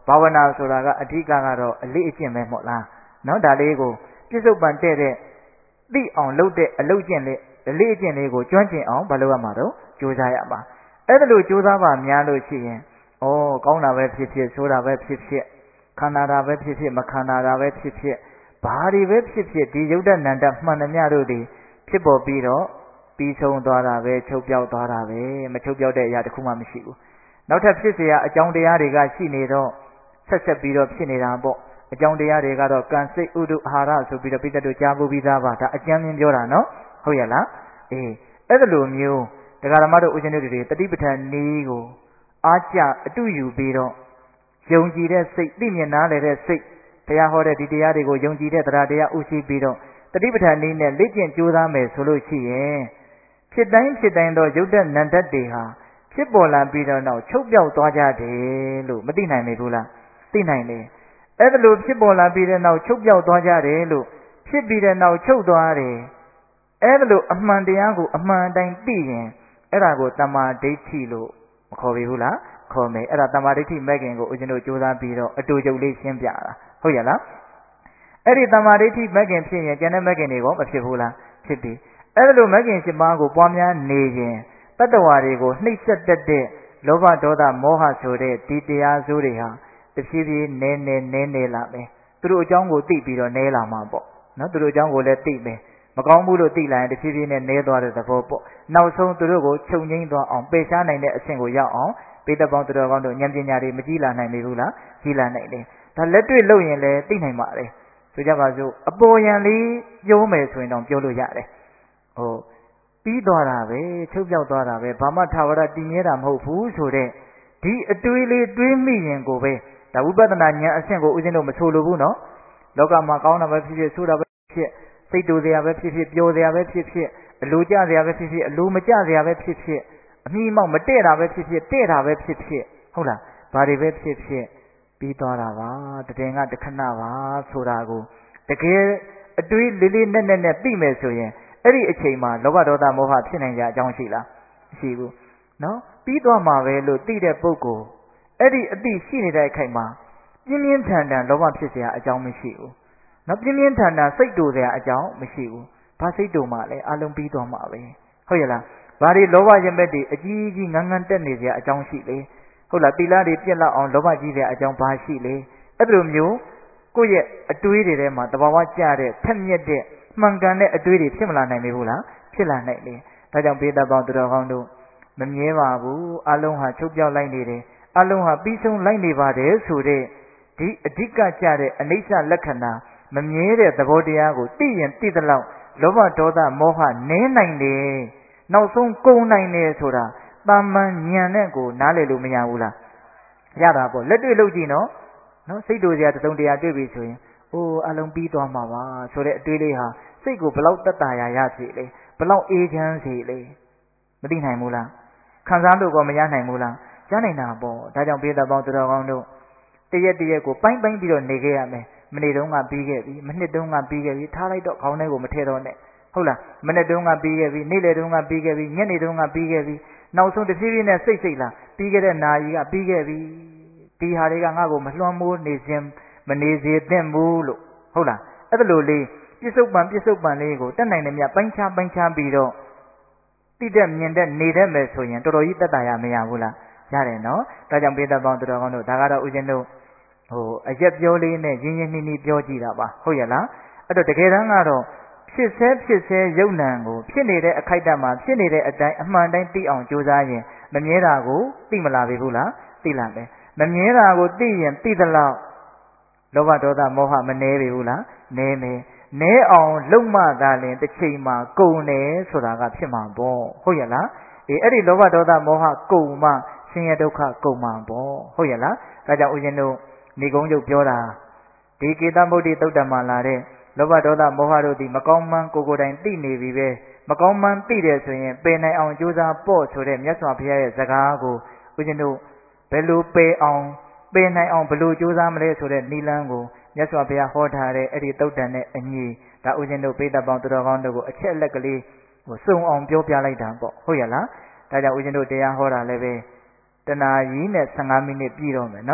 ဘာဝနာဆိုတာကအဓိကကတော့အလေးအကျင့်ပဲမို့လားနော်ဒါလေးကိုပြစ္ဆုတ်ပန်တဲ့တဲ့သိအောင်လုပ်တဲ့အလုပ်ကျင့်လေးအလေးအကျင့်လေးကိုကျွမ်းကျင်အောင်မလုပ်ရမှာတော့ကြိုးစားရမှာအဲ့ဒါလို့ကြိုးစားပါများလို့ရှိရင်ဩကောင်းတာပဲဖြစ်ဖြစ်ဆိုးတာပဲဖြစ်ဖြစ်ခန္ဓာတာပဲဖြစ်ဖြစ်မခန္ဓာတာပဲဖြစ်ဖြစ်ဘာတွေပဲဖြစ်ဖြစ်ဒီယုတ်တဏ္ဍမှန်သမျှတို့ဒီဖြစ်ပေါ်ပြီးတော့ပြီးဆုံးသွားတာပဲချုပ်ပြောက်သွားတာပဲမချုပ်ပြောက်တဲ့အရာတစ်ခုမှမရှိဘူးနောက်ထပ်ဖြစ်เสียအကြောင်းတရားတွေကရှိနေတော့ဆက်ဆက်ပြီးတော့ဖြစ်နေတာပေါ့အကြောင်းတရားတွေကတော့ကံစိတ်ဥဒုအာဟာရဆိုပြီးတော့ပိဋကတ်တို့ကြားဖို့ပြီးသားပါဒါအကျဉ်းမြင်ပြောတာနော်ဟုတ်ရဲ့လားအေးအဲ့ဒါလိုမျိုးတရားဓမ္မတို့ဥရှင်တို့တွေတတိပဋ္ဌာန်နည်းကိုအားကျအတူယူပြီးတော့ယုံကြည်တဲ့စိတ်သိမြင်နားလည်တဲ့စိတ်ဘုရားဟောတဲ့ဒီတရားတွေကိုယုံကြည်တဲ့တရားတရားဥရှိပြီးတော့တတိပဋ္ဌာန်နည်းနဲ့လေ့ကျင့်ကြိုးစားမယ်ဆိုလို့ရှိရင်ဖြစ်တိုင်းဖြစ်တိုင်းသောယုတ်တဲ့နန္တတွေဟာဖြစ်ပေါ်လာပြီးတော့နောက်ချုပ်ပြောက်သွားကြတယ်လို့မသိနိုင်ဘူးလားသိနိုင်တယ်အဲ့ဒါလို့ဖြစ်ပေါ်လာပြီးတဲ့နောက်ချုပ်ပြောက်သွားကြတယ်လို့ဖြစ်ပြီးတဲ့နောက်ချုပ်သွားတယ်အဲ့ဒါလို့အမှန်တရားကိုအမှန်တိုင်းသိရင်အဲ့ဒါကိုတမ္မာဒိဋ္ဌိလို့မခေါ်ဘူးလားခေါ်မယ်အဲ့ဒါတမ္မာဒိဋ္ဌိမဲ့ခင်ကိုဦးဇင်းတို့ကြိုးစားပြီးတော့အတူတူလေးရှင်းပြတာဟုတ်ရဲ့လားအဲ့ဒီတမ္မာဒိဋ္ဌိမဲ့ခင်ဖြစ်ရင်ကျန်တဲ့မဲ့ခင်တွေကမဖြစ်ဘူးလားဖြစ်ပြီအဲ့ဒါလို့မဲ့ခင်ရှင်ပါးကိုပွားများနေရင်တတ္တဝါတွေကိုနှိပ်စက်တတ်တဲ့လောဘဒေါသမောဟဆိုတဲ့ဒီတရားစိုးတွေဟာတဖြည်းဖြည်းနည်းနည်းနည်းနည်းလာမယ်သူတို့အကြောင်းကိုသိပြီးတော့နည်းလာမှာပေါ့နော်သူတို့အကြောင်းကိုလည်းသိမယ်မကောင်းဘူးလို့သိလာရင်တဖြည်းဖြည်းနဲ့နည်းသွားတဲ့သဘောပေါ့နောက်ဆုံးသူတို့ကိုချုပ်ငိမ့်သွားအောင်ပယ်ရှားနိုင်တဲ့အဆင့်ကိုရောက်အောင်ပိဋကပေါင်းသူတော်ကောင်းတို့ဉာဏ်ပညာတွေမကြီးလာနိုင်ဘူးလားကြီးလာနိုင်တယ်ဒါလက်တွေ့လုပ်ရင်လည်းသိနိုင်ပါတယ်ဆိုကြပါစို့အပေါ်ယံလေးပြောမယ်ဆိုရင်တော့ပြောလို့ရတယ်ဟိုပြီးသွားတာပဲချုပ်ပြောက်သွားတာပဲဘာမှထာဝရတည်မြဲတာမဟုတ်ဘူးဆိုတဲ့ဒီအတွေးလေးတွေးမိရင်ကိုပဲဒါဝိပဿနာဉာဏ်အဆင့်ကိုဦးဇင်းတို့မဆိုလိုဘူးနော်လောကမှာကောင်းတာပဲဖြစ်ဖြစ်ဆိုးတာပဲဖြစ်စိတ်တူစရာပဲဖြစ်ဖြစ်ပျော်စရာပဲဖြစ်ဖြစ်အလိုကျစရာပဲဖြစ်ဖြစ်အလိုမကျစရာပဲဖြစ်ဖြစ်အမိမောက်မတည့်တာပဲဖြစ်ဖြစ်တဲ့တာပဲဖြစ်ဖြစ်ဟုတ်လားဘာတွေပဲဖြစ်ဖြစ်ပြီးသွားတာပါတည်ငါတခဏပါဆိုတာကိုတကယ်အတွေးလေးလေးနက်နက်နဲ့သိမယ်ဆိုရင်အဲ့ဒီအချိန်မှာလောဘဒေါသမောဟဖြစ်နိုင်ကြအကြောင်းရှိလားမရှိဘူးနော်ပြီးသွားမှာပဲလို့သိတဲ့ပုဂ္ဂိုလ်အဲ့ဒီအသိရှိနေတဲ့အခိုက်မှာပြင်းပြင်းထန်ထန်လောဘဖြစ်เสียအကြောင်းမရှိဘူးနော်ပြင်းပြင်းထန်ထန်စိတ်တူเสียအကြောင်းမရှိဘူးဘာစိတ်တူမှလဲအလုံးပြီးသွားမှာပဲဟုတ်ရဲ့လားဘာတွေလောဘရမဲ့တွေအကြီးကြီးငန်းငန်းတက်နေเสียအကြောင်းရှိလေဟုတ်လားတိလားတွေပြက်လောက်အောင်လောဘကြီးเสียအကြောင်းဘာရှိလေအဲ့လိုမျိုးကိုယ့်ရဲ့အတွေးတွေထဲမှာတဘာဝကျတဲ့ထက်မြက်တဲ့မှန်ကန်တဲ့အတွေးတွေဖြစ်မလာနိုင်ဘူးလားဖြစ်လာနိုင်တယ်ဒါကြောင့်ပေတပေါင်းသူတော်ကောင်းတို့မမြဲပါဘူးအလုံးဟာချုပ်ပြောက်လိုက်နေတယ်အလုံးဟာပြီးဆုံးလိုက်နေပါတယ်ဆိုတဲ့ဒီအဓိကကျတဲ့အနိစ္စလက္ခဏာမမြဲတဲ့သဘောတရားကိုသိရင်သိသလောက်လောဘဒေါသမောဟနည်းနိုင်တယ်နောက်ဆုံးကုန်နိုင်တယ်ဆိုတာတာမန်ဉာဏ်နဲ့ကိုနားလည်လို့မရဘူးလားရတာပေါ့လက်တွေ့လုပ်ကြည့်နော်နော်စိတ်တူစရာတုံတရားတွေ့ပြီဆိုရင်အိုးအလုံးပြီးသွားမှာပါဆိုတဲ့အတွေးလေးဟာစိတ်ကိုဘလောက်တက်တာရရစီလေဘလောက်အေးချမ်းစီလေမသိနိုင်ဘူးလားခံစားလို့ကောမရနိုင်ဘူးလားရနိုင်တာပေါ့ဒါကြောင့်ပိဿပေါင်းသူတော်ကောင်းတို့တရက်တရက်ကိုပိုင်းပိုင်းပြီးတော့နေခဲ့ရမယ်မနေ့တုန်းကပြီးခဲ့ပြီမနှစ်တုန်းကပြီးခဲ့ပြီထားလိုက်တော့ခေါင်းထဲကိုမထည့်တော့နဲ့ဟုတ်လားမနေ့တုန်းကပြီးခဲ့ပြီနေ့လယ်တုန်းကပြီးခဲ့ပြီညနေတုန်းကပြီးခဲ့ပြီနောက်ဆုံးတစ်ဖြည်းဖြည်းနဲ့စိတ်စိတ်လာပြီးခဲ့တဲ့နာရီကပြီးခဲ့ပြီဒီဟာတွေကငါ့ကိုမလွှမ်းမိုးနေခြင်းမနေစေသင့်ဘူးလို့ဟုတ်လားအဲ့ဒါလိုလေးပြစ္ဆုတ်ပံပြစ္ဆုတ်ပံလေးကိုတက်နိုင်တယ်မြတ်ပိုင်းခြားပိုင်းခြားပြီးတော့တိတဲ့မြင်တဲ့နေတတ်မယ်ဆိုရင်တော်တော်ကြီးတက်တာရမရဘူးလားရတယ်နော်ဒါကြောင့်ပိဿပေါင်းသူတော်ကောင်းတို့ဒါကတော့ဦးဇင်းတို့ဟိုအရက်ပြောလေးနဲ့ရင်းရင်းနှီးနှီးပြောကြည့်တာပါဟုတ်ရဲ့လားအဲ့တော့တကယ်တမ်းကတော့ဖြစ်ဆဲဖြစ်ဆဲယုံနံကိုဖြစ်နေတဲ့အခိုက်အတန့်မှာဖြစ်နေတဲ့အတိုင်းအမှန်တိုင်းသိအောင်ကြိုးစားရင်မမြဲတာကိုသိမလာပြီဘူးလားသိလာမယ်မမြဲတာကိုသိရင်သိသလောက်လောဘဒေါသမောဟမနှဲပြီဘူးလားနည်းမယ်နည်းအောင်လုံမှသာလင်တစ်ချိန်မှာကုန်တယ်ဆိုတာကဖြစ်မှာပေါ့ဟုတ်ရဲ့လားအေးအဲ့ဒီလောဘဒေါသမောဟကုန်မှဆင်းရဲဒုက္ခကုန်မှာပေါ့ဟုတ်ရဲ့လားဒါကြောင့်ဦးဇင်းတို့ဏိကုံးချုပ်ပြောတာဒီကေတမုဒ္ဒိသုတ်တံမှာလာတဲ့လောဘဒေါသမောဟတို့ဒီမကောင်းမှန်းကိုကိုယ်တိုင်သိနေပြီပဲမကောင်းမှန်းသိတယ်ဆိုရင်ပယ်နိုင်အောင်ကြိုးစားပေါ့ဆိုတဲ့မြတ်စွာဘုရားရဲ့စကားကိုဦးဇင်းတို့ဘယ်လိုပယ်အောင်ပယ်နိုင်အောင်ဘယ်လိုကြိုးစားမလဲဆိုတဲ့နိလန်းကိုမြတ်စွာဘုရားဟောထားတဲ့အဲ့ဒီသုတ်တံနဲ့အညီဒါဦးဇင်းတို့ပိဋကပေါင်းသူတော်ကောင်းတို့ကိုအချက်အလက်ကလေးဟိုစုံအောင်ပြောပြလိုက်တာပေါ့ဟုတ်ရဲ့လားဒါကြောင့်ဦးဇင်းတို့တရားဟောတာလည်းပဲတနာရီနဲ့ဆယ်ငါးမိနစ်ပြည့်တော့မယ်နော်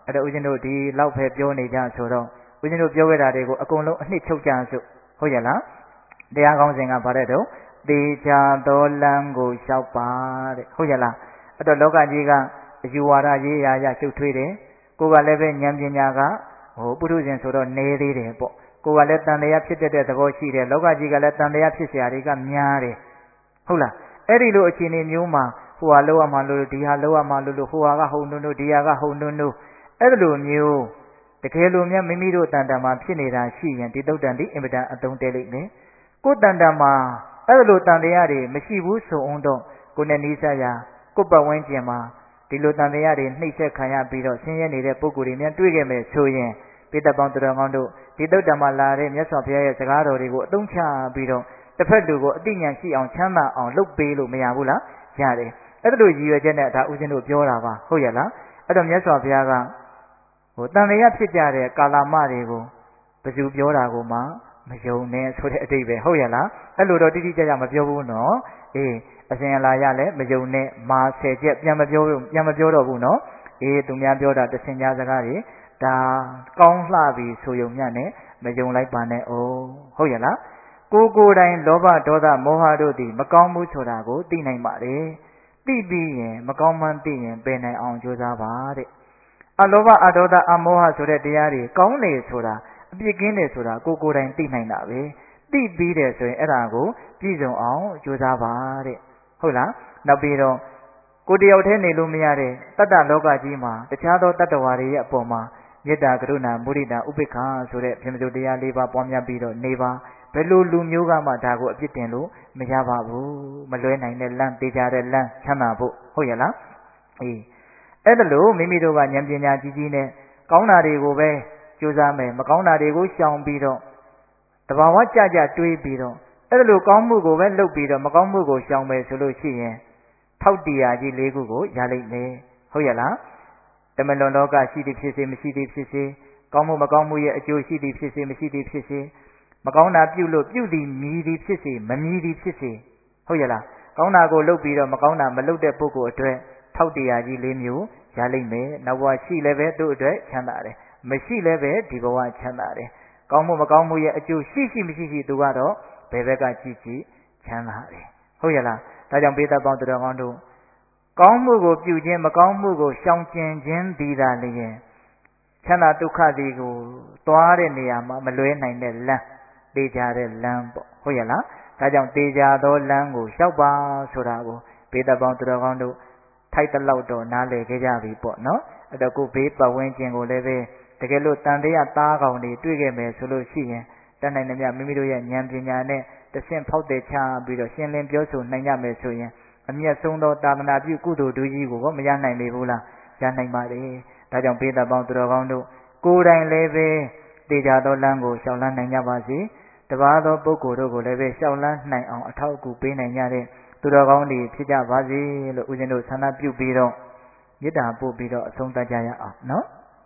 အဲ့တော့ဦးဇင်းတို့ဒီလောက်ပဲပြောနေကြဆိုတော့ဦးဇင်းတို့ပြောခဲ့တာတွေကိုအကုန်လုံးအနှစ်ချုပ်ကြစို့ဟုတ်ရဲ့လားတရားကောင်းစဉ်ကဘာတဲ့တော့တေချာသောလမ်းကိုလျှောက်ပါတဲ့ဟုတ်ရဲ့လားအဲ့တော့လောကကြီးကအယူဝါဒရေးရာရရှုပ်ထွေးတယ်ကိုယ်ကလည်းပဲဉာဏ်ပညာကဟိုပုထုဇဉ်ဆိုတော့နေသေးတယ်ပေါ့ကိုယ်ကလည်းတန်တရားဖြစ်တဲ့သဘောရှိတယ်လောကကြီးကလည်းတန်တရားဖြစ်เสียတွေကများတယ်ဟုတ်လားအဲ့ဒီလိုအခြေအနေမျိုးမှာဟိုဟာလောက်ရမှလို့ဒီဟာလောက်ရမှလို့ဟိုဟာကဟုံနုံနုံဒီဟာကဟုံနုံနုံအဲ့လိုမျိုးတကယ်လို့များမိမိတို့တန်တမှာဖြစ်နေတာရှိရင်ဒီတုတ်တန်ဒီအင်မတန်အသုံးတဲလိမ့်မယ်ကိုယ်တန်တမှာအဲ့လိုတန်တရားတွေမရှိဘူးဆိုအောင်တော့ကိုယ်နဲ့နီးစပ်ရာကိုယ်ပတ်ဝန်းကျင်မှာဒီလိုတန်တရားတွေနှိမ့်ဆက်ခံရပြီးတော့ဆင်းရဲနေတဲ့ပုဂ္ဂိုလ်တွေများတွေ့ခဲ့မယ်ဆိုရင်ပိဋကပေါင်းတော်ကောင်းတို့ဒီတုတ်တံမှာလာတဲ့မြတ်စွာဘုရားရဲ့စကားတော်တွေကိုအသုံးချပြီးတော့တစ်ဖက်လူကိုအသိဉာဏ်ရှိအောင်ချမ်းသာအောင်လုပ်ပေးလို့မရဘူးလားရတယ်အဲ့ဒါလိုရည်ရွယ်ချက်နဲ့ဒါဦးဇင်းတို့ပြောတာပါဟုတ်ရဲ့လားအဲ့တော့မြတ်စွာဘုရားကဟိုတန်တရားဖြစ်ကြတဲ့ကာလမတွေကိုဘယ်သူပြောတာကိုမှမယုံနဲ့ဆိုတဲ့အတိတ်ပဲဟုတ်ရဲ့လားအဲ့လိုတော့တိတိကျကျမပြောဘူးနော်အေးအစဉ်အလာရလဲမယုံနဲ့မာဆယ်ချက်ပြန်မပြောပြန်မပြောတော့ဘူးနော်အေးသူများပြောတာတစင်ကြားစကားတွေဒါကောင်းလှပြီဆိုယုံမြတ်နဲ့မယုံလိုက်ပါနဲ့အိုးဟုတ်ရဲ့လားကိုကိုယ်တိုင်လောဘဒေါသမောဟတို့သည်မကောင်းဘူးဆိုတာကိုသိနိုင်ပါတယ်သိပြီးရင်မကောင်းမှန်းသိရင်ပယ်နိုင်အောင်ကြိုးစားပါတဲ့အလောဘအဒေါသအမောဟဆိုတဲ့တရားတွေကောင်းလေဆိုတာအပြစ်ကင်းတယ်ဆိုတာကိုကိုယ်တိုင်သိနိုင်တာပဲသိပြီးတယ်ဆိုရင်အဲ့ဒါကိုပြည့်စုံအောင်ကြိုးစားပါတဲ့ဟုတ်လားနောက်ပြီးတော့ကိုတယောက်တည်းနေလို့မရတဲ့တတ္တလောကကြီးမှာတခြားသောတတ္တဝါတွေရဲ့အပေါ်မှာမေတ္တာကရုဏာမုဒိတာဥပေက္ခဆိုတဲ့ပြမစုတရားလေးပါးပွားများပြီးတော့နေပါဘယ်လိုလူမျိုးကမှဒါကိုအပြစ်တင်လို့မရပါဘူးမလွဲနိုင်တဲ့လမ်းတေးကြတဲ့လမ်းချမ်းသာဖို့ဟုတ်ရဲ့လားအေးအဲ့ဒါလို့မိမိတို့ကဉာဏ်ပညာကြီးကြီးနဲ့ကောင်းတာတွေကိုပဲကြိုးစားမယ်မကောင်းတာတွေကိုရှောင်ပြီးတော့တဘာဝကြကြတွေးပြီးတော့အဲ့ဒါလို့ကောင်းမှုကိုပဲလုပ်ပြီးတော့မကောင်းမှုကိုရှောင်မယ်ဆိုလို့ရှိရင်ထောက်တရားကြီးလေးခုကိုရလိမ့်မယ်ဟုတ်ရဲ့လားတမလွန်လောကရှိသည်ဖြစ်စေမရှိသည်ဖြစ်စေကောင်းမှုမကောင်းမှုရဲ့အကျိုးရှိသည်ဖြစ်စေမရှိသည်ဖြစ်စေမကောင်းတာပြုလို့ပြုသည်မြည်သည်ဖြစ်စေမမြည်သည်ဖြစ်စေဟုတ်ရဲ့လားကောင်းတာကိုလုပ်ပြီးတော့မကောင်းတာမလုပ်တဲ့ပုဂ္ဂိုလ်အတွက်ထောက်တရားကြီးလေးမျိုးရလိမ့်မယ်နောက်ဘဝရှိလည်းပဲသူ့အတွက်ချမ်းသာတယ်မရှိလည်းပဲဒီဘဝချမ်းသာတယ်ကောင်းမှုမကောင်းမှုရဲ့အကျိုးရှိရှိမရှိရှိသူကတော့ဘယ်ဘက်ကကြည့်ကြည့်ချမ်းသာတယ်ဟုတ်ရဲ့လားဒါကြောင့်ပိဋကပေါင်းတော်ကောင်းတို့ကောင်းမှုကိုပြုခြင်းမကောင်းမှုကိုရှောင်ကျဉ်ခြင်းဒီသာလျင်ချမ်းသာဒုက္ခဒီကိုသွားတဲ့နေရာမှာမလွဲနိုင်တဲ့လမ်းတေးကြတဲ့လမ်းပေါ့ဟုတ်ရဲ့လားဒါကြောင့်တေးကြသောလမ်းကိုလျှောက်ပါဆိုတာကိုပိဋကပေါင်းတော်ကောင်းတို့ထိုက်တလောက်တော့နားလည်ခဲ့ကြပြီပေါ့နော်အဲ့တော့ကိုဘေးပတ်ဝန်းကျင်ကိုလည်းပဲတကယ်လို့တန်တရားသားကောင်တွေတွေ့ခဲ့မယ်ဆိုလို့ရှိရင်တတ်နိုင်သမျှမိမိတို့ရဲ့ဉာဏ်ပညာနဲ့တဆင့်ဖောက်တဲ့ချပြီးတော့ရှင်းလင်းပြောဆိုနိုင်ကြမယ်ဆိုရင်အမျက်ဆုံးသောတာမနာပြုကုသိုလ်တူကြီးကိုမရနိုင်လေဘူးလားရနိုင်ပါလေဒါကြောင့်ပိဋကပေါင်းသူတော်ကောင်းတို့ကိုယ်တိုင်လည်းပဲတေချာသောလမ်းကိုရှောင်လန်းနိုင်ကြပါစေတပါးသောပုဂ္ဂိုလ်တို့ကိုလည်းပဲရှောင်လန်းနိုင်အောင်အထောက်အကူပေးနိုင်ကြတဲ့သူတော်ကောင်းတွေဖြစ်ကြပါစေလို့ဦးဇင်းတို့ဆန္ဒပြုပြီးတော့မေတ္တာပို့ပြီးတော့အဆုံးသတ်ကြရအောင်နော်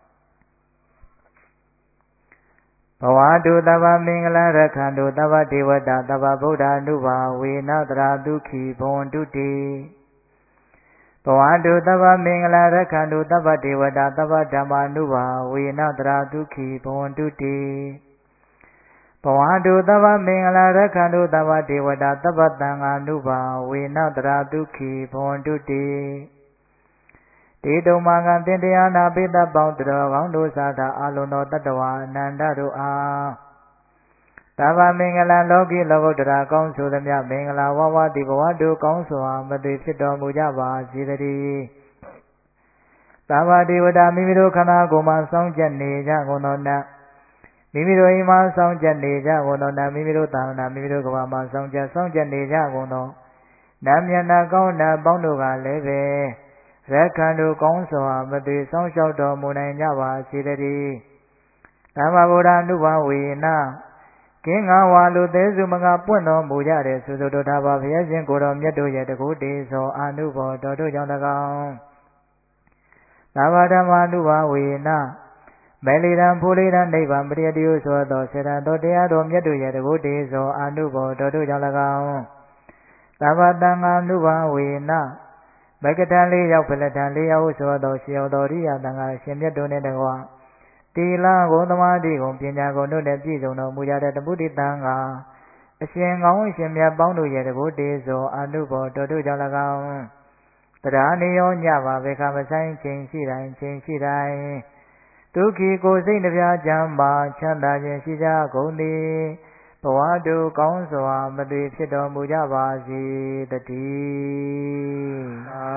ဘဝတုတဗ္ဗမင်္ဂလရခန္တုတဗ္ဗဒေဝတာတဗ္ဗဗုဒ္ဓ ानु ဘာဝေနတရာဒုက္ခိဘဝန္တုတိဘဝတုတဗ္ဗမင်္ဂလရခန္တုတဗ္ဗဒေဝတာတဗ္ဗဓမ္မာ ानु ဘာဝေနတရာဒုက္ခိဘဝန္တုတိဘဝတုတဗ္ဗမင်္ဂလရခန္တုတဗ္ဗဒေဝတာတဗ္ဗသံဃာ ानु ဘာဝေနတရာဒုက္ခိဘဝန္တုတိတေတုံမကံတင်တရားနာပိသပေါင်းတော်ကောင်းတို့သာသာအလုံးသောတတ္တဝါအနန္တတို့အားသဗ္ဗမင်္ဂလံလောကီလောကုတ္တရာကောင်းဆိုသမျှမင်္ဂလာဝဝတိဘဝတို့ကောင်းစွာမသိဖြစ်တော်မူကြပါစေတည်းသဗ္ဗဒေဝတာမိမိတို့ခန္ဓာကိုယ်မှာစောင့်ကြနေကြကုန်သောနတ်မိမိတို့အိမ်မှာစောင့်ကြနေကြကုန်သောနတ်မိမိတို့သာသနာမိမိတို့ကဘာမှာစောင့်ကြစောင့်ကြနေကြကုန်သောနတ်မျက်နှာကောင်းနတ်ပေါင်းတို့ကလည်းပဲရခန္တုကောင်းစွာမသိဆောင်လျှောက်တော်မူနိုင်ကြပါစေတည်းသမ္မာဗုဒ္ဓ ानु ဘာဝေနကင်းငါဝါလူသေးစုမကပွင့်တော်မူကြတဲ့သုသုတ္တဘာဘုရားရှင်ကိုတော်မြတ်တို့ရဲ့တကုတေသောအာနုဘောတော်တို့ကြောင့်၎င်းသဗ္ဗဓမ္မာ ानु ဘာဝေနမေလီရန်ဖူလီရန်နိဗ္ဗာန်ပရိယတိယဆိုသောစေတံတော်တရားတော်မြတ်တို့ရဲ့တကုတေသောအာနုဘောတော်တို့ကြောင့်၎င်းသဗ္ဗတံဃာ ानु ဘာဝေနဘဂတံလေးရောက်ဖလတံလေးရောက်ဆိုသောရှေယောတော်ရိယတံဃာရှင်မြတ်တို့နှင့်တကွာတီလဂုံသမာဓိဂုံပညာဂုံတို့နှင့်ပြည့်စုံတော်မူကြတဲ့တပုတိတံဃာအရှင်ကောင်းရှင်မြတ်ပေါင်းတို့ရဲ့တကုတေဇောအနုဘောတော်တို့ကြောင့်၎င်းတရားနေရောညပါဘေခမဆိုင်ချိန်ရှိတိုင်းချိန်ရှိတိုင်းဒုက္ခိကိုစိတ်နှပြချမ်းပါချမ်းသာခြင်းရှိကြကုန်သည်ဘဝတုကောင်းစွာမသွေဖြစ်တော်မူကြပါစေတည်း